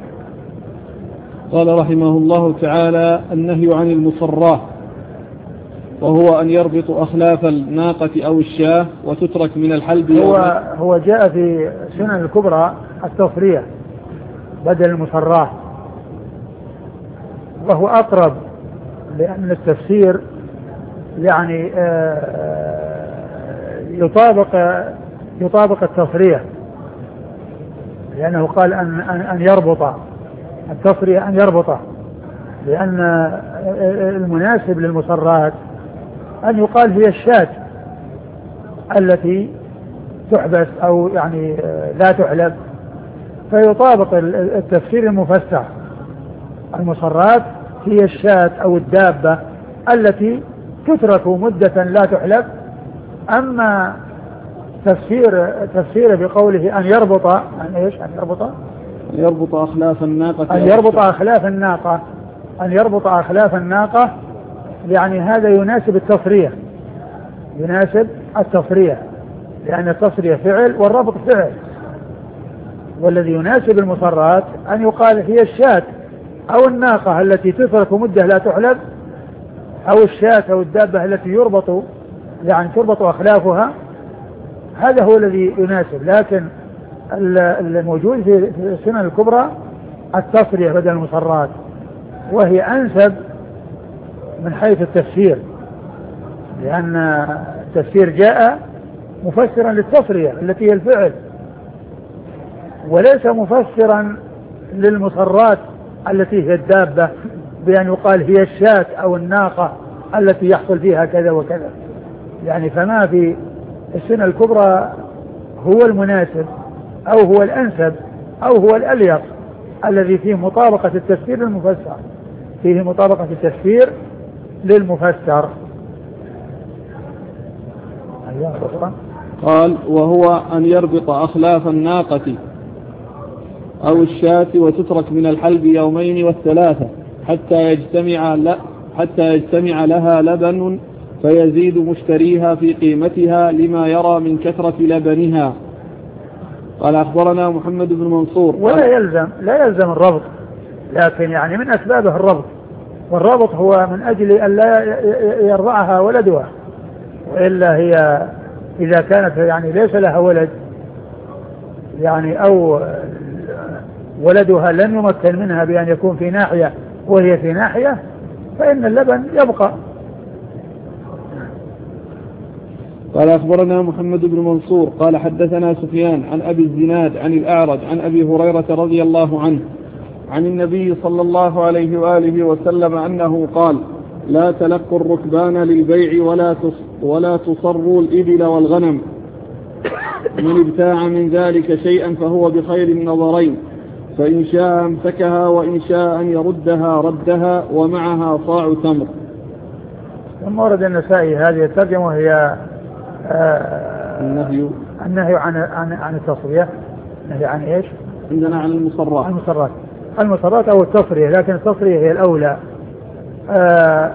قال رحمه الله تعالى: النهي عن المصراه، وهو أن يربط أخلاف الناقة أو الشاة وتترك من الحلب. هو, هو جاء في سنن الكبرى التصرية بدل المصراه، وهو أقرب لأن التفسير يعني يطابق يطابق التصرية، لأنه قال أن أن يربط التصرية أن يربط، لأن المناسب للمصرات أن يقال هي الشاة التي تحبس أو يعني لا تحلب، فيطابق التفسير المفسر. المصرات هي الشاة أو الدابة التي تترك مدة لا تحلب. أما تفسير تفسير بقوله أن يربط أن إيش أن يربط أن يربط أخلاف الناقة أن يربط أخلاف الناقة أن يربط أخلاف الناقة يعني هذا يناسب التصرية يناسب التصرية لأن التصرية فعل والربط فعل، والذي يناسب المصرات أن يقال هي الشاة أو الناقة التي تترك مدة لا تحلب، أو الشاة أو الدابة التي يربط يعني تربط أخلافها، هذا هو الذي يناسب. لكن الموجود في السنن الكبرى التصرية بدل المصرات، وهي أنسب من حيث التفسير، لأن التفسير جاء مفسرا للتصرية التي هي الفعل، وليس مفسرا للمصرات التي هي الدابة بأن يقال هي الشاة أو الناقة التي يحصل فيها كذا وكذا. يعني فما في السنة الكبرى هو المناسب أو هو الأنسب أو هو الأليق الذي فيه مطابقة التفسير للمفسر، فيه مطابقة التفسير للمفسر. قال: وهو أن يربط أخلاف الناقة أو الشاة وتترك من الحلب يومين والثلاثة حتى يجتمع ل... حتى يجتمع لها لبن فيزيد مشتريها في قيمتها لما يرى من كثرة لبنها. قال: أخبرنا محمد بن منصور. ولا يلزم لا يلزم الربط، لكن يعني من أسبابه الربط، والربط هو من أجل أن لا يرضعها ولدها، وإلا هي إذا كانت يعني ليس لها ولد يعني أو ولدها لم يمكن منها بأن يكون في ناحية وهي في ناحية، فإن اللبن يبقى. قال: أخبرنا محمد بن منصور قال: حدثنا سفيان عن أبي الزناد عن الأعرج عن أبي هريرة رضي الله عنه عن النبي صلى الله عليه وآله وسلم أنه قال: لا تلقوا الركبان للبيع ولا ولا تصروا الإبل والغنم، من ابتاع من ذلك شيئا فهو بخير النظرين، فإن شاء امسكها وإن شاء أن يردها ردها ومعها صاع تمر. ثم ورد النسائي هذه الترجمة وهي آه النهي النهي عن عن عن التصرية. النهي عن ايش؟ عندنا عن المصرات المصرات المصرات أو التصرية، لكن التصرية هي الأولى. آه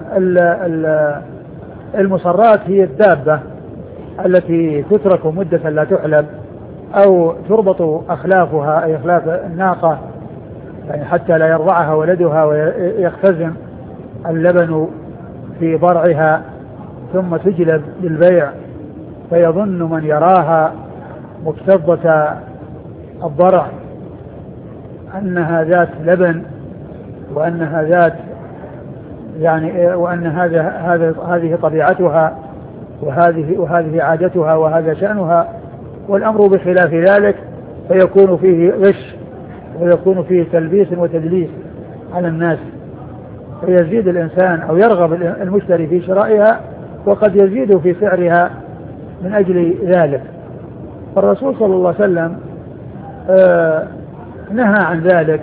المصرات هي الدابة التي تترك مدة لا تحلب أو تربط أخلافها أي أخلاف الناقة يعني حتى لا يرضعها ولدها ويختزن اللبن في ضرعها ثم تجلب للبيع، فيظن من يراها مكتظة الضرع أنها ذات لبن وأنها ذات يعني وأن هذا هذا هذه طبيعتها وهذه وهذه عادتها وهذا شأنها، والأمر بخلاف ذلك، فيكون فيه غش ويكون فيه تلبيس وتدليس على الناس، فيزيد الإنسان أو يرغب المشتري في شرائها وقد يزيد في سعرها من أجل ذلك. فالرسول صلى الله عليه وسلم آه نهى عن ذلك،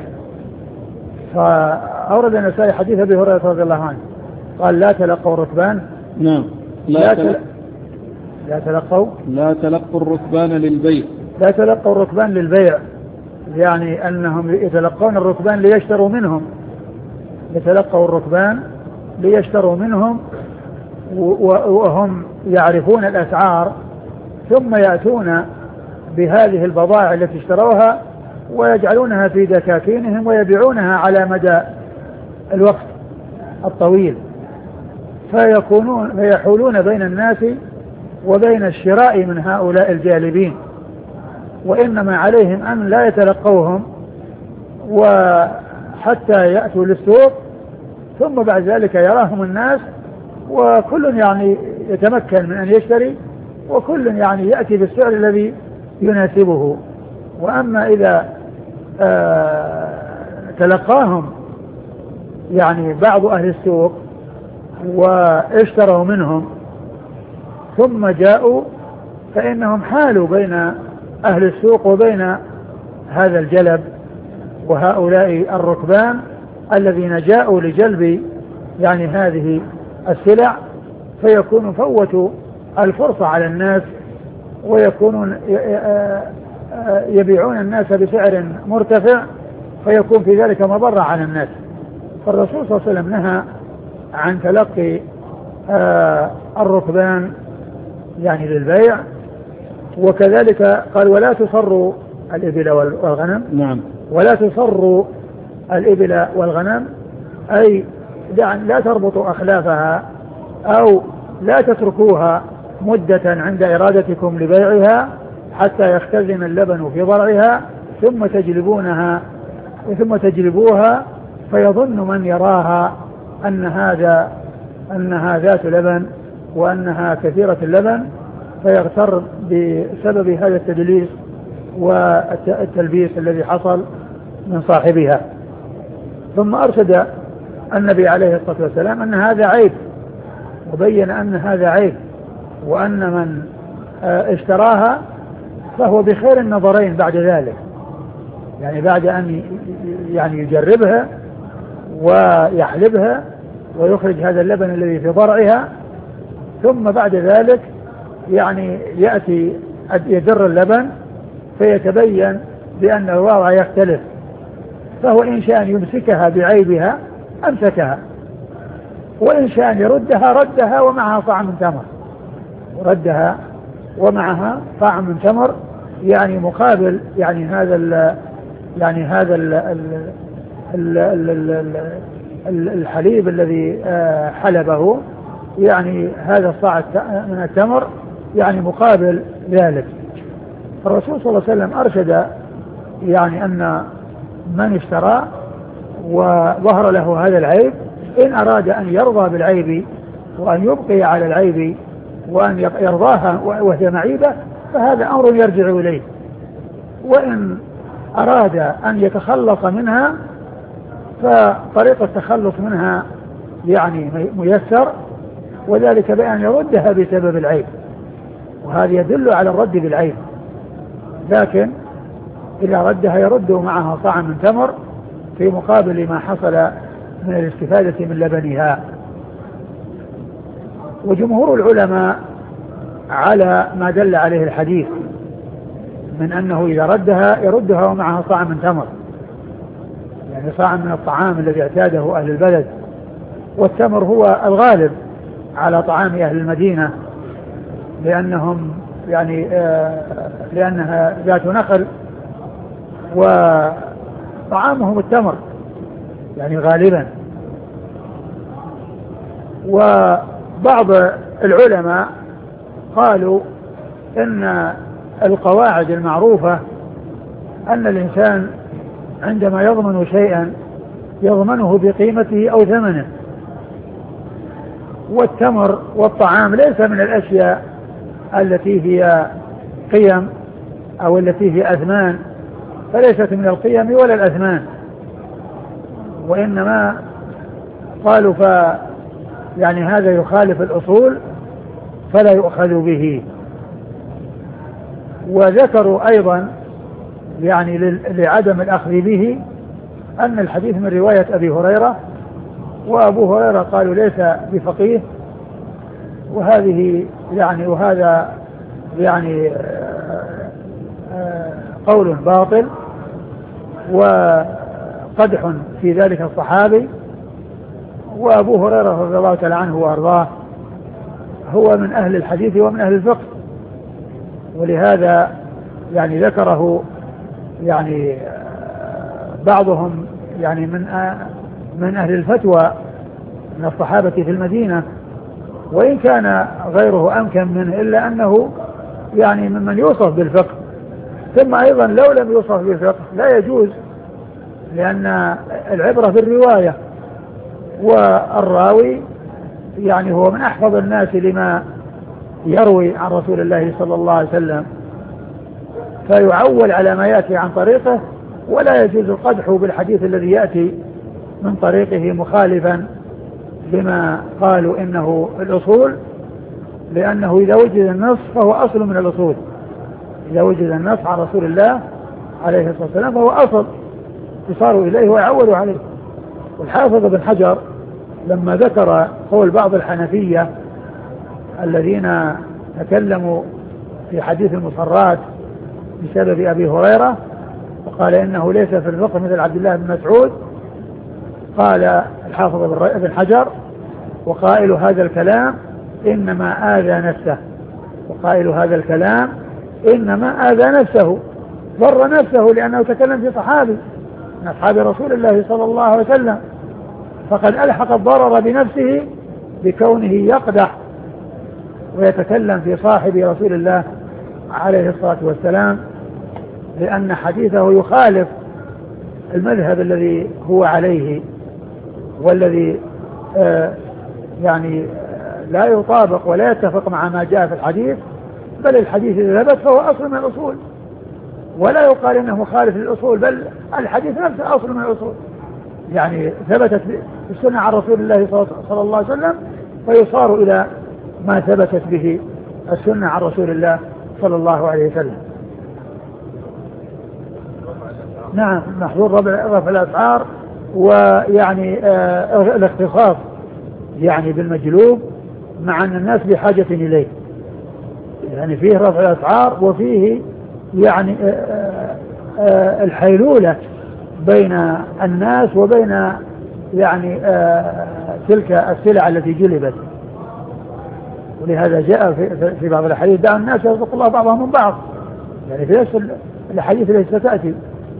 فأورد النسائي حديث أبي هريرة رضي الله عنه قال: لا تلقوا الركبان. نعم. لا, لا, تل... لا تلقوا لا تلقوا الركبان للبيع لا تلقوا الركبان للبيع، يعني أنهم يتلقون الركبان ليشتروا منهم، يتلقوا الركبان ليشتروا منهم وهم يعرفون الأسعار، ثم يأتون بهذه البضائع التي اشتروها ويجعلونها في دكاكينهم ويبيعونها على مدى الوقت الطويل، فيكونون فيحولون بين الناس وبين الشراء من هؤلاء الجالبين، وإنما عليهم أن لا يتلقوهم وحتى يأتوا للسوق، ثم بعد ذلك يراهم الناس وكل يعني يتمكن من أن يشتري، وكل يعني يأتي بالسعر الذي يناسبه. وأما إذا آه تلقاهم يعني بعض أهل السوق واشتروا منهم ثم جاءوا، فإنهم حالوا بين أهل السوق وبين هذا الجلب وهؤلاء الركبان الذين جاءوا لجلب يعني هذه السلع، فيكون فوتوا الفرصة على الناس ويكونون يبيعون الناس بسعر مرتفع، فيكون في ذلك مضرة على الناس. فالرسول صلى الله عليه وسلم نهى عن تلقي الركبان يعني للبيع، وكذلك قال ولا تصروا الإبل والغنم. نعم. ولا تصروا الإبل والغنم أي لا تربطوا أخلافها أو لا تتركوها مدة عند إرادتكم لبيعها حتى يختزن اللبن في ضرعها ثم تجلبونها ثم تجلبوها، فيظن من يراها أن هذا أنها ذات لبن وأنها كثيرة اللبن، فيغتر بسبب هذا التدليس والتلبيس الذي حصل من صاحبها. ثم أرشد النبي عليه الصلاة والسلام أن هذا عيب، وبين أن هذا عيب، وأن من اشتراها فهو بخير النظرين بعد ذلك، يعني بعد أن يعني يجربها ويحلبها ويخرج هذا اللبن الذي في ضرعها، ثم بعد ذلك يعني يأتي يدر اللبن فيتبين بأن الوضع يختلف، فهو إن شاء يمسكها بعيبها أمسكها، وإن شاء يردها ردها ومعها طعم من تمر، ردها ومعها طعم من تمر، يعني مقابل يعني هذا ال يعني هذا ال ال ال الحليب الذي حلبه، يعني هذا الصاع من التمر يعني مقابل ذلك. الرسول صلى الله عليه وسلم أرشد يعني أن من اشترى وظهر له هذا العيب إن أراد أن يرضى بالعيب وأن يبقي على العيب وأن يرضاها وهي معيبة فهذا أمر يرجع إليه، وإن أراد أن يتخلص منها فطريق التخلص منها يعني ميسر، وذلك بأن يردها بسبب العيب، وهذا يدل على الرد بالعيب، لكن إذا ردها يرد معها طعم من تمر في مقابل ما حصل من الاستفادة من لبنها. وجمهور العلماء على ما دل عليه الحديث من أنه إذا ردها يردها ومعها طعم من تمر، يعني طعم من الطعام الذي اعتاده أهل البلد، والتمر هو الغالب على طعام أهل المدينة لأنهم يعني آه لأنها ذات نخل وطعامهم التمر يعني غالبا. وبعض العلماء قالوا إن القواعد المعروفة أن الإنسان عندما يضمن شيئا يضمنه بقيمته أو ثمنه، والتمر والطعام ليس من الأشياء التي هي قيم أو التي هي أثمان، فليست من القيم ولا الأثمان، وإنما قالوا ف يعني هذا يخالف الأصول فلا يؤخذ به. وذكروا أيضا يعني لعدم الأخذ به أن الحديث من رواية أبي هريرة، وأبو هريرة قالوا ليس بفقيه، وهذه يعني وهذا يعني قول باطل وقدح في ذلك الصحابي. وأبو هريرة رضي الله تعالى عنه وأرضاه هو من أهل الحديث ومن أهل الفقه، ولهذا يعني ذكره يعني بعضهم يعني من من أهل الفتوى من الصحابة في المدينة، وإن كان غيره أمكن منه إلا أنه يعني ممن يوصف بالفقه. ثم أيضا لو لم يوصف بالفقه لا يجوز، لأن العبرة بالرواية، والراوي يعني هو من أحفظ الناس لما يروي عن رسول الله صلى الله عليه وسلم، فيعول على ما يأتي عن طريقه، ولا يجوز القدح بالحديث الذي يأتي من طريقه مخالفا لما قالوا إنه الأصول، لأنه إذا وجد النص فهو أصل من الأصول. إذا وجد النص عن رسول الله عليه الصلاة والسلام فهو أصل يصار إليه ويعول عليه. والحافظ بن حجر لما ذكر قول بعض الحنفية الذين تكلموا في حديث المصرات بسبب أبي هريرة وقال إنه ليس في الفقه مثل عبد الله بن مسعود، قال الحافظ بن حجر: وقائل هذا الكلام إنما آذى نفسه، وقائل هذا الكلام إنما آذى نفسه، ضر نفسه، لأنه تكلم في صحابي من أصحاب رسول الله صلى الله عليه وسلم، فقد ألحق الضرر بنفسه بكونه يقدح ويتكلم في صاحب رسول الله عليه الصلاة والسلام، لأن حديثه يخالف المذهب الذي هو عليه، والذي آه يعني آه لا يطابق ولا يتفق مع ما جاء في الحديث، بل الحديث إذا ثبت فهو أصل من الأصول، ولا يقال إنه مخالف للأصول، بل الحديث نفسه أصل من الأصول، يعني ثبتت السنة عن رسول الله صلى الله عليه وسلم فيصار إلى ما ثبتت به السنة عن رسول الله صلى الله عليه وسلم. نعم، محظور رفع الأسعار، ويعني آه الاختصاص يعني بالمجلوب، مع أن الناس بحاجة إليه، يعني فيه رفع الأسعار وفيه يعني آه آه الحيلولة بين الناس وبين يعني آه تلك السلع التي جلبت. ولهذا جاء في, في بعض الحديث: دع الناس يرزق الله بعضهم من بعض، يعني في نفس الحديث التي ستأتي.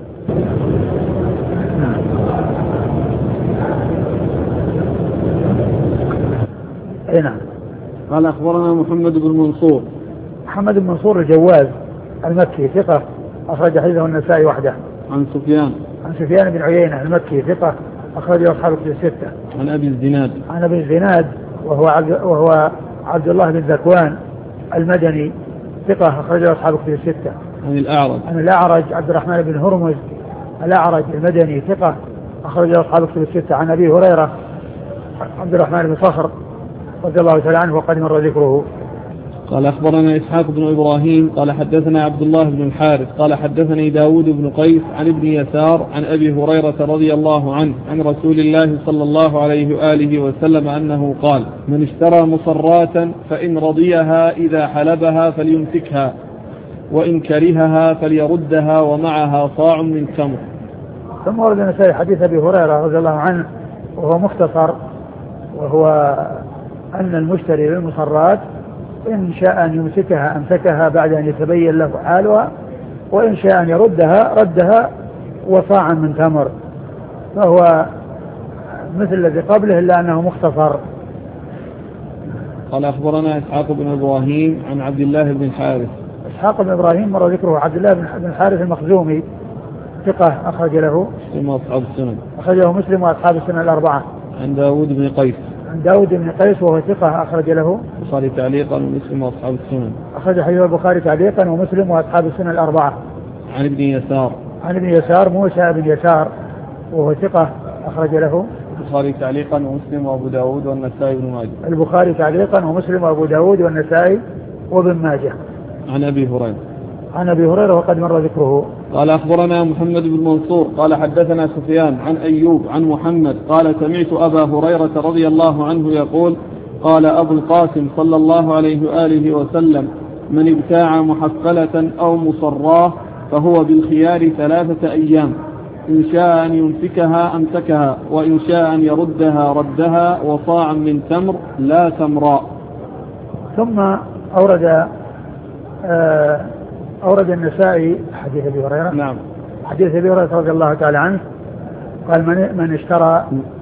اي نعم. قال أخبرنا محمد بن منصور. محمد بن منصور الجواز المكي ثقة، أخرج حديثه النسائي وحده. عن سفيان. عن سفيان بن عيينة المكي ثقة، أخرجه أصحاب الكتب الستة. عن أبي الزناد. عن أبي الزناد وهو عبد وهو عبد الله بن ذكوان المدني ثقة، أخرجه أصحاب الكتب الستة. عن الأعرج. عن الأعرج عبد الرحمن بن هرمز الأعرج المدني ثقة، أخرجه أصحاب الكتب الستة. عن أبي هريرة عبد الرحمن بن صخر رضي الله تعالى عنه وقد مر ذكره. قال أخبرنا إسحاق بن إبراهيم قال حدثنا عبد الله بن الحارث قال حدثني داود بن قيس عن ابن يسار عن أبي هريرة رضي الله عنه عن رسول الله صلى الله عليه وآله وسلم أنه قال: من اشترى مصراتا فإن رضيها إذا حلبها فليمسكها، وإن كرهها فليردها ومعها صاع من تمر. ثم ورد النسائي حديث أبي هريرة رضي الله عنه وهو مختصر، وهو أن المشتري للمصرات إن شاء أن يمسكها أمسكها بعد أن يتبين له حالها، وإن شاء أن يردها ردها وصاعا من تمر، فهو مثل الذي قبله إلا أنه مختصر. قال أخبرنا إسحاق بن إبراهيم عن عبد الله بن الحارث. إسحاق بن إبراهيم مر ذكره. عبد الله بن الحارث المخزومي ثقة، أخرج له مسلم وأصحاب السنن. أخرجه مسلم وأصحاب السنن الأربعة. عن داود بن قيس. عن داود بن قيس وهو ثقة، أخرج له البخاري تعليقا ومسلم وأصحاب السنن. أخرج حديث البخاري تعليقا ومسلم وأصحاب السنن الأربعة. عن ابن يسار. عن ابن يسار موسى بن يسار وهو ثقة، أخرج له البخاري تعليقا ومسلم وأبو داود والنسائي بن ماجه. البخاري تعليقا ومسلم وأبو داود والنسائي وابن ماجه. عن أبي هريرة. عن أبي هريرة وقد مر ذكره. قال أخبرنا محمد بن منصور قال حدثنا سفيان عن أيوب عن محمد قال: سمعت أبا هريرة رضي الله عنه يقول: قال أبو القاسم صلى الله عليه وآله وسلم: من ابتاع محفلة أو مصراه فهو بالخيار ثلاثة أيام، إن شاء أن يمسكها أمسكها، وإن شاء أن يردها ردها، وصاعا من تمر لا تمراء. ثم أورد آه أورد النسائي حديث أبي هريرة. نعم. حديث أبي هريرة رضي الله تعالى عنه قال من, من اشترى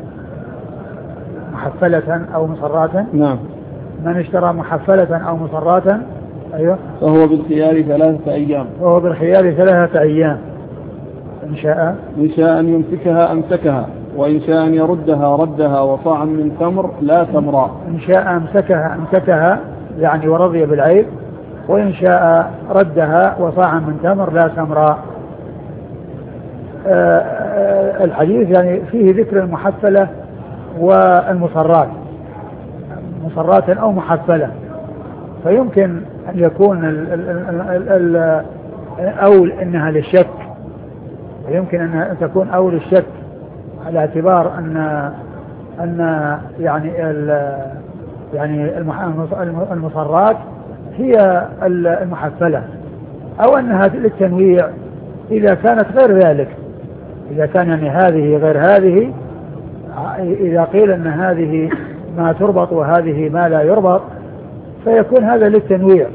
محفلة أو مصرات. نعم. من اشترى محفلة أو مصرات أيوه فهو بالخيار ثلاثة أيام. فهو بالخيار ثلاثة أيام، إن شاء إن شاء أن يمسكها أمسكها، وإن شاء أن يردها ردها، وصاعا من تمر لا تمراء. إن شاء أمسكها أمسكها يعني ورضي بالعيب، وإن شاء ردها وصاعا من تمر لا تمراء. الحديث يعني فيه ذكر المحفلة والمصرات، مصرات أو محفلة، فيمكن أن يكون ال ال ال أول إنها للشك، ويمكن أن تكون أول الشك على اعتبار أن أن يعني ال يعني المصرات هي المحفلة، أو أنها للتنويع إذا كانت غير ذلك، إذا كان يعني هذه غير هذه، إذا قيل أن هذه ما تربط وهذه ما لا يربط فيكون هذا للتنويع.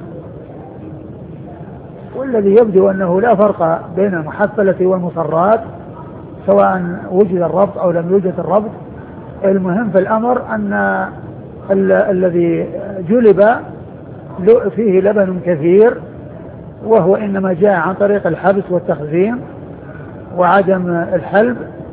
والذي يبدو أنه لا فرق بين المحفلة والمصرات سواء وجد الربط أو لم يوجد الربط، المهم في الأمر أن ال الذي جلب فيه لبن كثير، وهو إنما جاء عن طريق الحبس والتخزين وعدم الحلب،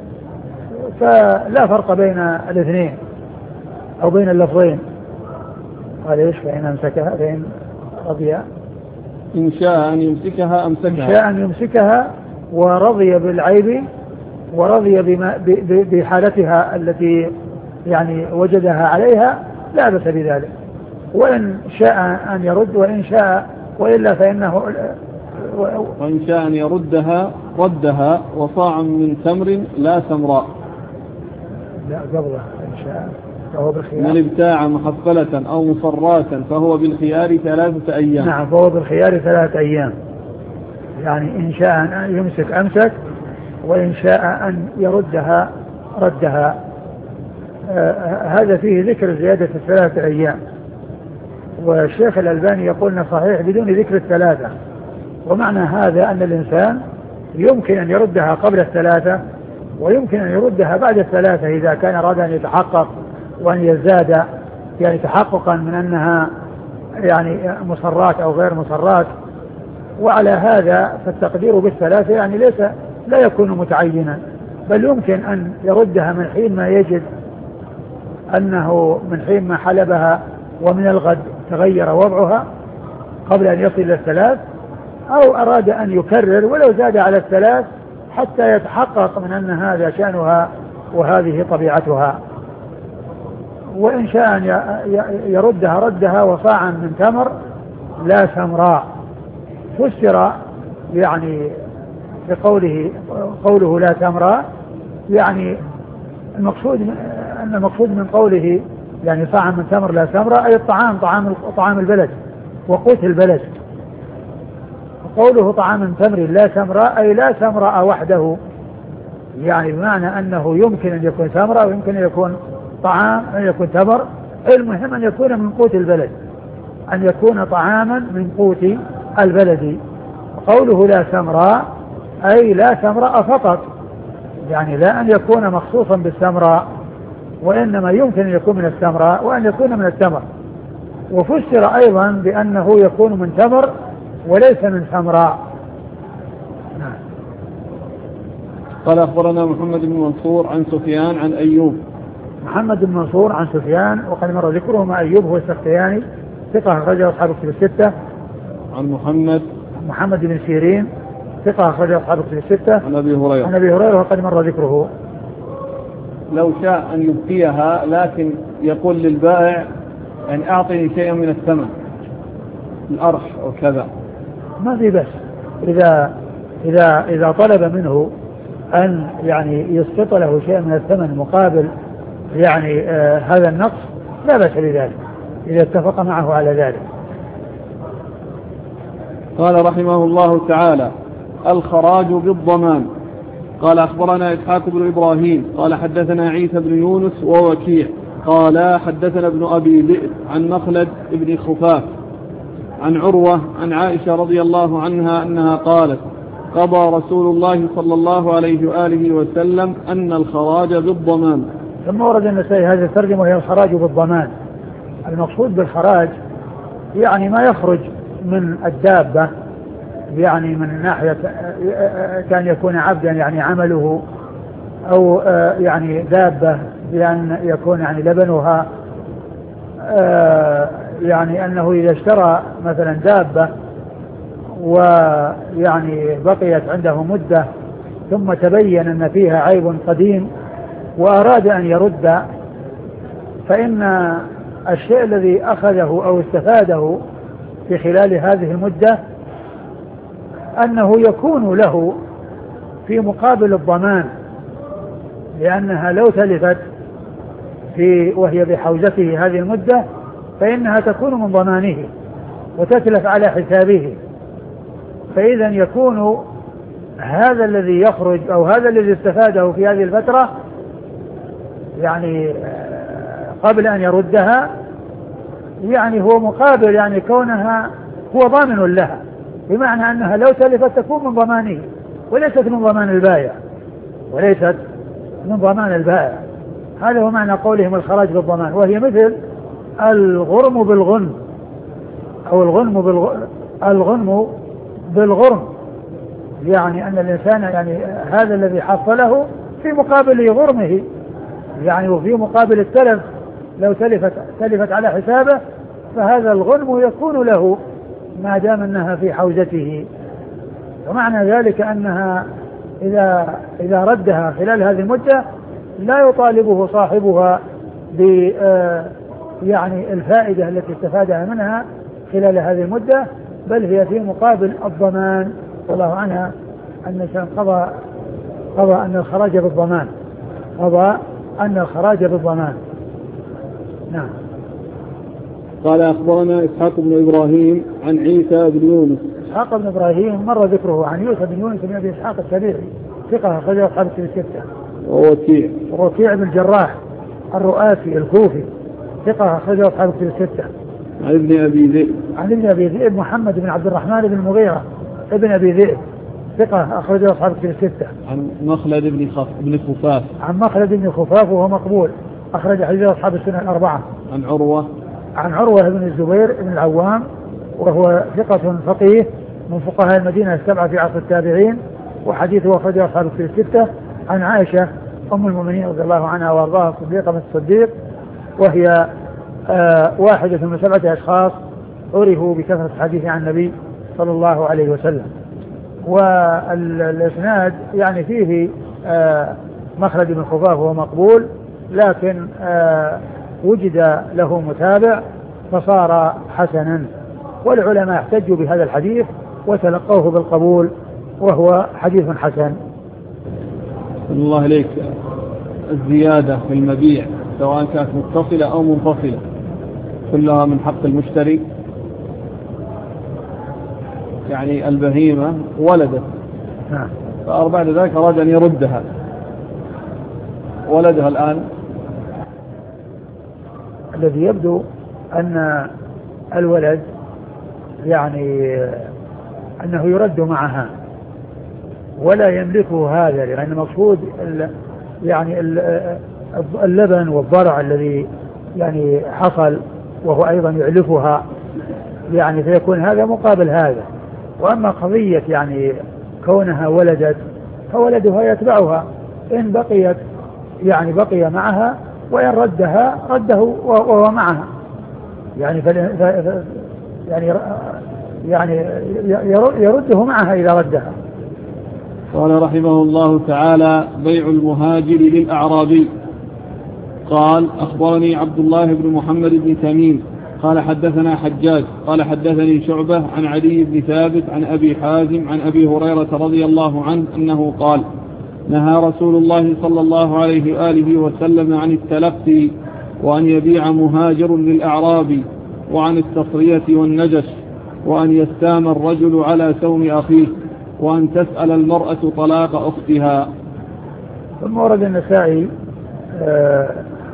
فلا فرق بين الاثنين أو بين اللفظين. قال إيش؟ فإن أمسكها فإن رضي إن شاء أن يمسكها أمسكها إن شاء أن يمسكها ورضي بالعيب ورضي بما بحالتها التي يعني وجدها عليها لا بأس بذلك، وإن شاء أن يرد وإن شاء وإلا فإنه وإن شاء أن يردها ردها، وصاعا من تمر لا تمراء. لا قبله إن شاء فهو بالخيار. من ابتاع محفلة أو مصراتا فهو بالخيار ثلاثة أيام. نعم، فهو بالخيار ثلاثة أيام، يعني إن شاء أن يمسك أمسك، وإن شاء أن يردها ردها. آه هذا فيه ذكر زيادة الثلاثة أيام، والشيخ الألباني يقولنا صحيح بدون ذكر الثلاثة، ومعنى هذا أن الإنسان يمكن أن يردها قبل الثلاثة، ويمكن أن يردها بعد الثلاثة إذا كان أراد أن يتحقق وأن يزداد يعني تحققا من أنها يعني مصرات أو غير مصرات. وعلى هذا فالتقدير بالثلاثة يعني ليس لا يكون متعينا، بل يمكن أن يردها من حين ما يجد أنه من حين ما حلبها ومن الغد تغير وضعها قبل أن يصل إلى الثلاث، أو أراد أن يكرر ولو زاد على الثلاث حتى يتحقق من أن هذا شأنها وهذه طبيعتها. وإن شاء أن يردها ردها وصاعا من تمر لا تمراء. فسر يعني بقوله قوله لا تمراء يعني المقصود أن المقصود من قوله يعني صاعا من تمر لا تمراء أي الطعام طعام طعام البلد وقوت البلد. قوله طعام من تمر لا تمراء أي لا تمراء وحده، يعني بمعنى أنه يمكن أن يكون تمرة ويمكن أن يكون طعام أن يكون تمر، المهم أن يكون من قوت البلد، أن يكون طعاما من قوت البلد. قوله لا تمراء أي لا تمراء فقط، يعني لا أن يكون مخصوصا بالتمراء، وإنما يمكن أن يكون من التمراء وأن يكون من التمر. وفسر أيضا بأنه يكون من تمر وليس من تمراء. قال أخبرنا محمد بن منصور عن سفيان عن أيوب. محمد بن منصور عن سفيان وقد مر ذكره، مع أيوب هو السختياني ثقة أخرجه أصحاب الكتب الستة. عن محمد محمد بن سيرين ثقة أخرجه أصحاب الكتب الستة. عن أبي هريرة عن أبي هريرة وقد مر ذكره. لو شاء أن يبقيها لكن يقول للبائع أن أعطني شيئا من الثمن الأرش أو كذا، ما في بس إذا إذا إذا طلب منه أن يعني يسقط له شيء من الثمن مقابل يعني آه هذا النقص لا بأس بذلك إذا اتفق معه على ذلك. قال رحمه الله تعالى: الخراج بالضمان. قال أخبرنا إسحاق بن إبراهيم قال حدثنا عيسى بن يونس ووكيع قال حدثنا ابن أبي ذئب عن مخلد بن خفاف عن عروة عن عائشة رضي الله عنها أنها قالت: قضى رسول الله صلى الله عليه وآله وسلم أن الخراج بالضمان. ثم ورد النسائي هذه الترجمة وهي الخراج بالضمان. المقصود بالخراج يعني ما يخرج من الدابة، يعني من ناحية كان يكون عبدا يعني عمله، أو يعني دابة بأن يكون يعني لبنها، يعني أنه إذا اشترى مثلا دابة ويعني بقيت عنده مدة ثم تبين أن فيها عيب قديم وأراد أن يرد، فإن الشيء الذي أخذه أو استفاده في خلال هذه المدة أنه يكون له في مقابل الضمان، لأنها لو تلفت في وهي بحوزته هذه المدة فإنها تكون من ضمانه وتتلف على حسابه، فإذا يكون هذا الذي يخرج أو هذا الذي استفاده في هذه الفترة يعني قبل أن يردها يعني هو مقابل يعني كونها هو ضامن لها، بمعنى أنها لو تلفت تكون من ضمانه وليست من ضمان البائع وليست من ضمان البائع. هذا هو معنى قولهم الخراج بالضمان، وهي مثل الغرم بالغنم أو الغنم بالغ... الغنم بالغرم، يعني أن الإنسان يعني هذا الذي حصله في مقابل غرمه، يعني وفي مقابل التلف لو تلفت, تلفت على حسابه فهذا الغنم يكون له ما دام أنها في حوزته. ومعنى ذلك أنها إذا, إذا ردها خلال هذه المدة لا يطالبه صاحبها ب يعني الفائدة التي استفادها منها خلال هذه المدة، بل هي في مقابل الضمان. والله عنها أن قضى قضى أن الخراج بالضمان قضى أن الخراج بالضمان. نعم. قال أخبرنا إسحاق بن إبراهيم عن عيسى بن يونس. إسحاق بن إبراهيم مر ذكره عن يوسف بن يونس بن أبي إسحاق السبيعي ثقة أخرج أصحاب الستة. ووكيع ووكيع بن الجراح الرؤاسي الكوفي ثقة أخرج أصحاب الستة. عن ابن أبي ذئب عن ابن أبي ذئب محمد بن عبد الرحمن بن المغيرة ابن أبي ذئب ثقة أخرج أصحاب الستة. عن مخلد بن خف بن خفاف عن مخلد بن خفاف وهو مقبول أخرج حديث أصحاب السنة الأربعة. عن عروة عن عروة بن الزبير بن العوام وهو ثقة فقيه من فقهاء المدينة السبعة في عصر التابعين، وحديثه أخرج أصحاب الستة. عن عائشة أم المؤمنين رضي الله عنها وأرضاها الصديقة من الصديق، وهي آه واحدة من سبعة أشخاص عرفوا بكثرة الحديث عن النبي صلى الله عليه وسلم. والإسناد يعني فيه آه مخلد بن خفاف وهو مقبول، لكن آه وجد له متابع فصار حسنا، والعلماء احتجوا بهذا الحديث وتلقوه بالقبول وهو حديث حسن. الله عليك، الزيادة في المبيع سواء كانت متصلة أو منفصلة كلها من حق المشتري. يعني البهيمة ولدت فأربع ذلك أراد أن يردها، ولدها الآن الذي يبدو أن الولد يعني أنه يرد معها ولا يملكه هذا، لأن المقصود يعني اللبن والضرع الذي يعني حصل وهو أيضا يعلفها، يعني فيكون هذا مقابل هذا. وأما قضية يعني كونها ولدت فولدها يتبعها إن بقيت يعني بقي معها، وإن ردها رده وهو معها، يعني فل... يعني يعني يرده معها إذا ردها. قال رحمه الله تعالى: بيع المهاجر للأعرابي. قال أخبرني عبد الله بن محمد بن تميم قال حدثنا حجاج قال حدثني شعبة عن علي بن ثابت عن أبي حازم عن أبي هريرة رضي الله عنه أنه قال: نهى رسول الله صلى الله عليه وآله وسلم عن التلقي وأن يبيع مهاجر للأعرابي، وعن التصرية والنجش، وأن يستام الرجل على سوم أخيه، وأن تسأل المرأة طلاق أختها. ثم ورد النسائي آه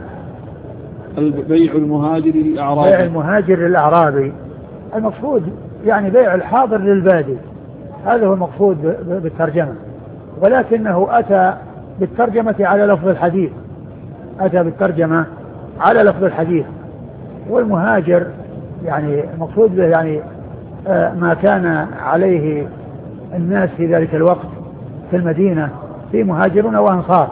بيع المهاجر للأعرابي. بيع المهاجر للأعرابي المقصود يعني بيع الحاضر للبادي، هذا هو المقصود بالترجمة، ولكنه أتى بالترجمة على لفظ الحديث، أتى بالترجمة على لفظ الحديث. والمهاجر يعني المقصود به يعني آه ما كان عليه الناس في ذلك الوقت في المدينة، في مهاجرون وأنصار،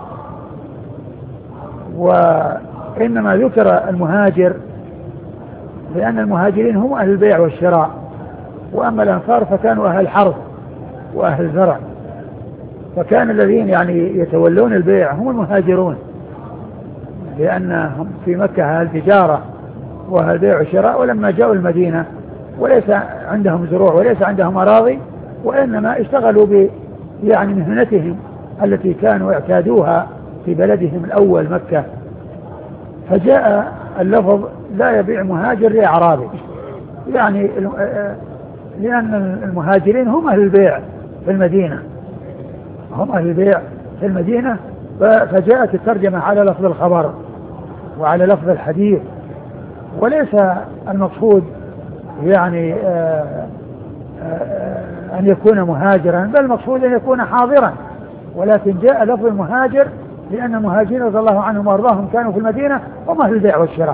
وإنما ذكر المهاجر لأن المهاجرين هم أهل البيع والشراء، وأما الأنصار فكانوا أهل الحرث وأهل الزرع، فكان الذين يعني يتولون البيع هم المهاجرون، لأنهم في مكة أهل تجارة وأهل البيع والشراء، ولما جاءوا المدينة وليس عندهم زروع وليس عندهم أراضي، وإنما اشتغلوا ب يعني مهنتهم التي كانوا اعتادوها في بلدهم الأول مكة، فجاء اللفظ لا يبيع مهاجر لأعرابي، يعني لأن المهاجرين هم أهل البيع في المدينة، هم أهل البيع في المدينة، فجاءت الترجمة على لفظ الخبر وعلى لفظ الحديث، وليس المقصود يعني آآ آآ أن يكون مهاجرا، بل المقصود أن يكون حاضرا، ولكن جاء لفظ المهاجر لأن المهاجرين رضي الله عنهم وارضاهم كانوا في المدينة هم أهل البيع والشراء.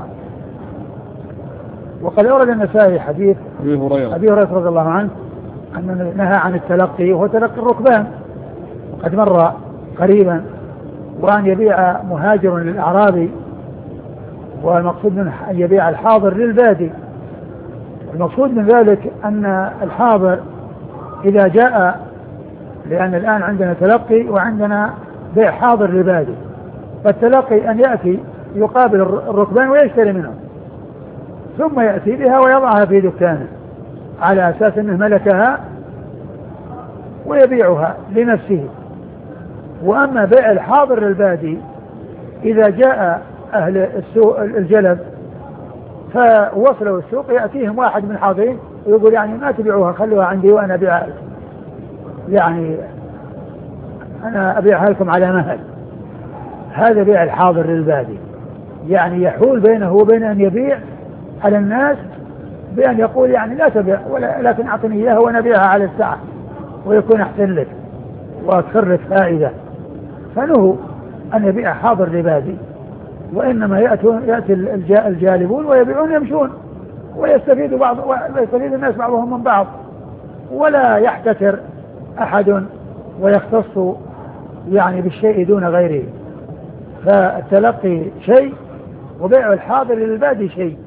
وقد أورد النسائي حديث أبي هريرة أبي هريرة رضي الله عنه أن نهى عن التلقي وهو تلقي الركبان، وقد مر قريبا، وأن يبيع مهاجر للأعرابي، والمقصود منه أن يبيع الحاضر للبادي. المقصود من ذلك أن الحاضر إذا جاء، لأن الآن عندنا تلقي وعندنا بيع حاضر للبادي، فالتلقي أن يأتي يقابل الركبان ويشتري منهم، ثم يأتي بها ويضعها في دكانه على أساس أنه ملكها ويبيعها لنفسه. وأما بيع الحاضر للبادي إذا جاء أهل السوق الجلب فوصلوا السوق يأتيهم واحد من الحاضرين ويقول يعني ما تبيعوها خلوها عندي وأنا أبيعها، يعني أنا أبيعها لكم على مهل. هذا بيع الحاضر للبادي، يعني يحول بينه وبين أن يبيع على الناس بأن يقول يعني لا تبيع ولا لكن أعطني إياها وأنا أبيعها على الساعة ويكون أحسن لك وأكثر لك فائدة. فنهوا أن يبيع حاضر لبادي، وإنما يأتي الجالبون ويبيعون يمشون ويستفيد بعض ويستفيد الناس بعضهم من بعض، ولا يحتكر أحد ويختص يعني بالشيء دون غيره. فالتلقي شيء وبيع الحاضر للبادي شيء.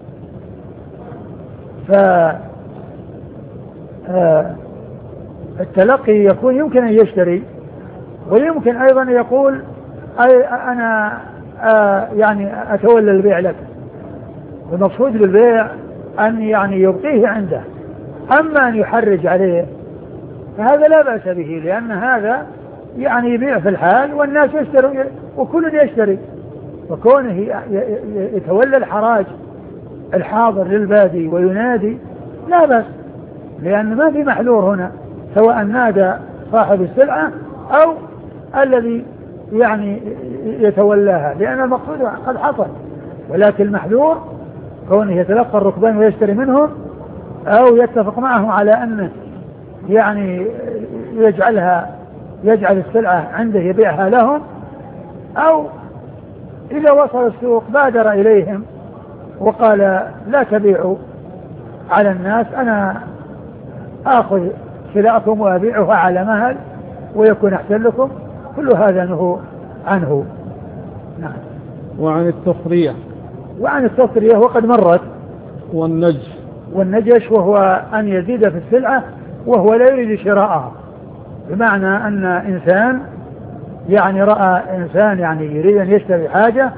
فالتلقي يكون يمكن أن يشتري، ويمكن أيضا يقول أي أنا يعني أتولى البيع لك، والمقصود بالبيع أن يعني يبقيه عنده. أما أن يحرج عليه فهذا لا بأس به، لأن هذا يعني يبيع في الحال والناس يشتروا وكل يشتري، وكونه يتولى الحراج الحاضر للبادي وينادي لا بأس، لأن ما في محلور هنا، سواء نادى صاحب السلعة أو الذي يعني يتولاها، لأن المقصود قد حصل. ولكن المحذور كونه يتلقى الركبان ويشتري منهم، أو يتفق معهم على أنه يعني يجعلها يجعل السلعة عنده يبيعها لهم، أو إذا وصل السوق بادر إليهم وقال لا تبيعوا على الناس، أنا آخذ سلعكم وأبيعها على مهل ويكون أحسن لكم. كل هذا نهو عنه. نعم. وعن التصريح وعن التصريح وقد مرت. والنجش والنجش وهو أن يزيد في السلعة وهو لا يريد شراءها، بمعنى أن إنسان يعني رأى إنسان يعني يريد أن يشتري حاجة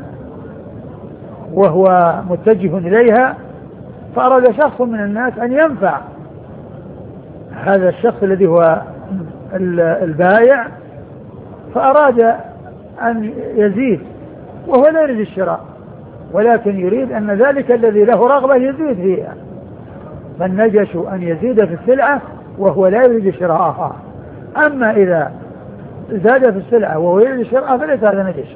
وهو متجه إليها، فأراد شخص من الناس أن ينفع هذا الشخص الذي هو البائع، فأراد أن يزيد وهو لا يريد الشراء، ولكن يريد أن ذلك الذي له رغبة يزيد فيها، فالنجش أن يزيد في السلعة وهو لا يريد شراءها. أما إذا زاد في السلعة وهو يريد شراءها فليس هذا نجش.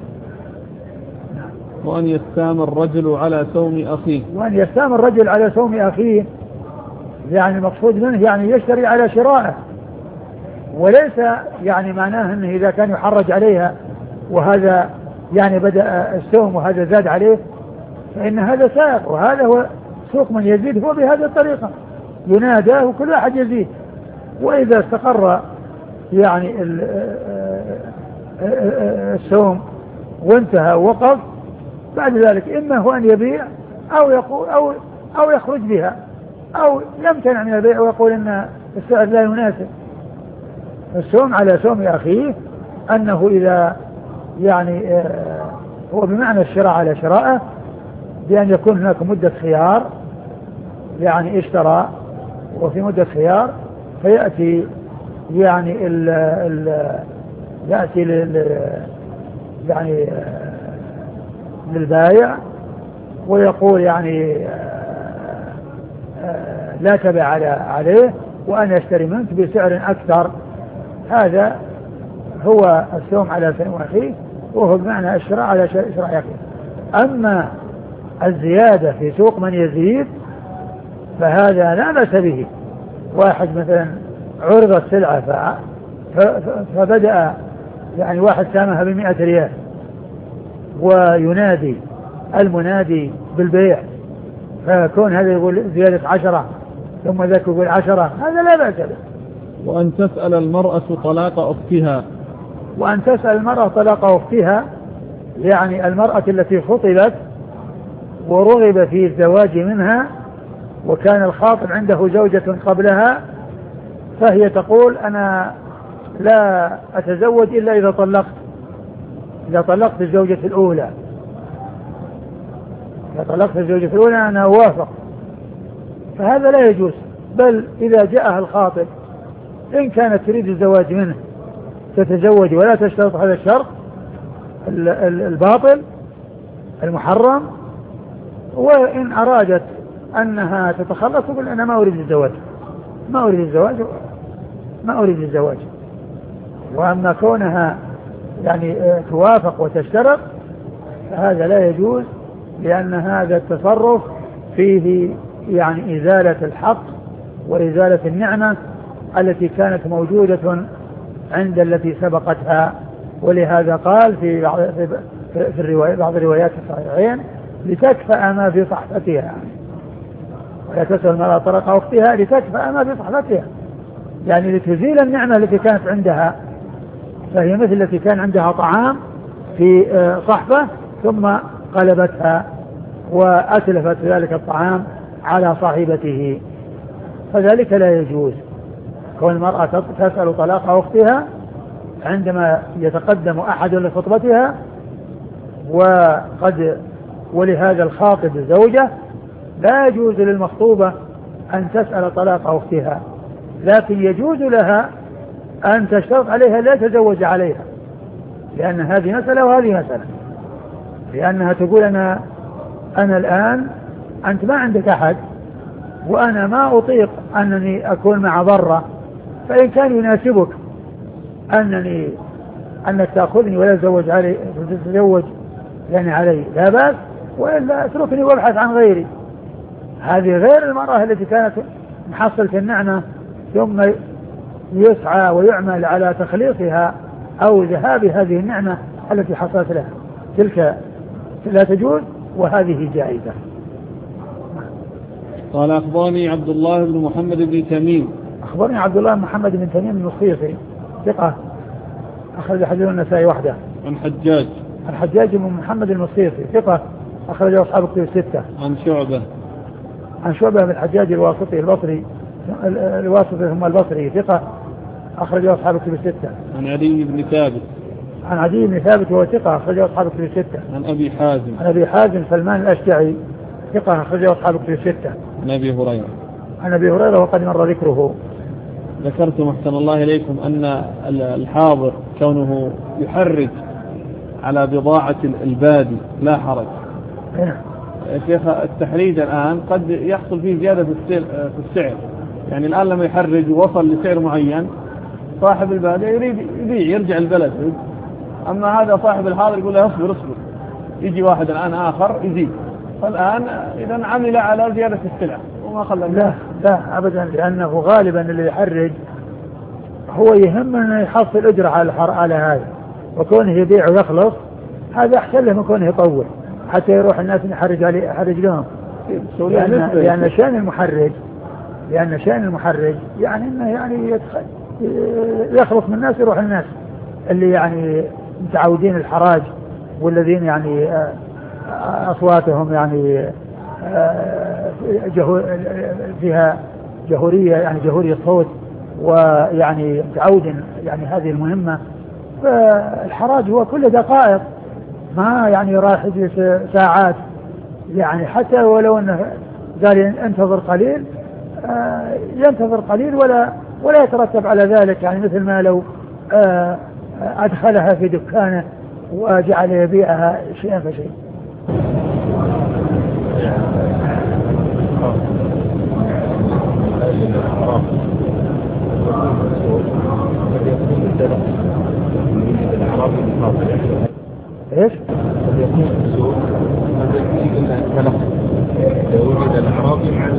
وأن يستام الرجل على سوم أخيه وأن يستام الرجل على سوم أخيه يعني المقصود منه يعني يشتري على شرائه، وليس يعني معناه أنه إذا كان يحرج عليها وهذا يعني بدأ السوم وهذا زاد عليه فإن هذا سائق، وهذا هو سوق من يزيد هو بهذه الطريقة ينادى وكل واحد يزيد. وإذا استقر يعني السوم وانتهى ووقف بعد ذلك إما هو أن يبيع أو يقول أو أو يخرج بها أو يمتنع من البيع ويقول إن السعر لا يناسب. السوم على سوم أخيه أنه إذا يعني هو بمعنى الشراء على شراءه بأن يكون هناك مدة خيار، يعني اشترى وفي مدة خيار فيأتي يعني ال ال يأتي لل يعني للبائع ويقول يعني لا تبع على عليه وأنا أشتري منك بسعر أكثر. هذا هو السوم على سوم أخيه وهو بمعنى الشراء على شراء أخيه. أما الزيادة في سوق من يزيد فهذا لا بأس به. واحد مثلا عرض السلعة فبدأ يعني واحد سامها بمئة ريال وينادي المنادي بالبيع فكون هذا يقول زيادة عشرة ثم ذاك يقول عشرة هذا لا بأس به. وأن تسأل المرأة طلاق أختها وأن تسأل المرأة طلاق أختها يعني المرأة التي خطبت ورغب في الزواج منها وكان الخاطب عنده زوجة قبلها فهي تقول أنا لا أتزوج إلا إذا طلقت إذا طلقت الزوجة الأولى إذا طلقت الزوجة الأولى أنا أوافق. فهذا لا يجوز، بل إذا جاءها الخاطب إن كانت تريد الزواج منه تتزوج ولا تشترط هذا الشرط الباطل المحرم، وإن أرادت أنها تتخلص تقول أنا ما أريد الزواج ما أريد الزواج ما أريد الزواج. وأما كونها يعني توافق وتشترط فهذا لا يجوز، لأن هذا التصرف فيه يعني إزالة الحق وإزالة النعمة التي كانت موجودة عند التي سبقتها. ولهذا قال في بعض في الرواية بعض الروايات الصحيحين لتكفأ ما في صحفتها، ولا تسأل المرأة طلاق أختها لتكفأ ما في صحفتها، يعني لتزيل النعمة التي كانت عندها. فهي مثل التي كان عندها طعام في صحفة ثم قلبتها وأتلفت ذلك الطعام على صاحبته، فذلك لا يجوز. كون المرأة تسأل طلاق أختها عندما يتقدم أحد لخطبتها وقد ولهذا الخاطب الزوجة لا يجوز للمخطوبة أن تسأل طلاق أختها، لكن يجوز لها أن تشترط عليها لا تزوج عليها، لأن هذه مسألة وهذه مسألة، لأنها تقول أنا أنا الآن أنت ما عندك أحد وأنا ما أطيق أنني أكون مع ضرة، فإن كان يناسبك أنني أنك تأخذني ولا تزوج علي تتزوج يعني علي لا بأس، وإلا اتركني وابحث عن غيري. هذه غير المرأة التي كانت محصلة النعمة ثم يسعى ويعمل على تخليصها أو ذهاب هذه النعمة التي حصلت لها، تلك لا تجوز وهذه جائزة. قال أخبرني عبد الله بن محمد بن تميم أخبرني عبد الله بن محمد بن تميم المصيصي ثقة أخرج حديث النسائي وحده. عن حجاج عن حجاج بن محمد المصيصي ثقة أخرج أصحاب الكتب الستة. عن شعبة عن شعبة بن الحجاج الواسطي البصري الواسطي ثم البصري ثقة أخرج أصحاب الكتب الستة. عن عدي بن ثابت عن عدي بن ثابت وهو ثقة أخرج أصحاب الكتب الستة. عن أبي حازم عن أبي حازم سلمان الأشجعي ثقة أخرج أصحاب الكتب الستة. عن أبي هريرة عن أبي هريرة وقد مر ذكره. ذكرتم أحسن الله إليكم أن الحاضر كونه يحرج على بضاعة البادي لا حرج، شيخ التحريج الآن قد يحصل فيه زيادة في السعر، يعني الآن لما يحرج ووصل لسعر معين صاحب البادية يريد يبيع يرجع البلد، أما هذا صاحب الحاضر يقول له اصبر اصبر، يجي واحد الآن آخر يزيد، فالآن إذا عمل على زيادة السلع وما خلى. لا لا أبدا، لأنه غالبا اللي يحرج هو يهم أنه يحصل أجرة على على هذا، وكونه يبيع ويخلص هذا أحسن له من كونه يطول حتى يروح الناس يحرج عليه يحرج لهم. لأن, لأن شأن المحرج لأن شأن المحرج يعني إنه يعني يدخل يخلص من الناس يروح الناس اللي يعني متعودين الحراج والذين يعني أصواتهم يعني فيها جهورية يعني جهورية صوت ويعني متعود يعني هذه المهمة. فالحراج هو كل دقائق ما يعني راح يجلس ساعات، يعني حتى ولو أنه قال انتظر قليل ينتظر قليل ولا ولا يترتب على ذلك، يعني مثل ما لو أدخلها في دكانه وجعل يبيعها شيئا فشيء. ايش؟ قد يكون السوق قد يكون التلقي لو وجد الأعرابي مع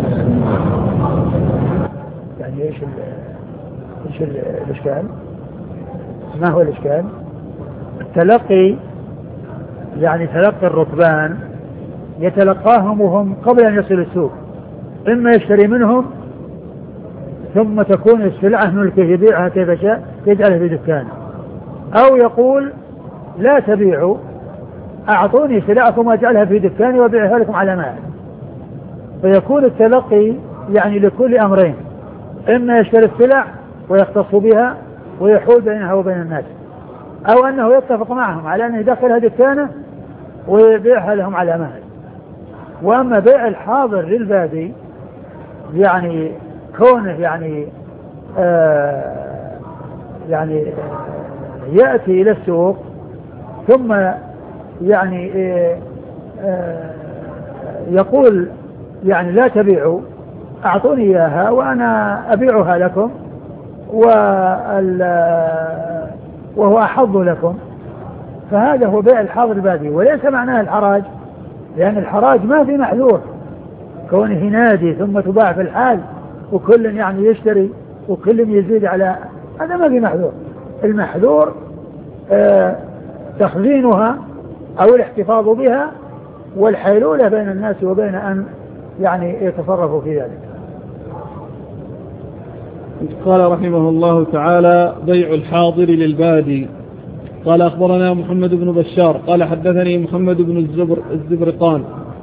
يعني ايش ال ايش ال الاشكال؟ ما هو الاشكال؟ التلقي يعني تلقي الركبان يتلقاهم وهم قبل ان يصل السوق، اما يشتري منهم ثم تكون السلعة ملكه يبيعها كيف شاء يجعلها في دكانه، او يقول لا تبيعوا اعطوني سلعكم واجعلها في دكاني وابيعها لكم على مال. فيكون التلقي يعني لكل امرين، اما يشتري السلع ويختص بها ويحول بينها وبين الناس، او انه يتفق معهم على انه يدخلها دكانه ويبيعها لهم على مال. واما بيع الحاضر للبادي يعني كونه يعني آه يعني آه يأتي إلى السوق ثم يعني آه آه يقول يعني لا تبيعوا أعطوني إياها وأنا أبيعها لكم وهو أحظ لكم، فهذا هو بيع الحاضر البادي، وليس معناه الحراج، لأن الحراج ما في محذور كونه ينادي ثم تباع في الحال وكل يعني يشتري وكل يزيد على هذا، ما في محذور. المحذور آه تخزينها أو الاحتفاظ بها والحيلولة بين الناس وبين أن يعني يتصرفوا في ذلك. قال رحمه الله تعالى: بيع الحاضر للبادي. قال أخبرنا محمد بن بشار قال حدثني محمد بن الزبر الزبرقان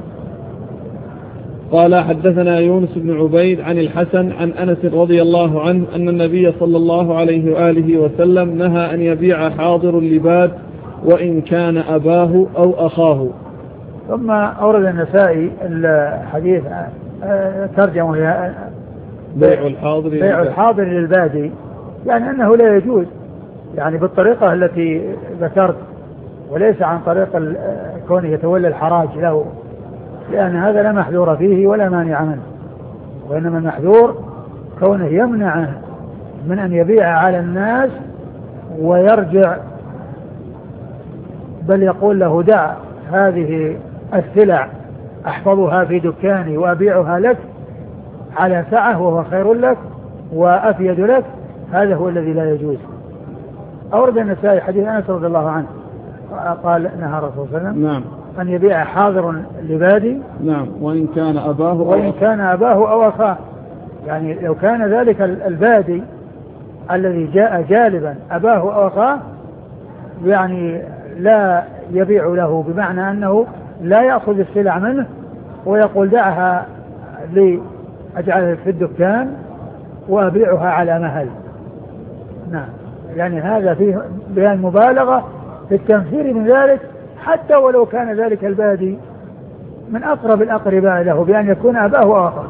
قال حدثنا يونس بن عبيد عن الحسن عن أنس رضي الله عنه أن النبي صلى الله عليه وآله وسلم نهى أن يبيع حاضر اللباد وإن كان أباه أو أخاه. ثم أورد النسائي الحديث ترجمه بيع الحاضر بيع الحاضر للبادي، يعني أنه لا يجوز يعني بالطريقة التي ذكرت، وليس عن طريق كونه يتولى الحراج له، لأن هذا لا محذور فيه ولا مانع منه، وإنما المحذور كونه يمنعه من أن يبيع على الناس ويرجع، بل يقول له دع هذه السلع أحفظها في دكاني وأبيعها لك على سعة وهو خير لك وأفيد لك، هذا هو الذي لا يجوز. أورد النسائي حديث أنس رضي الله عنه قال نهى الرسول صلى الله عليه وسلم نعم أن يبيع حاضر لبادي نعم وإن كان أباه وإن كان أباه أو أخاه، يعني لو كان ذلك البادي الذي جاء جالبا أباه أو أخاه يعني لا يبيع له، بمعنى أنه لا يأخذ السلع منه ويقول دعها لي أجعلها في الدكان وأبيعها على مهل. نعم، يعني هذا فيه بيان مبالغة في التنفير من ذلك، حتى ولو كان ذلك البادي من أقرب الأقرباء له بأن يكون أباه وآخر.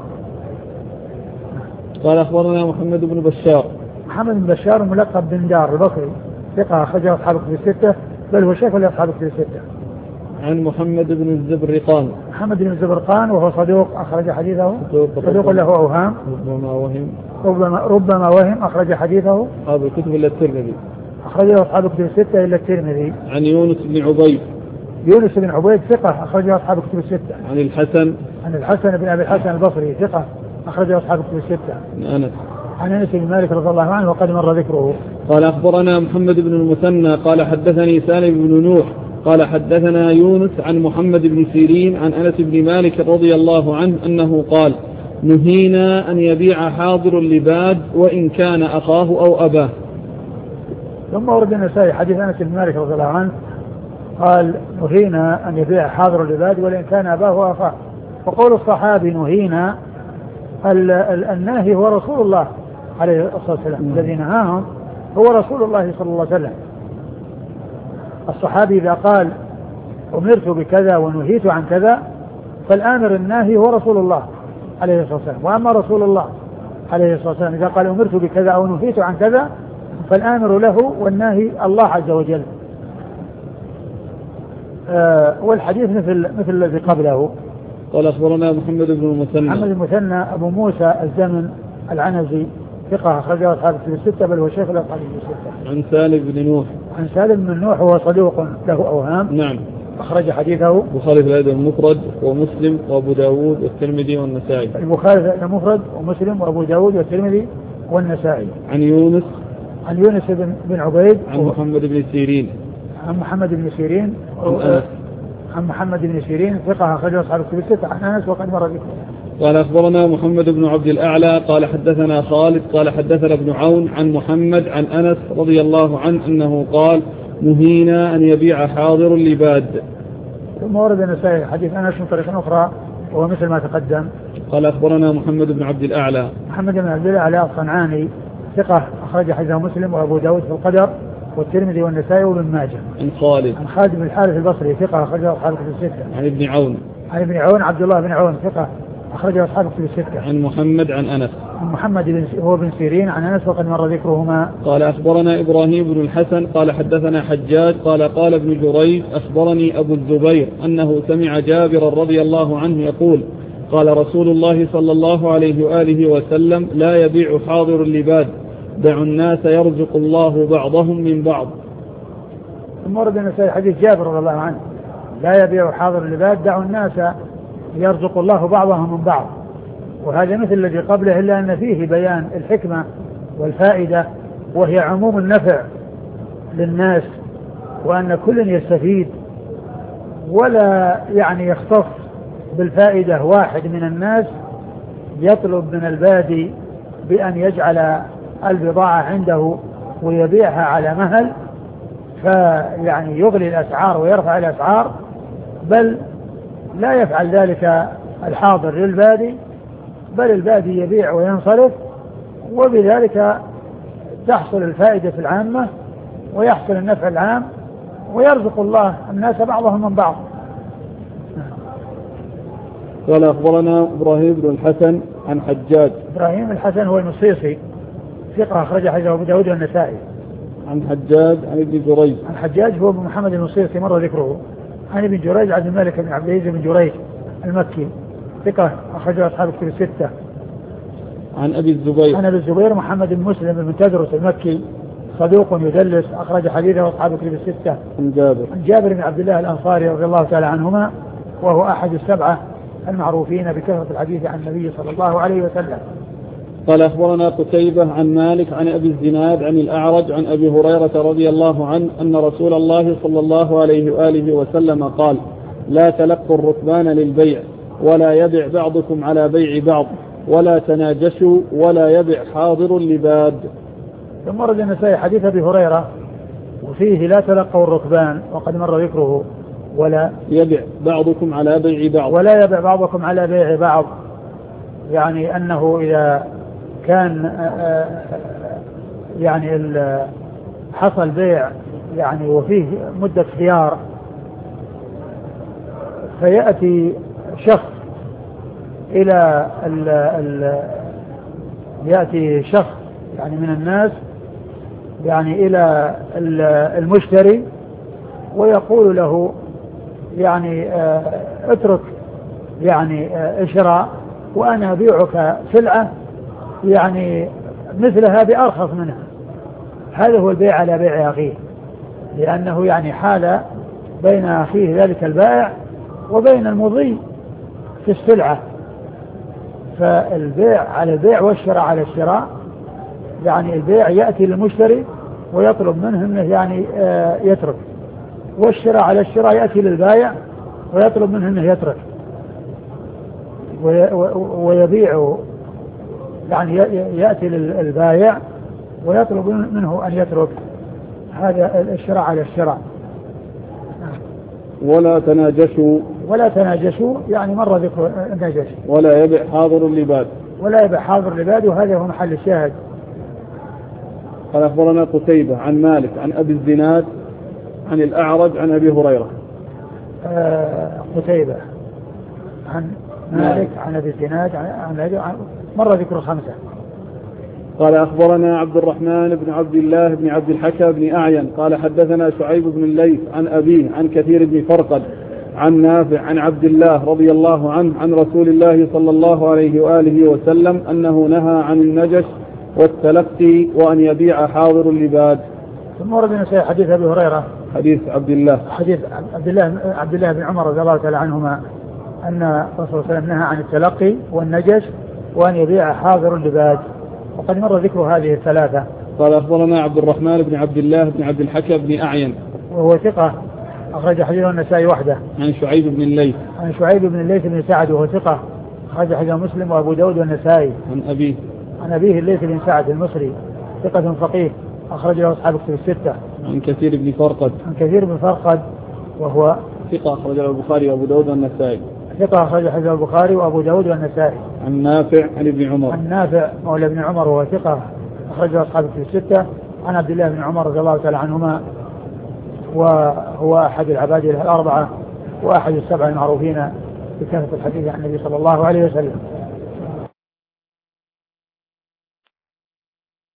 قال أخبرنا محمد بن بشار محمد بن بشار ملقب بن دار البصري ثقة أخرجه أصحاب الكتب الستة، بل هو شيخ لأصحاب الكتب الستة. عن محمد بن الزبرقان. محمد بن الزبرقان وهو صدوق أخرج حديثه صدوق له أوهام ربما وهم ربما, ربما وهم أخرج حديثه أصحاب الكتب إلا الترمذي أخرجه أصحاب الكتب الستة إلا الترمذي. عن يونس بن عبيد يونس بن عبيد ثقة أخرجه أصحاب الكتب الستة. عن الحسن عن الحسن بن أبي الحسن البصري ثقة أخرجه أصحاب الكتب الستة. عن أنس عن أنس بن مالك رضي الله عنه وقد مر ذكره. قال أخبرنا محمد بن المثنى قال حدثني سالم بن نوح قال حدثنا يونس عن محمد بن سيرين عن أنس بن مالك رضي الله عنه أنه قال نهينا أن يبيع حاضر اللباد وإن كان أخاه أو أباه. ثم ورد النسائي حديث أنس بن مالك رضي الله عنه قال نهينا أن يبيع حاضر اللباد وإن كان أباه وأخاه. وقول الصحابي نهينا الناهي هو رسول الله عليه الصلاة والسلام الذي نهاهم هو رسول الله صلى الله عليه وسلم. الصحابي إذا قال أمرت بكذا ونهيت عن كذا فالآمر الناهي هو رسول الله عليه الصلاة والسلام. وأما رسول الله عليه الصلاة والسلام إذا قال أمرت بكذا أو نهيت عن كذا فالآمر له والناهي الله عز وجل. آه والحديث مثل مثل الذي قبله. قال أخبرنا محمد بن المثنى محمد المثنى أبو موسى الزمن العنزي ثقة أخرجه أصحاب الكتب الستة بل هو شيخ الأصحاب الستة. عن سالم بن نوح عن سالم بن نوح هو صدوق له أوهام. نعم أخرج حديثه البخاري في الأدب المفرد ومسلم وأبو داود والترمذي والنسائي. البخاري في الأدب المفرد ومسلم وأبو داود والترمذي والنسائي. عن يونس عن يونس بن عبيد عن محمد بن سيرين عن محمد بن سيرين عن, عن محمد بن سيرين ثقة أخرجه أصحاب الكتب الستة عن أنس وقد مر ذكره. قال أخبرنا محمد بن عبد الأعلى قال حدثنا خالد قال حدثنا ابن عون عن محمد عن أنس رضي الله عنه أنه قال نهينا أن يبيع حاضر اللباد. ثم ورد النسائي حديث أنس من طريق أخرى وهو مثل ما تقدم. قال أخبرنا محمد بن عبد الأعلى محمد بن عبد الأعلى الصنعاني ثقة أخرج حديثه مسلم وأبو داود في القدر والترمذي والنسائي وابن ماجه. عن خالد عن خالد بن الحارث البصري ثقة أخرجه أصحاب الكتب الستة. عن ابن عون عن ابن عون عبد الله بن عون ثقة أخرجه أصحاب الكتب الستة. عن محمد عن أنس عن محمد بن هو بن سيرين عن أنس وقد مر ذكرهما. قال أخبرنا إبراهيم بن الحسن قال حدثنا حجاج قال قال ابن جريج أخبرني أبو الزبير أنه سمع جابر رضي الله عنه يقول قال رسول الله صلى الله عليه وآله وسلم لا يبيع حاضر اللباد دعوا الناس يرزق الله بعضهم من بعض. ثم ورد النسائي حديث جابر رضي الله عنه لا يبيع حاضر اللباد دعوا الناس يرزق الله بعضهم من بعض. وهذا مثل الذي قبله إلا أن فيه بيان الحكمة والفائدة وهي عموم النفع للناس وأن كل يستفيد ولا يعني يختص بالفائدة واحد من الناس يطلب من البادي بأن يجعل البضاعة عنده ويبيعها على مهل فيعني يغلي الأسعار ويرفع الأسعار بل لا يفعل ذلك الحاضر للبادي بل البادي يبيع وينصرف وبذلك تحصل الفائدة العامة ويحصل النفع العام ويرزق الله الناس بعضهم من بعض. قال أخبرنا إبراهيم بن الحسن عن حجاج. إبراهيم الحسن هو المصيصي ثقة أخرج حديثه أبو داود والنسائي. عن حجاج عن ابن جريج. عن حجاج هو ابن محمد المصيصي مر ذكره. عن ابن جريج عبد الملك بن عبد العزيز بن جريج المكي ثقة أخرج أصحاب الكتب الستة. عن أبي الزبير. عن أبي الزبير محمد بن مسلم بن تدرس المكي صدوق يدلس أخرج حديثه أصحاب الكتب الستة. عن جابر. عن جابر بن عبد الله الأنصاري رضي الله تعالى عنهما وهو أحد السبعة المعروفين بكثرة الحديث عن النبي صلى الله عليه وسلم. قال أخبرنا قتيبة عن مالك عن أبي الزناد عن الأعرج عن أبي هريرة رضي الله عنه أن رسول الله صلى الله عليه وآله وسلم قال لا تلقوا الركبان للبيع ولا يبع بعضكم على بيع بعض ولا تناجشوا ولا يبع حاضر اللباد. ثم ورد النسائي حديث أبي هريرة وفيه لا تلقوا الركبان وقد مر ذكره ولا يبع بعضكم على بيع بعض ولا يبع بعضكم على بيع بعض يعني أنه إذا كان يعني حصل بيع يعني وفيه مدة خيار فيأتي شخص إلى ال ال يأتي شخص يعني من الناس يعني إلى المشتري ويقول له يعني آه اترك يعني آه اشراء وأنا أبيعك سلعة يعني مثلها بأرخص منها. هذا هو البيع على بيع أخيه، لأنه يعني حال بين أخيه ذلك البائع وبين المضي في السلعة. فالبيع على البيع والشراء على الشراء، يعني البيع يأتي للمشتري ويطلب منه انه يعني آه يترك، والشراء على الشراء يأتي للبائع ويطلب منه انه يترك ويبيع، يعني يأتي للبائع ويطلب منه أن يترك. هذا الشراء على الشراء. ولا تناجشوا ولا تناجشوا يعني مر ذكر النجش. ولا يبيع حاضر لباد ولا يبيع حاضر لباد، وهذا هو محل الشاهد. قال أخبرنا قتيبة عن مالك عن أبي الزناد عن الأعرج عن أبي هريرة. آه قتيبة عن مالك عن أبي الزناد عن, عن مر ذكر خمسة. قال أخبرنا عبد الرحمن بن عبد الله بن عبد الحكى بن أعين قال حدثنا شعيب بن الليث عن أبيه عن كثير بن فرقد عن نافع عن عبد الله رضي الله عنه عن رسول الله صلى الله عليه وآله وسلم أنه نهى عن النجش والتلقي وأن يبيع حاضر اللباد. ثم ورد نسائي حديث أبي هريرة حديث عبد الله حديث عبد الله عبد الله بن عمر رضي الله تعالى عنهما أن الرسول صلى الله عليه وسلم نهى عن التلقي والنجش وأن يبيع حاضر اللباد، وقد مر ذكر هذه الثلاثة. قال أخبرنا عبد الرحمن بن عبد الله بن عبد الحكى بن أعين وهو ثقة أخرج حديثه النسائي وحده. عن شعيب بن الليث عن شعيب بن الليث بن سعد وهو ثقة أخرج حديثه مسلم وأبو داود والنسائي. عن أبيه عن أبيه الليث بن سعد المصري ثقة فقيه أخرج له أصحاب كتب الستة. عن كثير بن فرقد عن كثير بن فرقد وهو ثقة أخرج له البخاري وأبو داود والنسائي. ثقة أخرج حديث البخاري وأبو داود والنسائي. عن نافع عن ابن عمر. عن نافع مولى ابن عمر وهو ثقة أخرج له أصحاب كتب الستة. عن عبد الله بن عمر رضي الله تعالى عنهما وهو أحد العباد الأربعة وأحد السبع المعروفين بكثرة الحديث عن النبي صلى الله عليه وسلم.